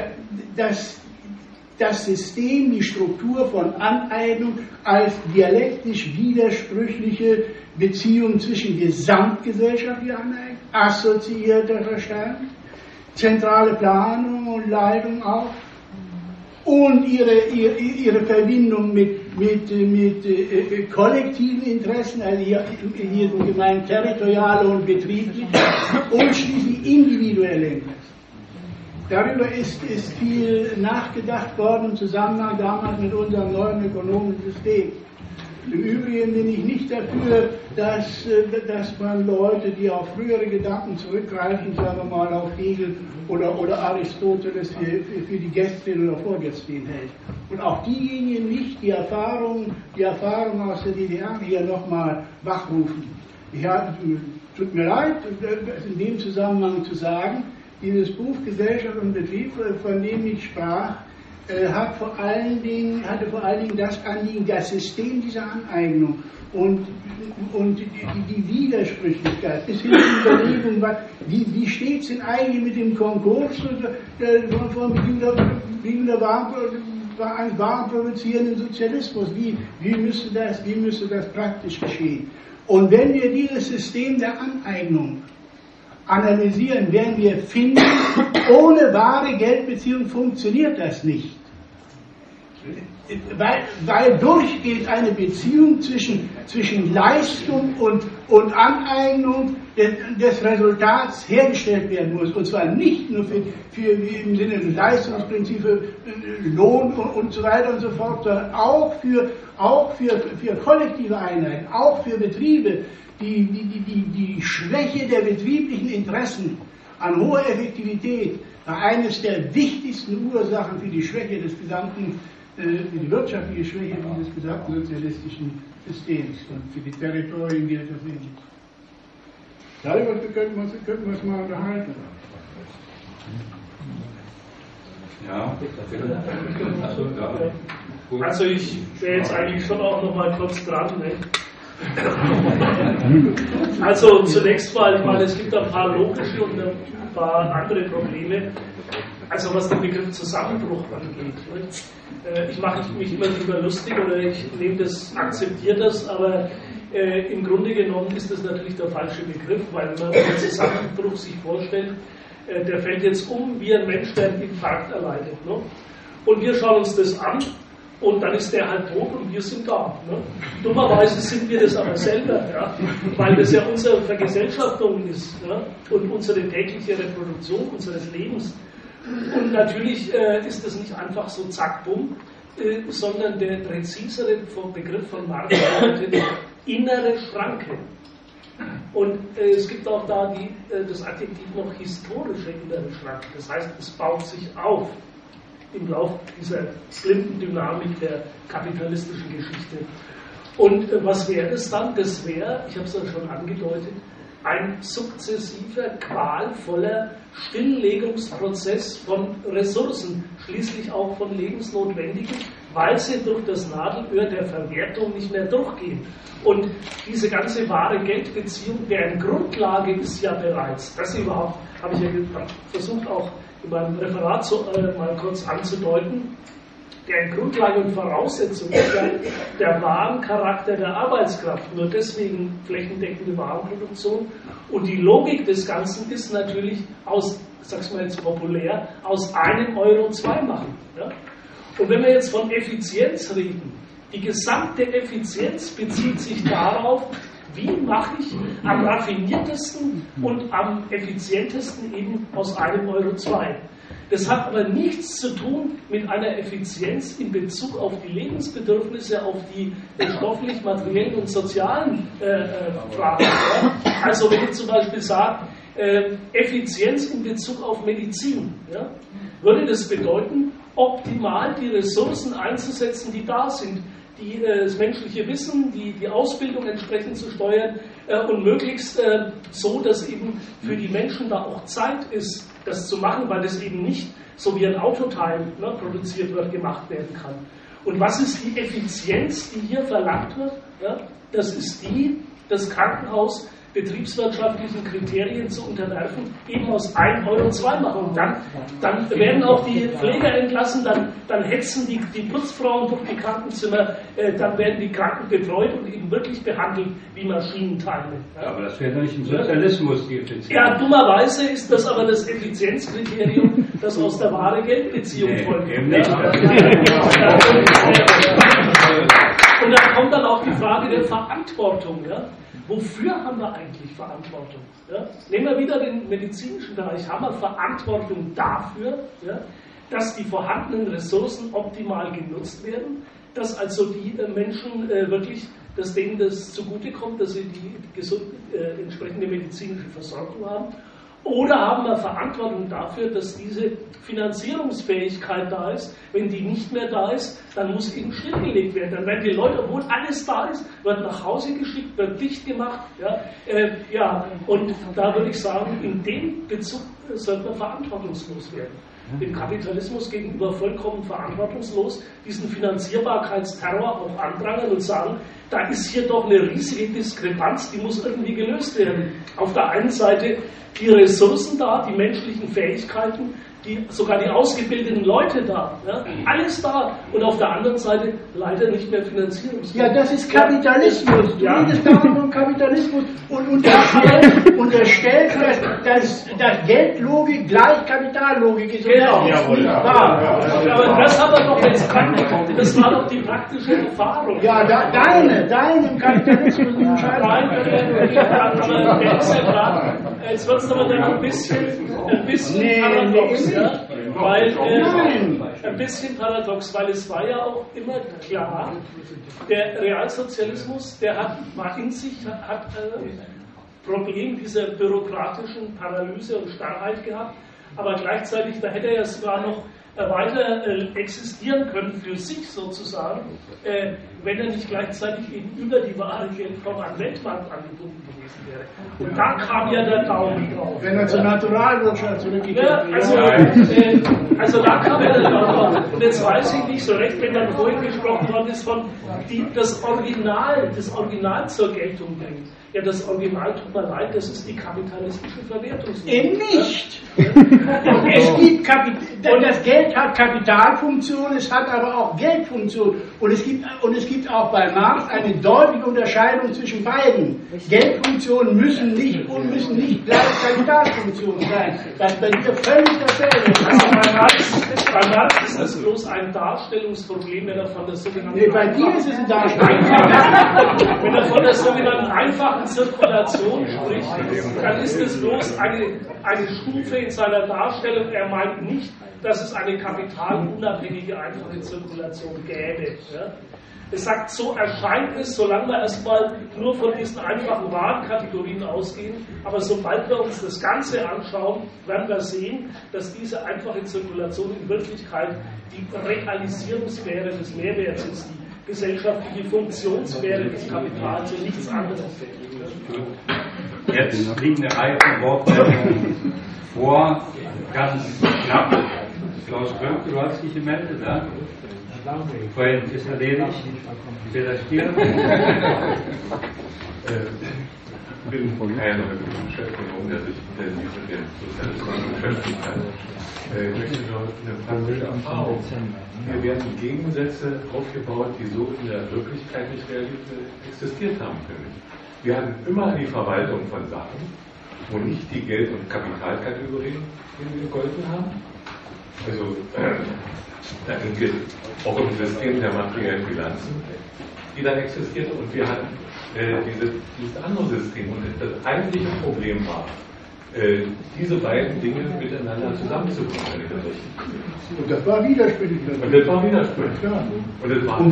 das System, die Struktur von Aneignung als dialektisch widersprüchliche Beziehung zwischen gesamtgesellschaftlicher Aneignung, assoziierter Verstand, zentrale Planung und Leitung auch, und ihre Verbindung mit kollektiven Interessen, also hier sind gemeint territoriale und betriebliche, und schließlich individuelle Interessen. Darüber ist viel nachgedacht worden im Zusammenhang damals mit unserem neuen ökonomischen System. Im Übrigen bin ich nicht dafür, dass man Leute, die auf frühere Gedanken zurückgreifen, sagen wir mal auf Hegel oder Aristoteles für die Gästin oder Vorgästin hält. Und auch diejenigen nicht die Erfahrung aus der DDR hier nochmal wachrufen. Tut mir leid, in dem Zusammenhang zu sagen, dieses Buch Gesellschaft und Betrieb, von dem ich sprach, hatte vor allen Dingen das Anliegen, das System dieser Aneignung und die Widersprüchlichkeit bis hin zur Überlegung, wie steht es denn eigentlich mit dem Konkurs wegen der warenproduzierenden Sozialismus? Wie müsste das praktisch geschehen? Und wenn wir dieses System der Aneignung analysieren, werden wir finden, ohne wahre Geldbeziehung funktioniert das nicht. Weil durchgehend eine Beziehung zwischen Leistung und Aneignung des Resultats hergestellt werden muss. Und zwar nicht nur für im Sinne des Leistungsprinzips, Lohn und so weiter und so fort, sondern auch für kollektive Einheiten, auch für Betriebe. Die Schwäche der betrieblichen Interessen an hoher Effektivität war eines der wichtigsten Ursachen für die Schwäche des gesamten, für die wirtschaftliche Schwäche dieses gesamten sozialistischen Systems. Und für die Territorien gilt das ähnlich. Darüber könnten wir uns mal unterhalten. Ja, also ich wäre jetzt eigentlich schon auch noch mal kurz dran. Ne? Also zunächst mal, ich meine, es gibt ein paar logische und ein paar andere Probleme. Also was den Begriff Zusammenbruch angeht. Ich mache mich immer drüber lustig oder ich nehme das, akzeptiere das, aber im Grunde genommen ist das natürlich der falsche Begriff, weil wenn man einen Zusammenbruch sich vorstellt, der fällt jetzt um wie ein Mensch, der einen Infarkt erleidet. Ne? Und wir schauen uns das an und dann ist der halt tot und wir sind da. Ne? Dummerweise sind wir das aber selber, ja? Weil das ja unsere Vergesellschaftung ist, ja? Und unsere tägliche Reproduktion unseres Lebens. Und natürlich ist das nicht einfach so zack, bumm, sondern der präzisere Begriff von Marx bedeutet innere Schranke. Und es gibt auch da das Adjektiv noch historische innere Schranke. Das heißt, es baut sich auf im Laufe dieser blinden Dynamik der kapitalistischen Geschichte. Und was wäre das dann? Das wäre, ich habe es ja schon angedeutet, ein sukzessiver, qualvoller Stilllegungsprozess von Ressourcen, schließlich auch von lebensnotwendigen, weil sie durch das Nadelöhr der Verwertung nicht mehr durchgehen. Und diese ganze wahre Geldbeziehung, deren Grundlage ist ja bereits, das überhaupt, habe ich ja versucht auch in meinem Referat mal kurz anzudeuten, deren Grundlage und Voraussetzung ist ja der Warencharakter der Arbeitskraft, nur deswegen flächendeckende Warenproduktion. Und die Logik des Ganzen ist natürlich aus, ich sag's mal jetzt populär, aus einem Euro 2 machen. Ja? Und wenn wir jetzt von Effizienz reden, die gesamte Effizienz bezieht sich darauf, wie mache ich am raffiniertesten und am effizientesten eben aus einem Euro 2. Das hat aber nichts zu tun mit einer Effizienz in Bezug auf die Lebensbedürfnisse, auf die stofflich, materiellen und sozialen Fragen. Also wenn ich zum Beispiel sage, Effizienz in Bezug auf Medizin, ja, würde das bedeuten, optimal die Ressourcen einzusetzen, die da sind, das menschliche Wissen, die Ausbildung entsprechend zu steuern und möglichst so, dass eben für die Menschen da auch Zeit ist, das zu machen, weil das eben nicht so wie ein Autoteil produziert wird, gemacht werden kann. Und was ist die Effizienz, die hier verlangt wird? Ja, das ist das Krankenhaus betriebswirtschaftlichen Kriterien zu unterwerfen, eben aus 1 Euro 2 machen. Und dann werden auch die Pfleger entlassen, dann hetzen die Putzfrauen durch die Krankenzimmer, dann werden die Kranken betreut und eben wirklich behandelt wie Maschinenteile. Ja, aber das wäre doch nicht im Sozialismus die Effizienz. Ja, dummerweise ist das aber das Effizienzkriterium, das aus der wahren Geldbeziehung folgt. Eben nicht. Und dann kommt dann auch die Frage der Verantwortung. Ja? Wofür haben wir eigentlich Verantwortung? Ja? Nehmen wir wieder den medizinischen Bereich. Haben wir Verantwortung dafür, ja, dass die vorhandenen Ressourcen optimal genutzt werden, dass also die Menschen wirklich, dass denen das zugutekommt, dass sie die entsprechende medizinische Versorgung haben? Oder haben wir Verantwortung dafür, dass diese Finanzierungsfähigkeit da ist? Wenn die nicht mehr da ist, dann muss eben stillgelegt werden. Dann werden die Leute, obwohl alles da ist, wird nach Hause geschickt, wird dicht gemacht. Ja, und da würde ich sagen, in dem Bezug sollte man verantwortungslos werden. Dem Kapitalismus gegenüber vollkommen verantwortungslos, diesen Finanzierbarkeitsterror auch anprangern und sagen, da ist hier doch eine riesige Diskrepanz, die muss irgendwie gelöst werden. Auf der einen Seite die Ressourcen da, die menschlichen Fähigkeiten, sogar die ausgebildeten Leute da, ja, alles da, und auf der anderen Seite leider nicht mehr Finanzierungsfähig. Ja, das ist Kapitalismus. Du redest dauernd vom Kapitalismus und unterstellst, dass Geldlogik gleich Kapitallogik ist. Genau. Das ist nicht wahr. Aber das haben wir doch jetzt praktisch, das war doch die praktische Erfahrung. Ja, deine im Kapitalismus entscheidend. Nein, aber der ist ja klar, jetzt wird es aber dann ein bisschen paradox. Ja, weil ein bisschen paradox, weil es war ja auch immer klar, der Realsozialismus, der hat Problem dieser bürokratischen Paralyse und Starrheit gehabt, aber gleichzeitig, da hätte er ja sogar noch weiter existieren können für sich sozusagen, wenn er nicht gleichzeitig eben über die wahre Geldform an den Weltmarkt angebunden gewesen wäre. Und da kam ja der Daumen drauf. Wenn er zur Naturalwirtschaft zurückgeht. Ja, also da kam er dann drauf. Und jetzt weiß ich nicht so recht, wenn dann vorhin gesprochen worden ist von das Original zur Geltung bringt. Ja, das Original, tut mir leid, das ist die kapitalistische Verwertungsnorm. Eben nicht. Es gibt das Geld hat Kapitalfunktion, es hat aber auch Geldfunktion. Und es gibt auch bei Marx eine deutliche Unterscheidung zwischen beiden. Geldfunktionen müssen nicht gleich Kapitalfunktion sein. Das ist bei dir völlig dasselbe. Bei Marx ist das bloß ein Darstellungsproblem, wenn er von der sogenannten... Nee, bei dir ist es ein Darstellungsproblem. Wenn er von der sogenannten einfachen Zirkulation spricht, dann ist es bloß eine Stufe in seiner Darstellung. Er meint nicht, dass es eine kapitalunabhängige einfache Zirkulation gäbe. Ja? Es sagt, so erscheint es, solange wir erstmal nur von diesen einfachen Warenkategorien ausgehen, aber sobald wir uns das Ganze anschauen, werden wir sehen, dass diese einfache Zirkulation in Wirklichkeit die Realisierungssphäre des Mehrwerts ist, die gesellschaftliche Funktionssphäre des Kapitals und nichts anderes. Jetzt liegen eine Reihe von Wortmeldungen vor, ganz knapp. Klaus Klöck, du hast dich gemeldet, ja? Vorhin ist erledigt. Peter Stier. Ich bin kein Chefökonom, der sich intensiv mit dem Sozialismus beschäftigt hat. Ich möchte nur eine praktische Erfahrung. Hier werden Gegensätze aufgebaut, die so in der Wirklichkeit nicht existiert haben können. Wir hatten immer die Verwaltung von Sachen, wo nicht die Geld- und Kapitalkategorien gegolten haben. Also da gilt auch im System der materiellen Bilanzen, die da existierte, und wir hatten dieses andere System. Und das eigentliche Problem war, diese beiden Dinge miteinander zusammenzubringen, wenn ich das richtig sehe. Und das war widersprüchlich. Und das war widersprüchlich. Ja. Und es war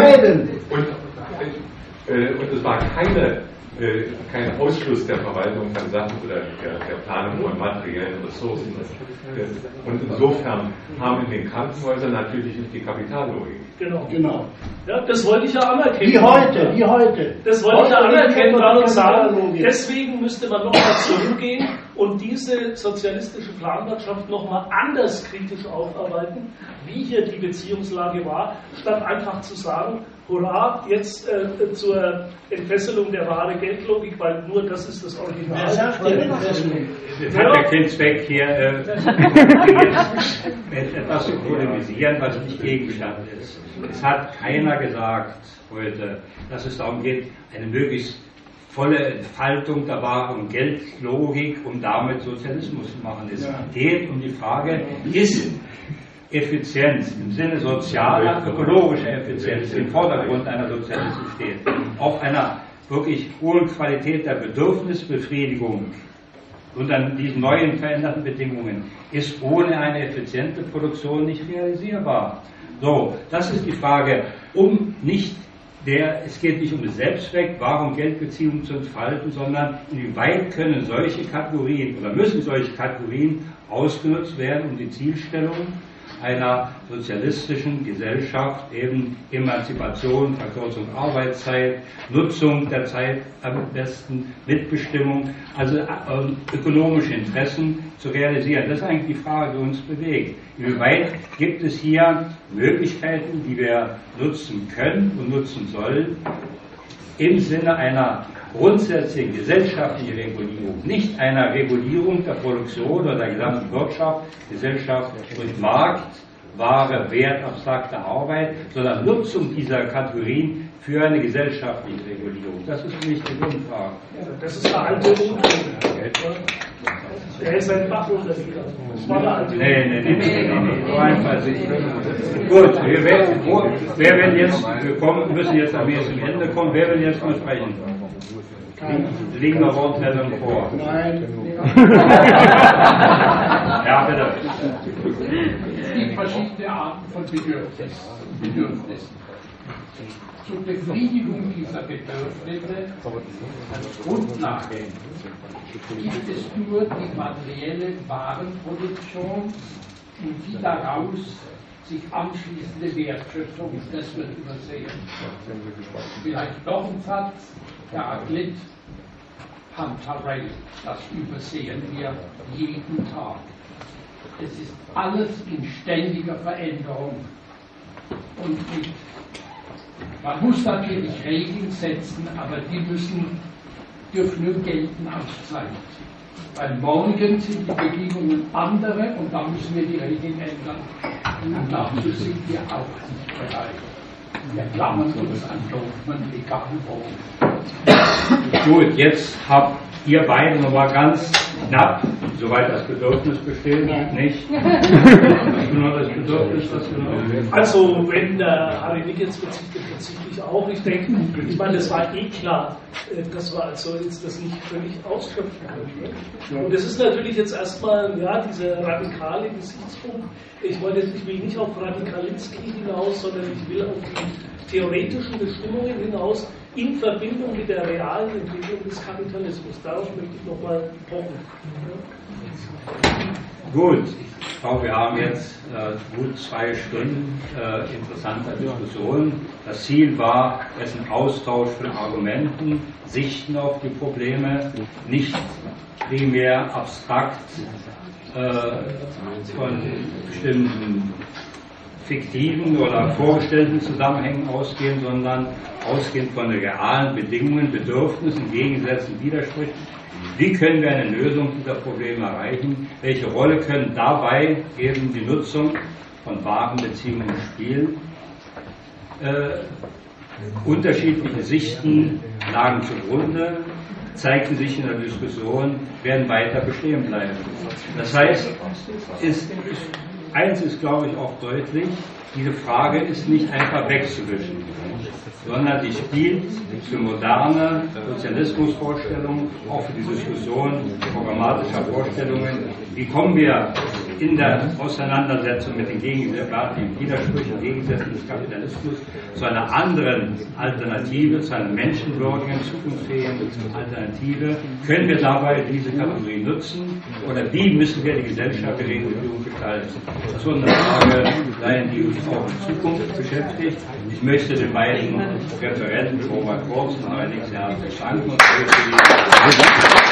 kein Ausschluss der Verwaltung von Sachen oder der Planung von materiellen Ressourcen. Und insofern haben in den Krankenhäusern natürlich nicht die Kapitallogik. Genau. Ja, das wollte ich ja anerkennen. Wie heute. Das wollte ich ja anerkennen und sagen, deswegen müsste man nochmal zurückgehen und diese sozialistische Planwirtschaft nochmal anders kritisch aufarbeiten, wie hier die Beziehungslage war, statt einfach zu sagen, hurra, jetzt zur Entfesselung der wahren Geldlogik, weil nur das ist das Original. Wer sagt denn Entfesselung? Jetzt hat der Kinzbeck hier etwas zu polemisieren, was nicht Gegenstand ist. Es hat keiner gesagt heute, dass es darum geht, eine möglichst volle Entfaltung der wahren Geldlogik, um damit Sozialismus zu machen. Es geht um die Frage, ist Effizienz im Sinne sozialer, ökologischer Effizienz im Vordergrund einer Sozialismus steht, auf einer wirklich hohen Qualität der Bedürfnisbefriedigung unter diesen neuen veränderten Bedingungen, ist ohne eine effiziente Produktion nicht realisierbar. So, das ist die Frage, es geht nicht um den Selbstzweck, warum Geldbeziehungen zu entfalten, sondern inwieweit können solche Kategorien oder müssen solche Kategorien ausgenutzt werden, um die Zielstellung einer sozialistischen Gesellschaft, eben Emanzipation, Verkürzung Arbeitszeit, Nutzung der Zeit am besten, Mitbestimmung, also ökonomische Interessen zu realisieren. Das ist eigentlich die Frage, die uns bewegt. Inwieweit gibt es hier Möglichkeiten, die wir nutzen können und nutzen sollen, im Sinne einer grundsätzlichen gesellschaftlichen Regulierung, nicht einer Regulierung der Produktion oder der gesamten Gesellschaft durch Markt, Ware, Wert, abstrakte Arbeit, sondern Nutzung dieser Kategorien für eine gesellschaftliche Regulierung. Das ist für mich die Grundfrage. Das ist eine alte Unglück. Der ist ein Bach runtergegangen. Das war eine alte Unglück. Nee. So einfach nicht. Gut, wer will jetzt, wir müssen jetzt am zum Ende kommen, wer will jetzt mal sprechen? Liegen noch Wortmeldungen vor? Nein. Ja, bitte. Es gibt verschiedene Arten von Bedürfnissen. Zur Befriedigung dieser Bedürfnisse als Grundlage gibt es nur die materielle Warenproduktion und die daraus sich anschließende Wertschöpfung, das wird übersehen. Vielleicht noch ein Satz, der Athlet Pantarei, das übersehen wir jeden Tag. Es ist alles in ständiger Veränderung. Und man muss natürlich Regeln setzen, aber die dürfen nur gelten als Zeit. Weil morgen sind die Bedingungen andere und da müssen wir die Regeln ändern. Und dazu sind wir auch nicht bereit. Wir klammern uns an Dogmen, egal wo. Gut, jetzt habt ihr beide nochmal ganz knapp, soweit das Bedürfnis besteht, nicht? Nur das Bedürfnis, das also, wenn der Harry Nick jetzt verzichtet ich auch. Ich denke, ich meine, das war eh klar, dass wir also jetzt das nicht völlig ausschöpfen können. Und das ist natürlich jetzt erstmal, ja, dieser radikale Gesichtspunkt. Ich will nicht auf Radikalinsky hinaus, sondern ich will auf die theoretischen Bestimmungen hinaus in Verbindung mit der realen Entwicklung des Kapitalismus. Darauf möchte ich nochmal pochen. Gut, ich glaube, wir haben jetzt gut 2 Stunden interessanter Diskussion. Das Ziel war, es ein Austausch von Argumenten, Sichten auf die Probleme, nicht primär abstrakt von bestimmten fiktiven oder vorgestellten Zusammenhängen ausgehen, sondern ausgehend von den realen Bedingungen, Bedürfnissen, Gegensätzen, Widersprüchen. Wie können wir eine Lösung dieser Probleme erreichen? Welche Rolle können dabei eben die Nutzung von Warenbeziehungen spielen? Unterschiedliche Sichten lagen zugrunde, zeigten sich in der Diskussion, werden weiter bestehen bleiben. Das heißt, eins ist, glaube ich, auch deutlich, diese Frage ist nicht einfach wegzuwischen, sondern die spielt für moderne Sozialismusvorstellungen, auch für die Diskussion programmatischer Vorstellungen. Wie kommen wir in der Auseinandersetzung mit den Widersprüchen und Gegensätzen des Kapitalismus zu einer anderen Alternative, zu einer menschenwürdigen, zukunftsfähigen Alternative? Können wir dabei diese Kategorie nutzen? Oder wie müssen wir die Gesellschaft der Regulierung gestalten? Das ist eine Frage, die uns auch in Zukunft beschäftigt. Ich möchte den beiden Referenten Robert Kurz und Harry Nick sehr herzlich danken.